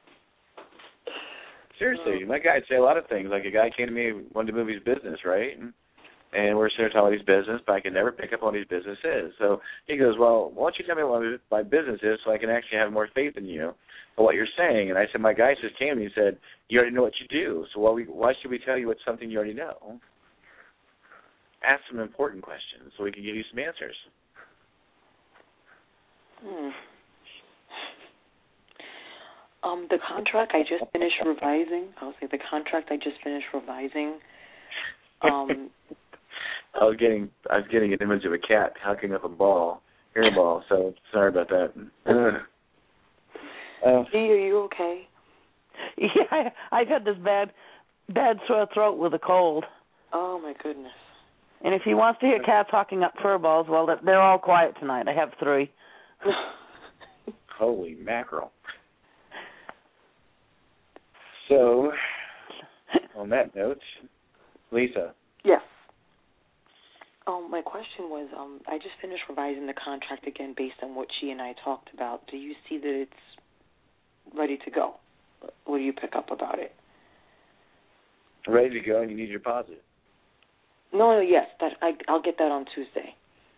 Seriously, my guys say a lot of things. Like a guy came to me, wanted to move his business, right? And we're sitting there talking about his business, but I can never pick up on what his business is. So he goes, well, why don't you tell me what my business is so I can actually have more faith in you and what you're saying? And I said, my guys just came to me and said, you already know what you do, so why should we tell you what's something you already know? Ask some important questions so we can give you some answers.
The contract I just finished revising. I'll say the contract I just finished revising.
I was getting an image of a cat hucking up a hairball. So sorry about that.
Dee, are you okay?
Yeah, I've had this bad sore throat with a cold.
Oh my goodness.
And if he wants to hear cats hawking up fur balls, well, they're all quiet tonight. I have 3.
Holy mackerel. So, on that note, Lisa.
Yes. My question was, I just finished revising the contract again based on what she and I talked about. Do you see that it's ready to go? What do you pick up about it?
Ready to go, and you need your deposit.
No, yes, I'll get that on Tuesday.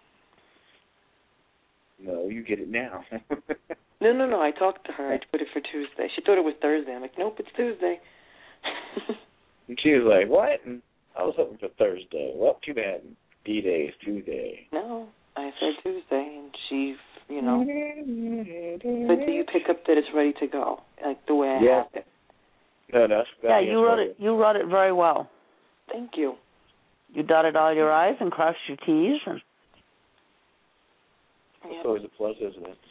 No, you get it now.
No. I talked to her. I put it for Tuesday. She thought it was Thursday. I'm like, nope, it's Tuesday.
And she was like, what? And I was hoping for Thursday. Well, too bad. D-Day is Tuesday.
No, I said Tuesday, and she, But do you pick up that it's ready to go, like the way I have it?
No, that's
yeah, you wrote it. You wrote it very well.
Thank you.
You dotted all your I's and crossed your T's. And
it's always a plus, isn't it?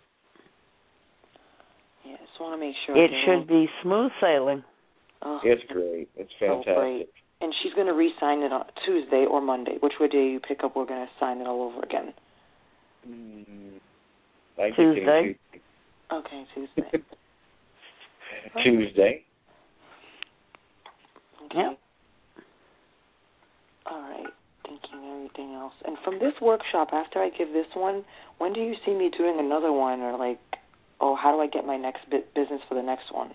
Yeah, just want to make sure.
It should be smooth sailing.
Oh, it's great. It's fantastic.
So great. And she's going to re-sign it on Tuesday or Monday. Whichever day you pick up, we're going to sign it all over again.
Tuesday.
Okay, Tuesday.
Tuesday.
Okay. Yep. All right. Thinking everything else. And from this workshop, after I give this one, when do you see me doing another one, or how do I get my next business for the next one?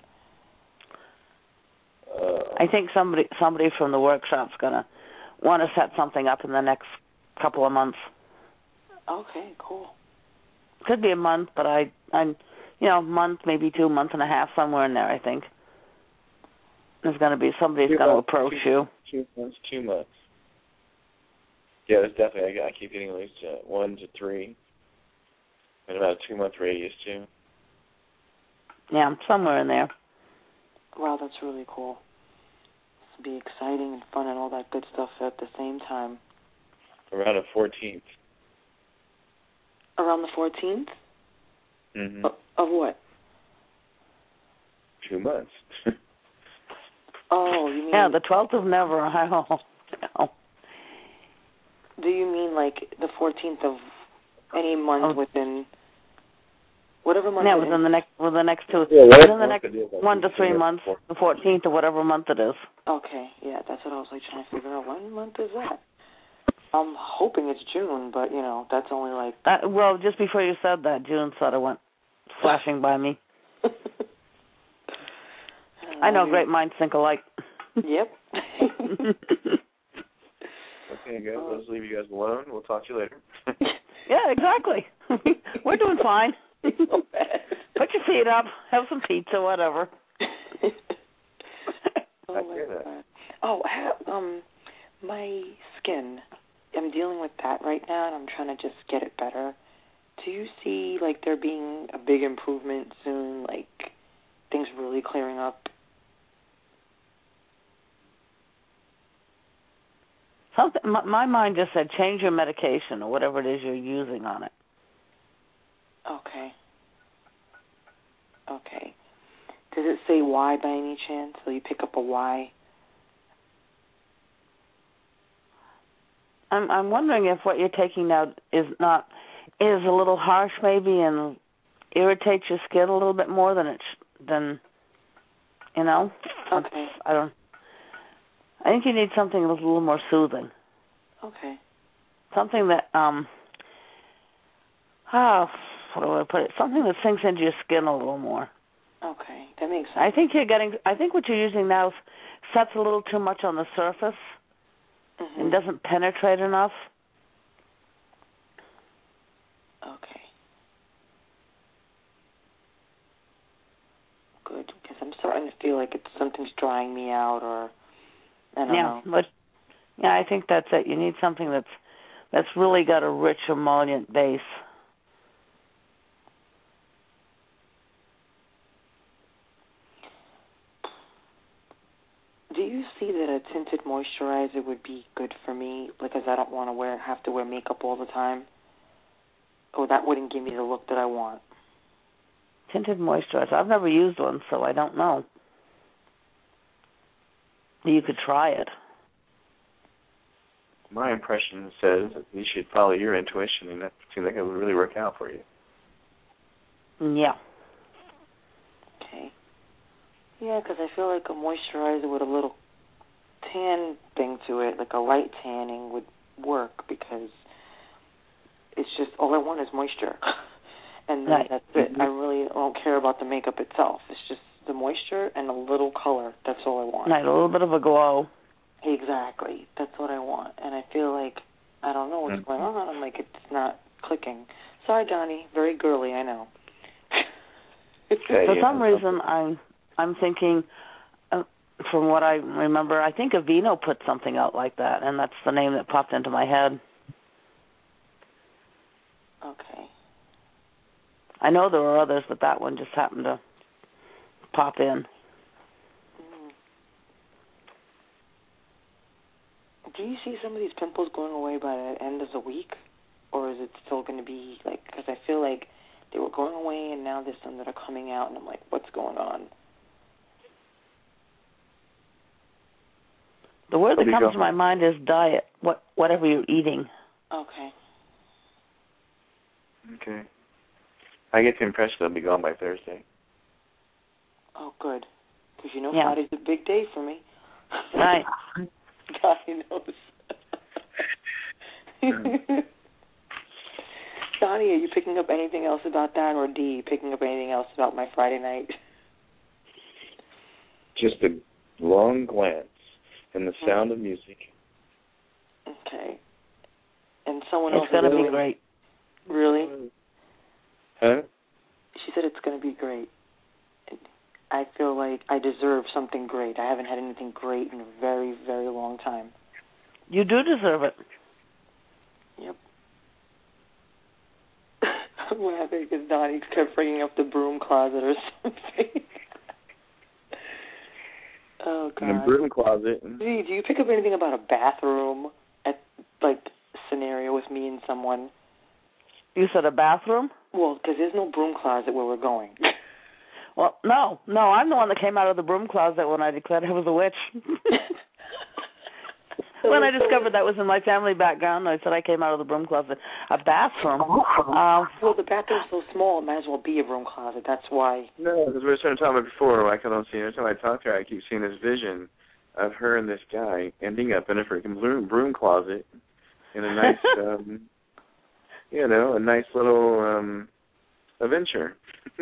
I think somebody from the workshop's gonna want to set something up in the next couple of months.
Okay, cool.
Could be a month, but I'm month, maybe 2 months and a half, somewhere in there. I think there's going to be somebody's going to approach you.
2 months. 2 months. Yeah, that's definitely. I keep getting at least 1 to 3, and about a 2-month radius too.
Yeah, somewhere in there.
Wow, that's really cool. This will be exciting and fun and all that good stuff at the same time.
Around the 14th.
Around the 14th?
Mm-hmm.
Of what?
2 months.
Oh, you mean...
Yeah, the 12th of never. No.
Do you mean like the 14th of any month within... Whatever month.
Yeah, within the next 1 to 3 months, the 14th or whatever month it is.
Okay, yeah, that's what I was trying to figure out. What month is that? I'm hoping it's June, but that's only
well, just before you said that, June sort of went flashing by me. I know, great minds think alike.
Yep.
Okay, guys, let's leave you guys alone. We'll talk to you later.
Yeah, exactly. We're doing fine. Put your feet up, have some pizza, whatever.
My skin. I'm dealing with that right now, and I'm trying to just get it better. Do you see like there being a big improvement soon, like things really clearing up?
Something. My mind just said change your medication or whatever it is you're using on it.
Okay. Okay. Does it say why by any chance? So you pick up a why?
I'm wondering if what you're taking now is a little harsh maybe and irritates your skin a little bit more than you know.
Okay.
I think you need something a little more soothing.
Okay.
Something that how do I put it? Something that sinks into your skin a little more.
Okay, that makes sense.
I think what you're using now sets a little too much on the surface and doesn't penetrate enough.
Okay. Good, because I'm starting to feel like something's drying me out, or I don't know.
But I think that's it. You need something that's really got a rich emollient base.
Do you see that a tinted moisturizer would be good for me because I don't want to have to wear makeup all the time? Or that wouldn't give me the look that I want?
Tinted moisturizer. I've never used one, so I don't know. You could try it.
My impression says that you should follow your intuition, and that seems like it would really work out for you.
Yeah.
Okay. Yeah, because I feel like a moisturizer with a little tan thing to it, like a light tanning, would work because it's just all I want is moisture. And then that's it. I really don't care about the makeup itself. It's just the moisture and a little color. That's all I want.
Right, a little bit of a glow.
Exactly. That's what I want. And I feel like I don't know what's going on. I'm like, it's not clicking. Sorry, Donnie. Very girly, I know.
For some reason, I'm thinking, from what I remember, I think Aveeno put something out like that, and that's the name that popped into my head.
Okay.
I know there were others, but that one just happened to pop in.
Do you see some of these pimples going away by the end of the week? Or is it still going to be, like, because I feel like they were going away and now there's some that are coming out, and I'm like, what's going on?
The word that comes to my mind is diet, whatever you're eating.
Okay.
Okay. I get the impression they'll be gone by Thursday.
Oh, good. Because Friday's a big day for me.
Right.
God knows. Donnie, are you picking up anything else about that, or Dee, picking up anything else about my Friday night?
Just a long glance and the sound of music.
Okay. And someone else
is going to be great.
Really?
Huh?
She said it's going to be great. I feel like I deserve something great. I haven't had anything great in a very, very long time.
You do deserve it.
Yep. I'm laughing because Donnie kept bringing up the broom closet or something. Oh, God.
In the broom closet.
Do you pick up anything about a bathroom scenario with me and someone?
You said a bathroom?
Well, because there's no broom closet where we're going.
Well, no, I'm the one that came out of the broom closet when I declared I was a witch. When I discovered that was in my family background, I said I came out of the broom closet. A bathroom?
Well, the bathroom's so small, it might as well be a broom closet. That's why.
No, because we were starting to talk about before. I don't see. Every time I talk to her, I keep seeing this vision of her and this guy ending up in a freaking broom closet in a nice, a nice little adventure.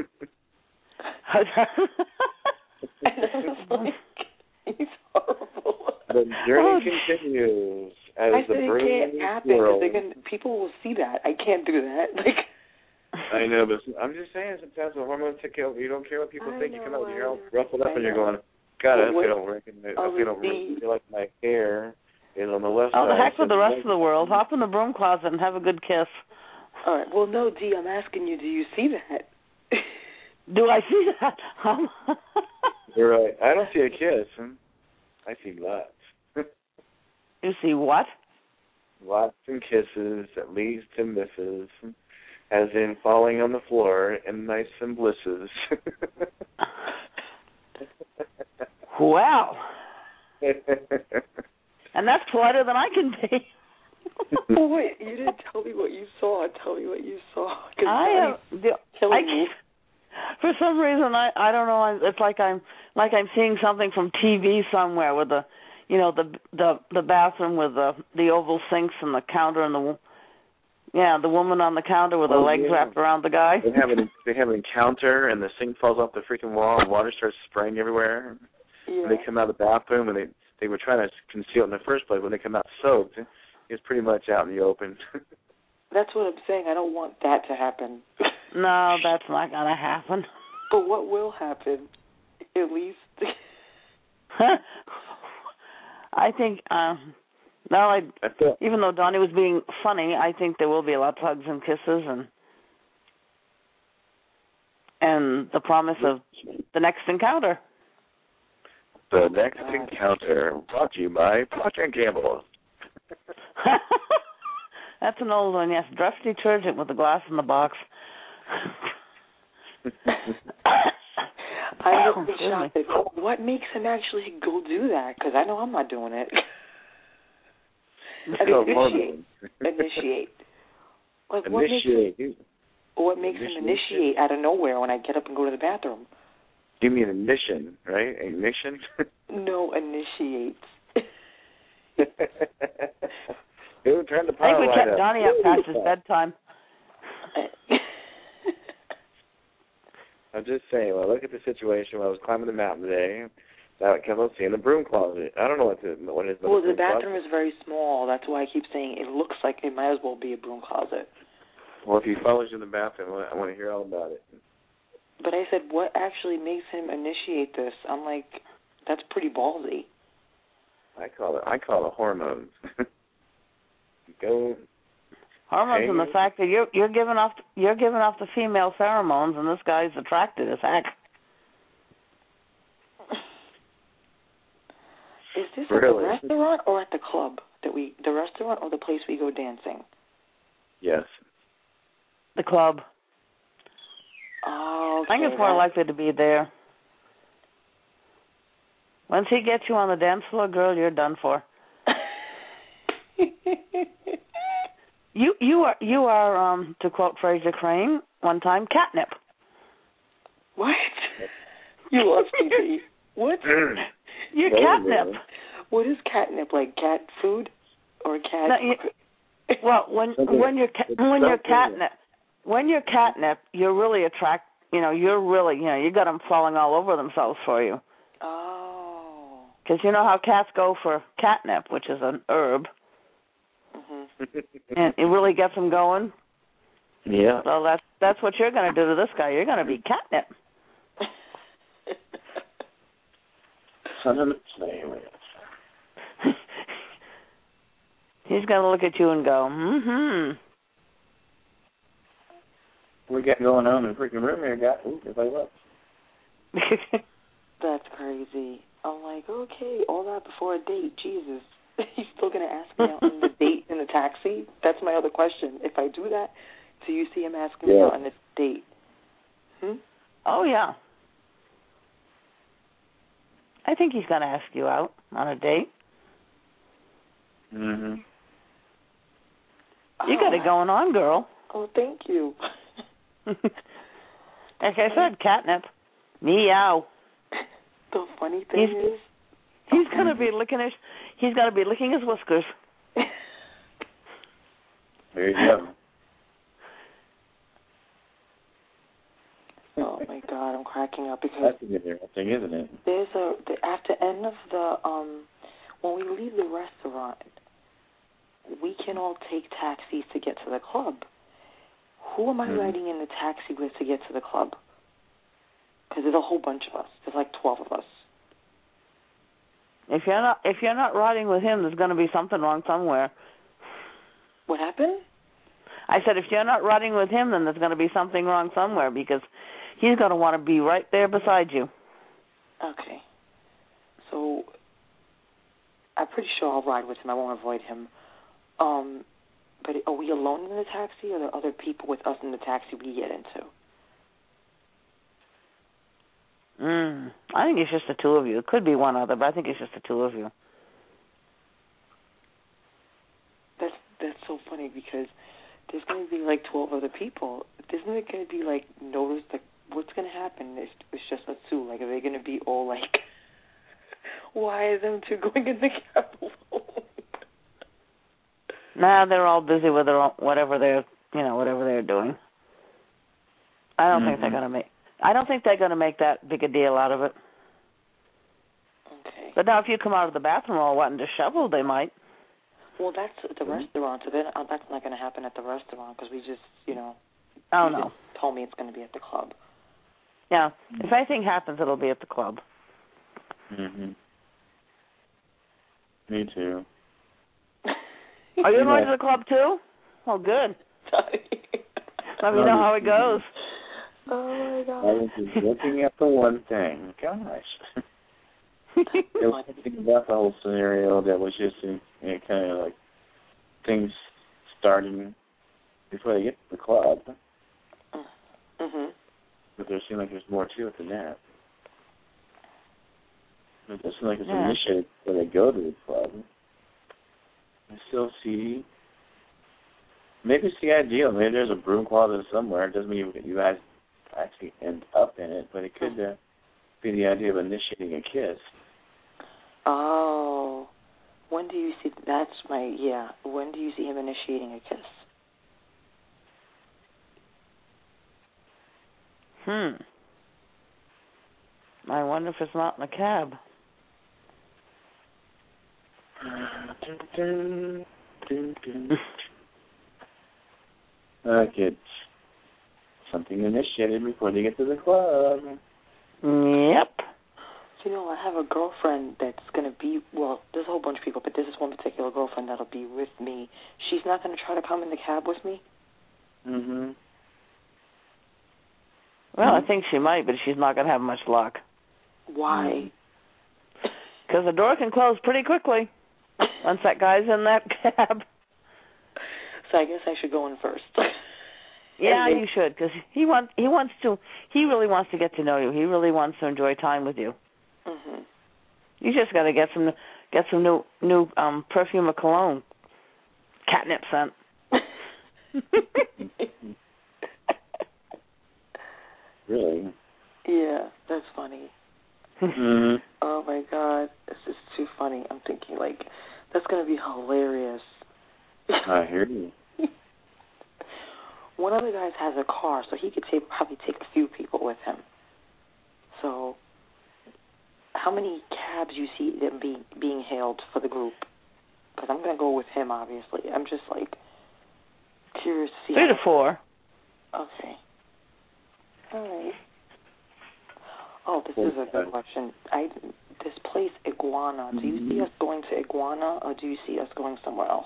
He's horrible.
The journey continues as
I
the
said
broom
it can't happen because people will see that. I can't do that.
I know, but I'm just saying sometimes the hormones take over. You don't care what people think. You come out with your all ruffled up and you're going, God, I feel like my hair is on the left side.
Oh, the heck with the rest of the world. Hop in the broom closet and have a good kiss.
All right. Well, no, Dee, I'm asking you, do you see that?
Do I see that?
You're right. I don't see a kiss. I see lots.
You see what?
Lots and kisses, at least and misses, as in falling on the floor and nice and blisses.
Well. And that's politer than I can be.
Oh, wait, you didn't tell me what you saw. Tell me what you saw.
For some reason, I don't know. It's like I'm seeing something from TV somewhere with the bathroom with the oval sinks and the counter and the woman on the counter with her legs wrapped around the guy.
They have an encounter and the sink falls off the freaking wall and water starts spraying everywhere.
Yeah.
When they come out of the bathroom and they were trying to conceal it in the first place. When they come out soaked, it's pretty much out in the open.
That's what I'm saying. I don't want that to happen.
No, that's not going to happen.
But what will happen, at least?
I think, even though Donnie was being funny, I think there will be a lot of hugs and kisses and the promise of the next encounter.
The next encounter brought to you by Procter & Gamble.
That's an old one, yes. Dress detergent with the glass in the box.
I'm just shocked at what makes him actually go do that, because I know I'm not doing it. Initiate. Like, what makes him initiate out of nowhere when I get up and go to the bathroom?
Give me an ignition, right? Ignition?
No, initiate.
Turn the power
I think we kept Donnie up past his bedtime.
I'm just saying, well, look at the situation when I was climbing the mountain today. Now I kept on seeing the broom closet. I don't know what it is.
Well, the bathroom is very small. That's why I keep saying it looks like it might as well be a broom closet.
Well, if he follows you in the bathroom, I want to hear all about it.
But I said, what actually makes him initiate this? I'm like, that's pretty ballsy.
I call it hormones. Go.
Hormones and the fact that you're giving off the female pheromones, and this guy's attracted as heck.
Is this at the restaurant or at the club the restaurant or the place we go dancing?
Yes.
The club.
Oh, okay.
I think it's more likely to be there. Once he gets you on the dance floor, girl, you're done for. You are to quote Fraser Crane one time, catnip.
What? You lost me. What?
You're catnip.
What is catnip? Like cat food or cat?
No, when you're catnip, you're really you got them falling all over themselves for you.
Oh.
Because you know how cats go for catnip, which is an herb.
Mm-hmm.
And it really gets them going.
Yeah.
So that's what you're going to do to this guy. You're going to be catnip. He's going to look at you and go, mm-hmm.
We got going on in the freaking room here, guys. If I look.
That's crazy. I'm like, okay, all that before a date, Jesus. He's still going to ask me out on the date in the taxi? That's my other question. If I do that, do you see him asking me out on this date?
Oh, yeah. I think he's going to ask you out on a date.
Mm-hmm.
You got it going on, girl.
Oh, thank you.
Like I said, catnip. Meow.
The funny thing is,
he's going to be licking his whiskers.
There you go.
Oh my God, I'm cracking up because
that's a good thing, isn't it?
There's at the end of the when we leave the restaurant, we can all take taxis to get to the club. Who am I riding in the taxi with to get to the club? Because there's a whole bunch of us. There's like 12 of us.
If you're not riding with him, there's going to be something wrong somewhere.
What happened?
I said, if you're not running with him, then there's going to be something wrong somewhere because he's going to want to be right there beside you.
Okay. So I'm pretty sure I'll ride with him. I won't avoid him. But are we alone in the taxi, or are there other people with us in the taxi we get into?
I think it's just the two of you. It could be one other, but I think it's just the two of you.
That's so funny because there's going to be like 12 other people. Isn't it going to be like noticed? Like, what's going to happen? It's just us two. Like, are they going to be all like, why are them two going in the cab alone?
Nah, they're all busy with their own, whatever they're doing. I don't think they're going to make. I don't think they're going to make that big a deal out of it.
Okay.
But now, if you come out of the bathroom all wet and disheveled, they might.
Well, that's at the restaurant, so then that's not going to happen at the restaurant because we just,
Oh, no.
Just told me it's going to be at the club.
Yeah. If anything happens, it'll be at the club.
Me too.
Are you going to the club too? Oh, good. Let me know how it goes.
Oh my God!
I was just looking at the one thing. Gosh. It was thinking about the whole scenario that was just kind of like things starting before they get to the club. But there seems like there's more to it than that. It doesn't seem like it's initiated when they go to the club. I still see. Maybe it's the ideal. Maybe there's a broom closet somewhere. It doesn't mean you guys actually end up in it, but it could be the idea of initiating a kiss.
Oh, when do you see? When do you see him initiating a kiss?
I wonder if it's not in the cab.
It's something initiated before they get to the club.
Yep.
I have a girlfriend that's going to be, there's a whole bunch of people, but this is one particular girlfriend that'll be with me. She's not going to try to come in the cab with me?
Well, I think she might, but she's not going to have much luck.
Why?
Because the door can close pretty quickly once that guy's in that cab.
So I guess I should go in first.
Yeah, you should, because he really wants to get to know you. He really wants to enjoy time with you. You just got to get some new perfume or cologne, catnip scent.
Really?
Yeah, that's funny. Oh my God, this is too funny. I'm thinking that's gonna be hilarious.
I hear you.
One of the guys has a car, so he could probably take a few people with him. So, how many cabs you see them being hailed for the group? Because I'm going to go with him, obviously. I'm just, curious to see.
3 to 4.
Okay. All right. Oh, this is a good question. This place, Iguana, do you see us going to Iguana, or do you see us going somewhere else?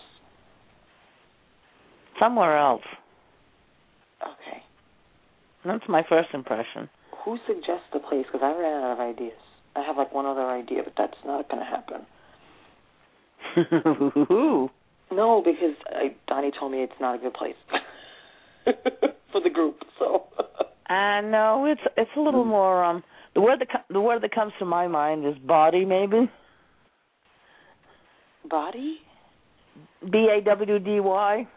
Somewhere else.
Okay.
That's my first impression.
Who suggests the place? Because I ran out of ideas. I have one other idea, but that's not going to happen. No, because Donnie told me it's not a good place for the group. So.
No, it's a little more. The word that comes to my mind is body, maybe.
Body.
BAWDY.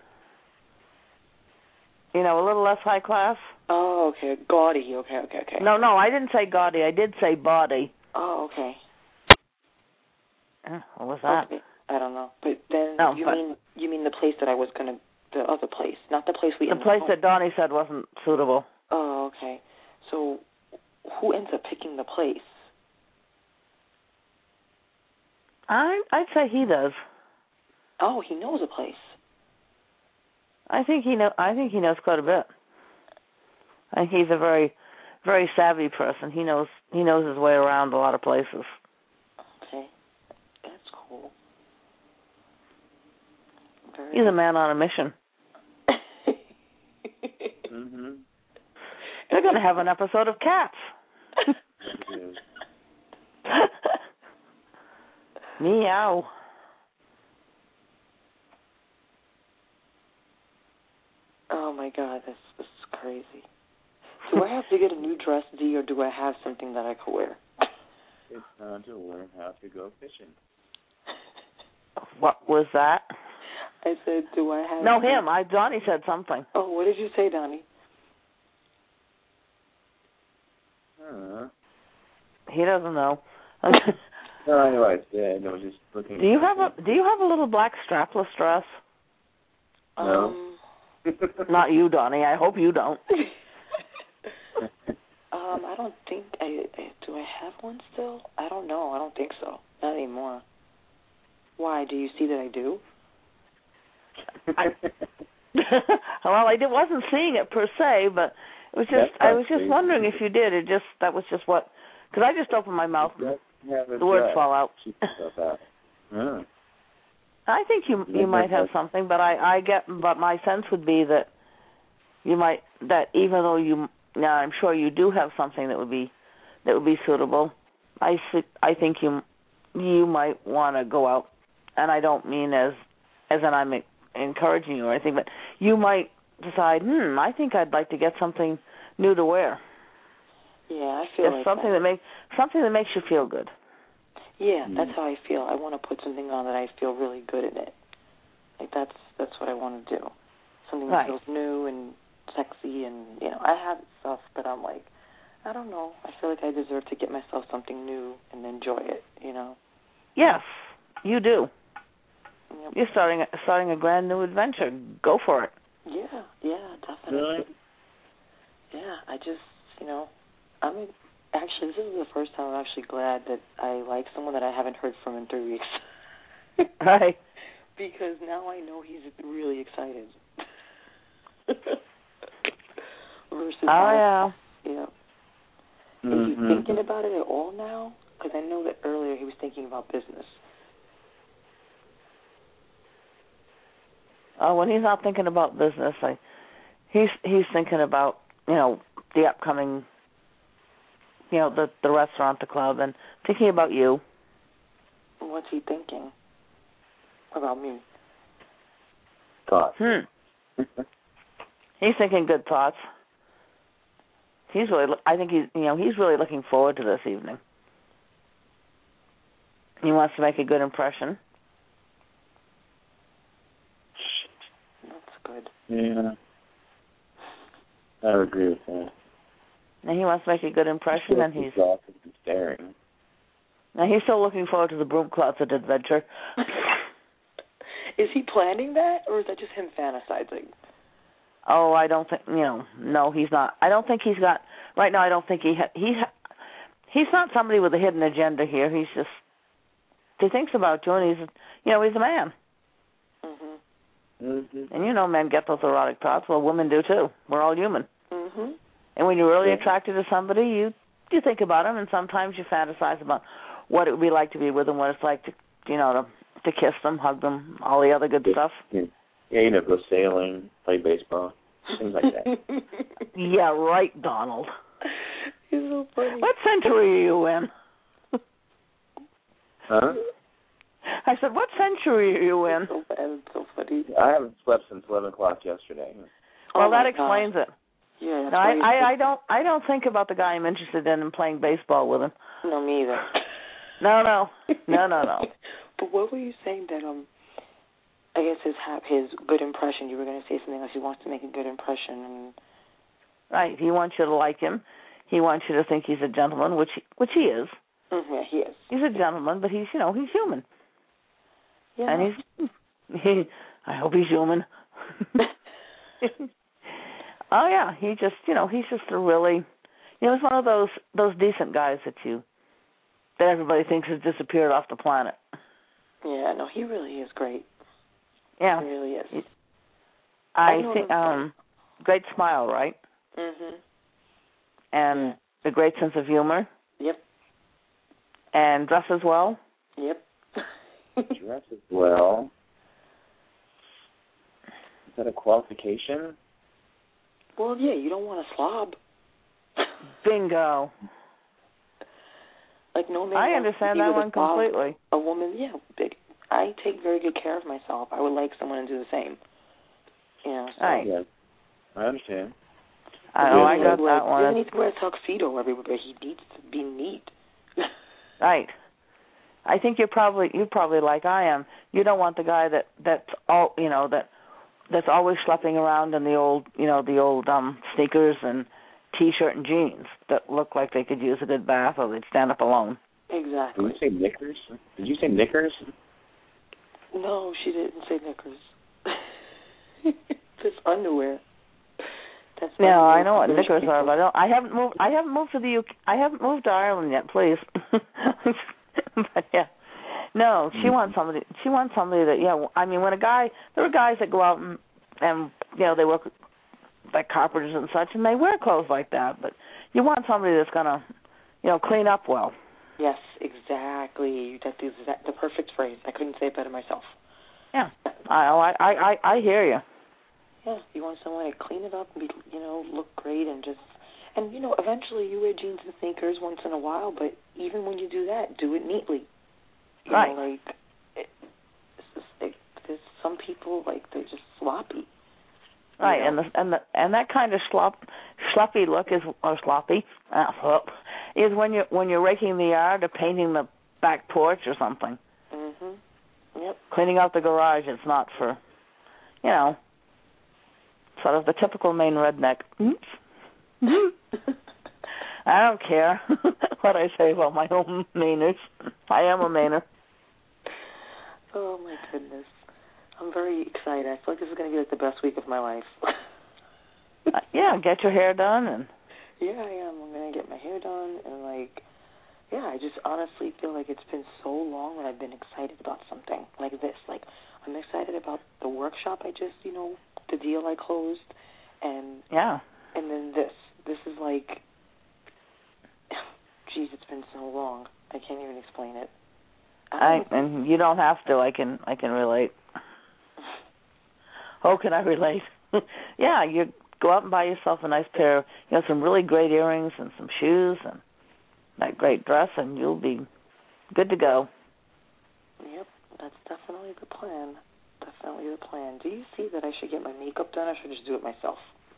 A little less high class.
Oh, okay. Gaudy. Okay.
No, I didn't say gaudy. I did say body.
Oh, okay.
What was that?
Okay. I don't know. But then you mean the place that I was going to, the other place, not the place we ended up.
The place that Donnie said wasn't suitable.
Oh, okay. So who ends up picking the place?
I'd say he does.
Oh, he knows a place.
I think he knows quite a bit. I think he's a very, very savvy person. He knows his way around a lot of places.
Okay, that's cool.
He's a man on a mission. They're going to have an episode of Cats. Meow.
Oh my God, this is crazy. Do I have to get a new dress, D, or do I have something that I could wear?
It's time to learn how to go fishing.
What was that?
I said, do I have...
No, him. Donnie said something.
Oh, what did you say, Donnie?
He doesn't know.
No, anyways, yeah, I was just looking.
Do you have a little black strapless dress?
No.
Not you, Donnie. I hope you don't.
I don't think do I have one still? I don't know. I don't think so. Not anymore. Why? Do you see that I do?
Well, wasn't seeing it per se, but it was just I was just wondering if you did. That was just what, because I just opened my mouth and the words fall out. I think you might have something, but but my sense would be that you might, that even though now I'm sure you do have something that would be suitable. I think you might want to go out, and I don't mean as in I'm encouraging you or anything, but you might decide, I think I'd like to get something new to wear.
Yeah, I feel like
something that makes you feel good.
Yeah, that's how I feel. I want to put something on that I feel really good in it. Like that's what I want to do. Something that feels new and sexy, and I have stuff, but I'm like, I don't know. I feel like I deserve to get myself something new and enjoy it.
Yes, you do.
Yep.
You're starting a brand new adventure. Go for it.
Yeah, definitely.
Really?
Yeah, I just, actually, this is the first time I'm actually glad that I like someone that I haven't heard from in 3 weeks.
Right.
Because now I know he's really excited. Versus
yeah.
Yeah. Is he thinking about it at all now? Because I know that earlier he was thinking about business.
When he's not thinking about business, he's thinking about the upcoming, the restaurant, the club, and thinking about you.
What's he thinking about me?
Thoughts.
He's thinking good thoughts. I think he's really looking forward to this evening. He wants to make a good impression.
That's good.
Yeah. I would agree with that.
And he wants to make a good impression, and he's
staring.
Now he's still looking forward to the broom closet adventure.
Is he planning that, or is that just him fantasizing?
Oh, I don't think no, he's not. I don't think he's got right now. I don't think he's not somebody with a hidden agenda here. He thinks about you, and he's a man. And men get those erotic thoughts. Well, women do too. We're all human. And when you're really attracted to somebody, you think about them, and sometimes you fantasize about what it would be like to be with them, what it's like to to kiss them, hug them, all the other good stuff.
Yeah, go sailing, play baseball, things like that.
Yeah, right, Donald.
He's so funny.
What century are you in?
Huh?
I said, what century are you in?
So bad, it's so funny.
I haven't slept since 11 o'clock yesterday.
Well, that explains it.
Yeah.
No, I don't think about the guy I'm interested in playing baseball with him.
No, me either.
No.
But what were you saying that I guess his good impression? You were going to say something else. He wants to make a good impression, and
right. He wants you to like him. He wants you to think he's a gentleman, which he is.
Yeah, he is.
He's a gentleman, but he's human.
Yeah.
And I hope he's human. Oh yeah, he's just a really, he's one of those decent guys that everybody thinks has disappeared off the planet.
Yeah, no, he really is great.
Yeah,
he really is.
I think great smile, right? And a great sense of humor.
Yep.
And dresses well.
Yep.
Dresses well. Is that a qualification?
Well, yeah, you don't want a slob.
Bingo.
Like, no man.
I understand that one completely.
A woman, yeah, big. I take very good care of myself. I would like someone to do the same. You know, so.
Right.
Yeah, I understand.
I got that one.
He doesn't need to wear a tuxedo everywhere, but he needs to be neat.
Right. I think you're probably like I am. You don't want the guy that's all that's always schlepping around in the old sneakers and T-shirt and jeans that look like they could use a good bath or they'd stand up alone.
Exactly.
Did you say knickers? Did you say knickers?
No, she didn't say knickers. Just underwear. That's
no, I know what knickers are, but I haven't moved to the UK. I haven't moved to Ireland yet, please. But yeah, no, she wants somebody. She wants somebody that I mean, when there are guys that go out and they work like carpenters and such, and they wear clothes like that. But you want somebody that's gonna clean up well.
Yes, exactly. That's the perfect phrase. I couldn't say it better myself.
Yeah, I hear you.
Yeah, you want someone to clean it up and be, look great and just, and eventually you wear jeans and sneakers once in a while, but even when you do that, do it neatly. You know, there's some people they're just sloppy.
Right, and that kind of sloppy look is when you're raking the yard or painting the back porch or something.
Mhm. Yep.
Cleaning out the garage. It's not for, sort of the typical Maine redneck. I don't care what I say about my own Mainers. I am a Mainer.
Oh my goodness. I'm very excited. I feel like this is going to be the best week of my life.
Yeah, get your hair done and.
Yeah, I am. I'm going to get my hair done and I just honestly feel like it's been so long that I've been excited about something like this. Like I'm excited about the workshop I just, the deal I closed, and then this. This is geez, it's been so long. I can't even explain it.
And you don't have to. I can relate. Oh, can I relate? Yeah, you go out and buy yourself a nice pair, some really great earrings and some shoes and that great dress, and you'll be good to go.
Yep, that's definitely the plan. Definitely the plan. Do you see that I should get my makeup done, or should I just do it myself?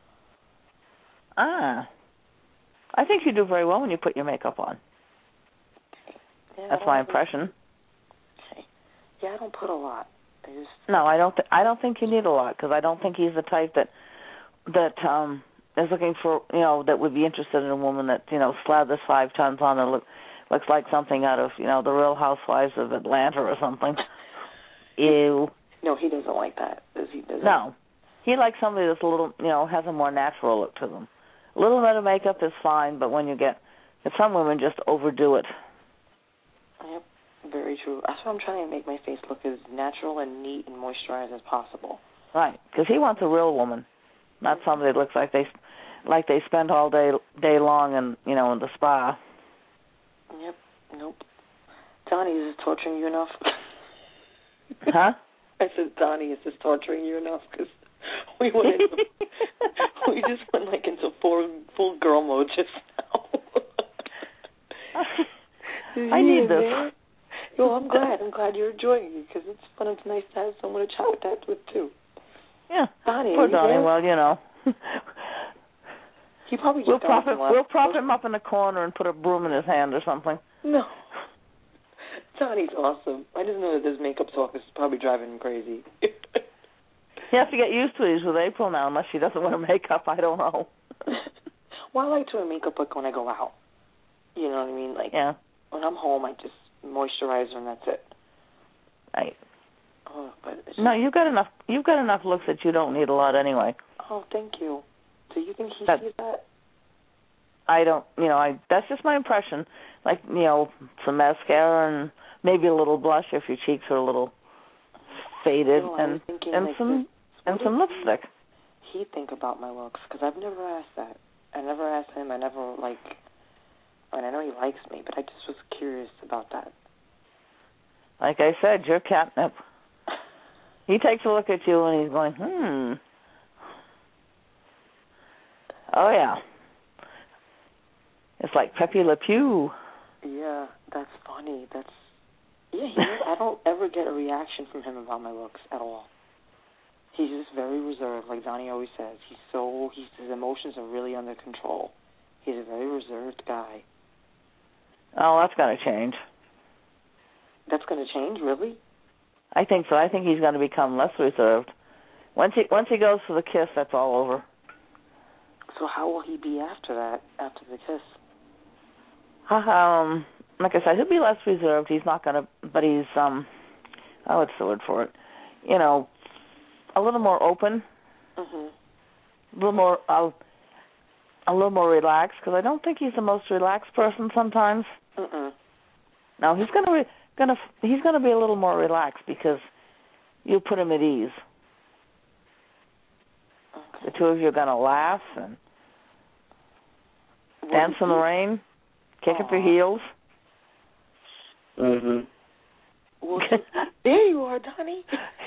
I think you do very well when you put your makeup on.
Okay. Yeah,
that's my impression.
Okay. Yeah, I don't put a lot.
No, I don't think you need a lot because I don't think he's the type that is looking for that would be interested in a woman that slathers 5 tons on and looks like something out of the Real Housewives of Atlanta or something. Ew.
No, he doesn't like that. Does he?
No, he likes somebody that's a little has a more natural look to them. A little bit of makeup is fine, but some women just overdo it.
Yep. Very true. That's why I'm trying to make my face look as natural and neat and moisturized as possible.
Right, because he wants a real woman, not somebody that looks like they spend all day long in the spa.
Yep. Nope. Donnie, is this torturing you enough?
Huh?
I said, Donnie, is this torturing you enough? Because we just went into full girl mode just now.
I need this.
Well, I'm glad you're enjoying it because it's fun. It's nice to have someone to chat with too.
Yeah.
Donnie,
poor Donnie. Well,
he probably
we'll prop him up in a corner and put a broom in his hand or something.
No. Donnie's awesome. I just know that this makeup talk is probably driving him crazy.
He has to get used to it. He's with April now, unless she doesn't wear makeup. I don't know.
Well, I like to wear makeup when I go out. You know what I mean?
Yeah.
When I'm home, I just moisturizer and that's it.
Right.
Oh, but
no, you've got enough looks that you don't need a lot anyway.
Oh, thank you. Do you think he sees that?
I don't. That's just my impression. Some mascara and maybe a little blush if your cheeks are a little faded, and some lipstick.
He'd think about my looks because I've never asked that. I never asked him. I never and I know he likes me, but I just was curious about that.
Like I said, you're catnip. He takes a look at you and he's going, Oh, yeah. It's like Pepe Le Pew.
Yeah, that's funny. I don't ever get a reaction from him about my looks at all. He's just very reserved, like Donnie always says. His emotions are really under control. He's a very reserved guy.
Oh, that's going to change.
That's going to change, really?
I think so. I think he's going to become less reserved. Once he goes for the kiss, that's all over.
So how will he be after that, after the kiss?
Like I said, he'll be less reserved. He's not going to, but he's, what's the word for it? You know, a little more open. A little more relaxed, because I don't think he's the most relaxed person sometimes. No, he's going to be a little more relaxed because you put him at ease. The two of you are going to laugh and dance in the rain, kick up your heels.
Well, there you are, Donnie.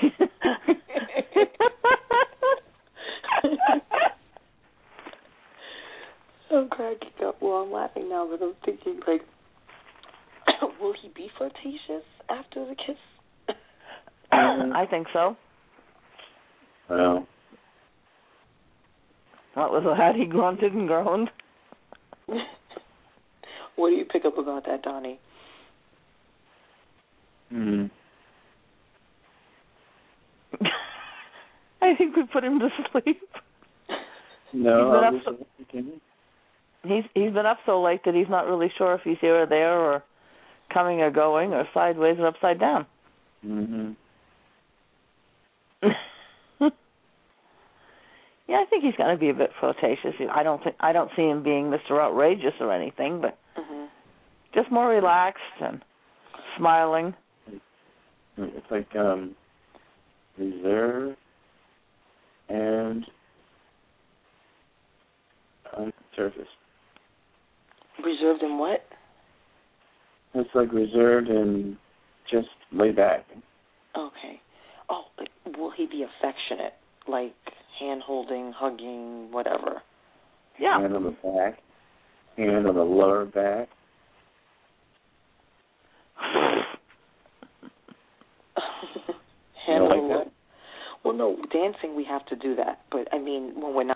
I'm cracking up. Well, I'm laughing now, but I'm thinking, like, will he be flirtatious after the kiss?
I think so.
Well.
What was that? He grunted and groaned.
What do you pick up about that, Donnie?
I think we put him to sleep.
No,
he's been up so late that he's not really sure if he's here or there or coming or going or sideways or upside down. Yeah, I think he's going to be a bit flirtatious. I don't see him being Mr. Outrageous or anything, but just more relaxed and smiling.
It's like reserved and on the surface.
Reserved and what?
It's like reserved and just laid back.
Okay. Oh, will he be affectionate? Like hand-holding, hugging, whatever?
Yeah.
Hand on the back. Hand on the lower back.
Hand on the lower. Well, no, dancing we have to do that. But, I mean, when we're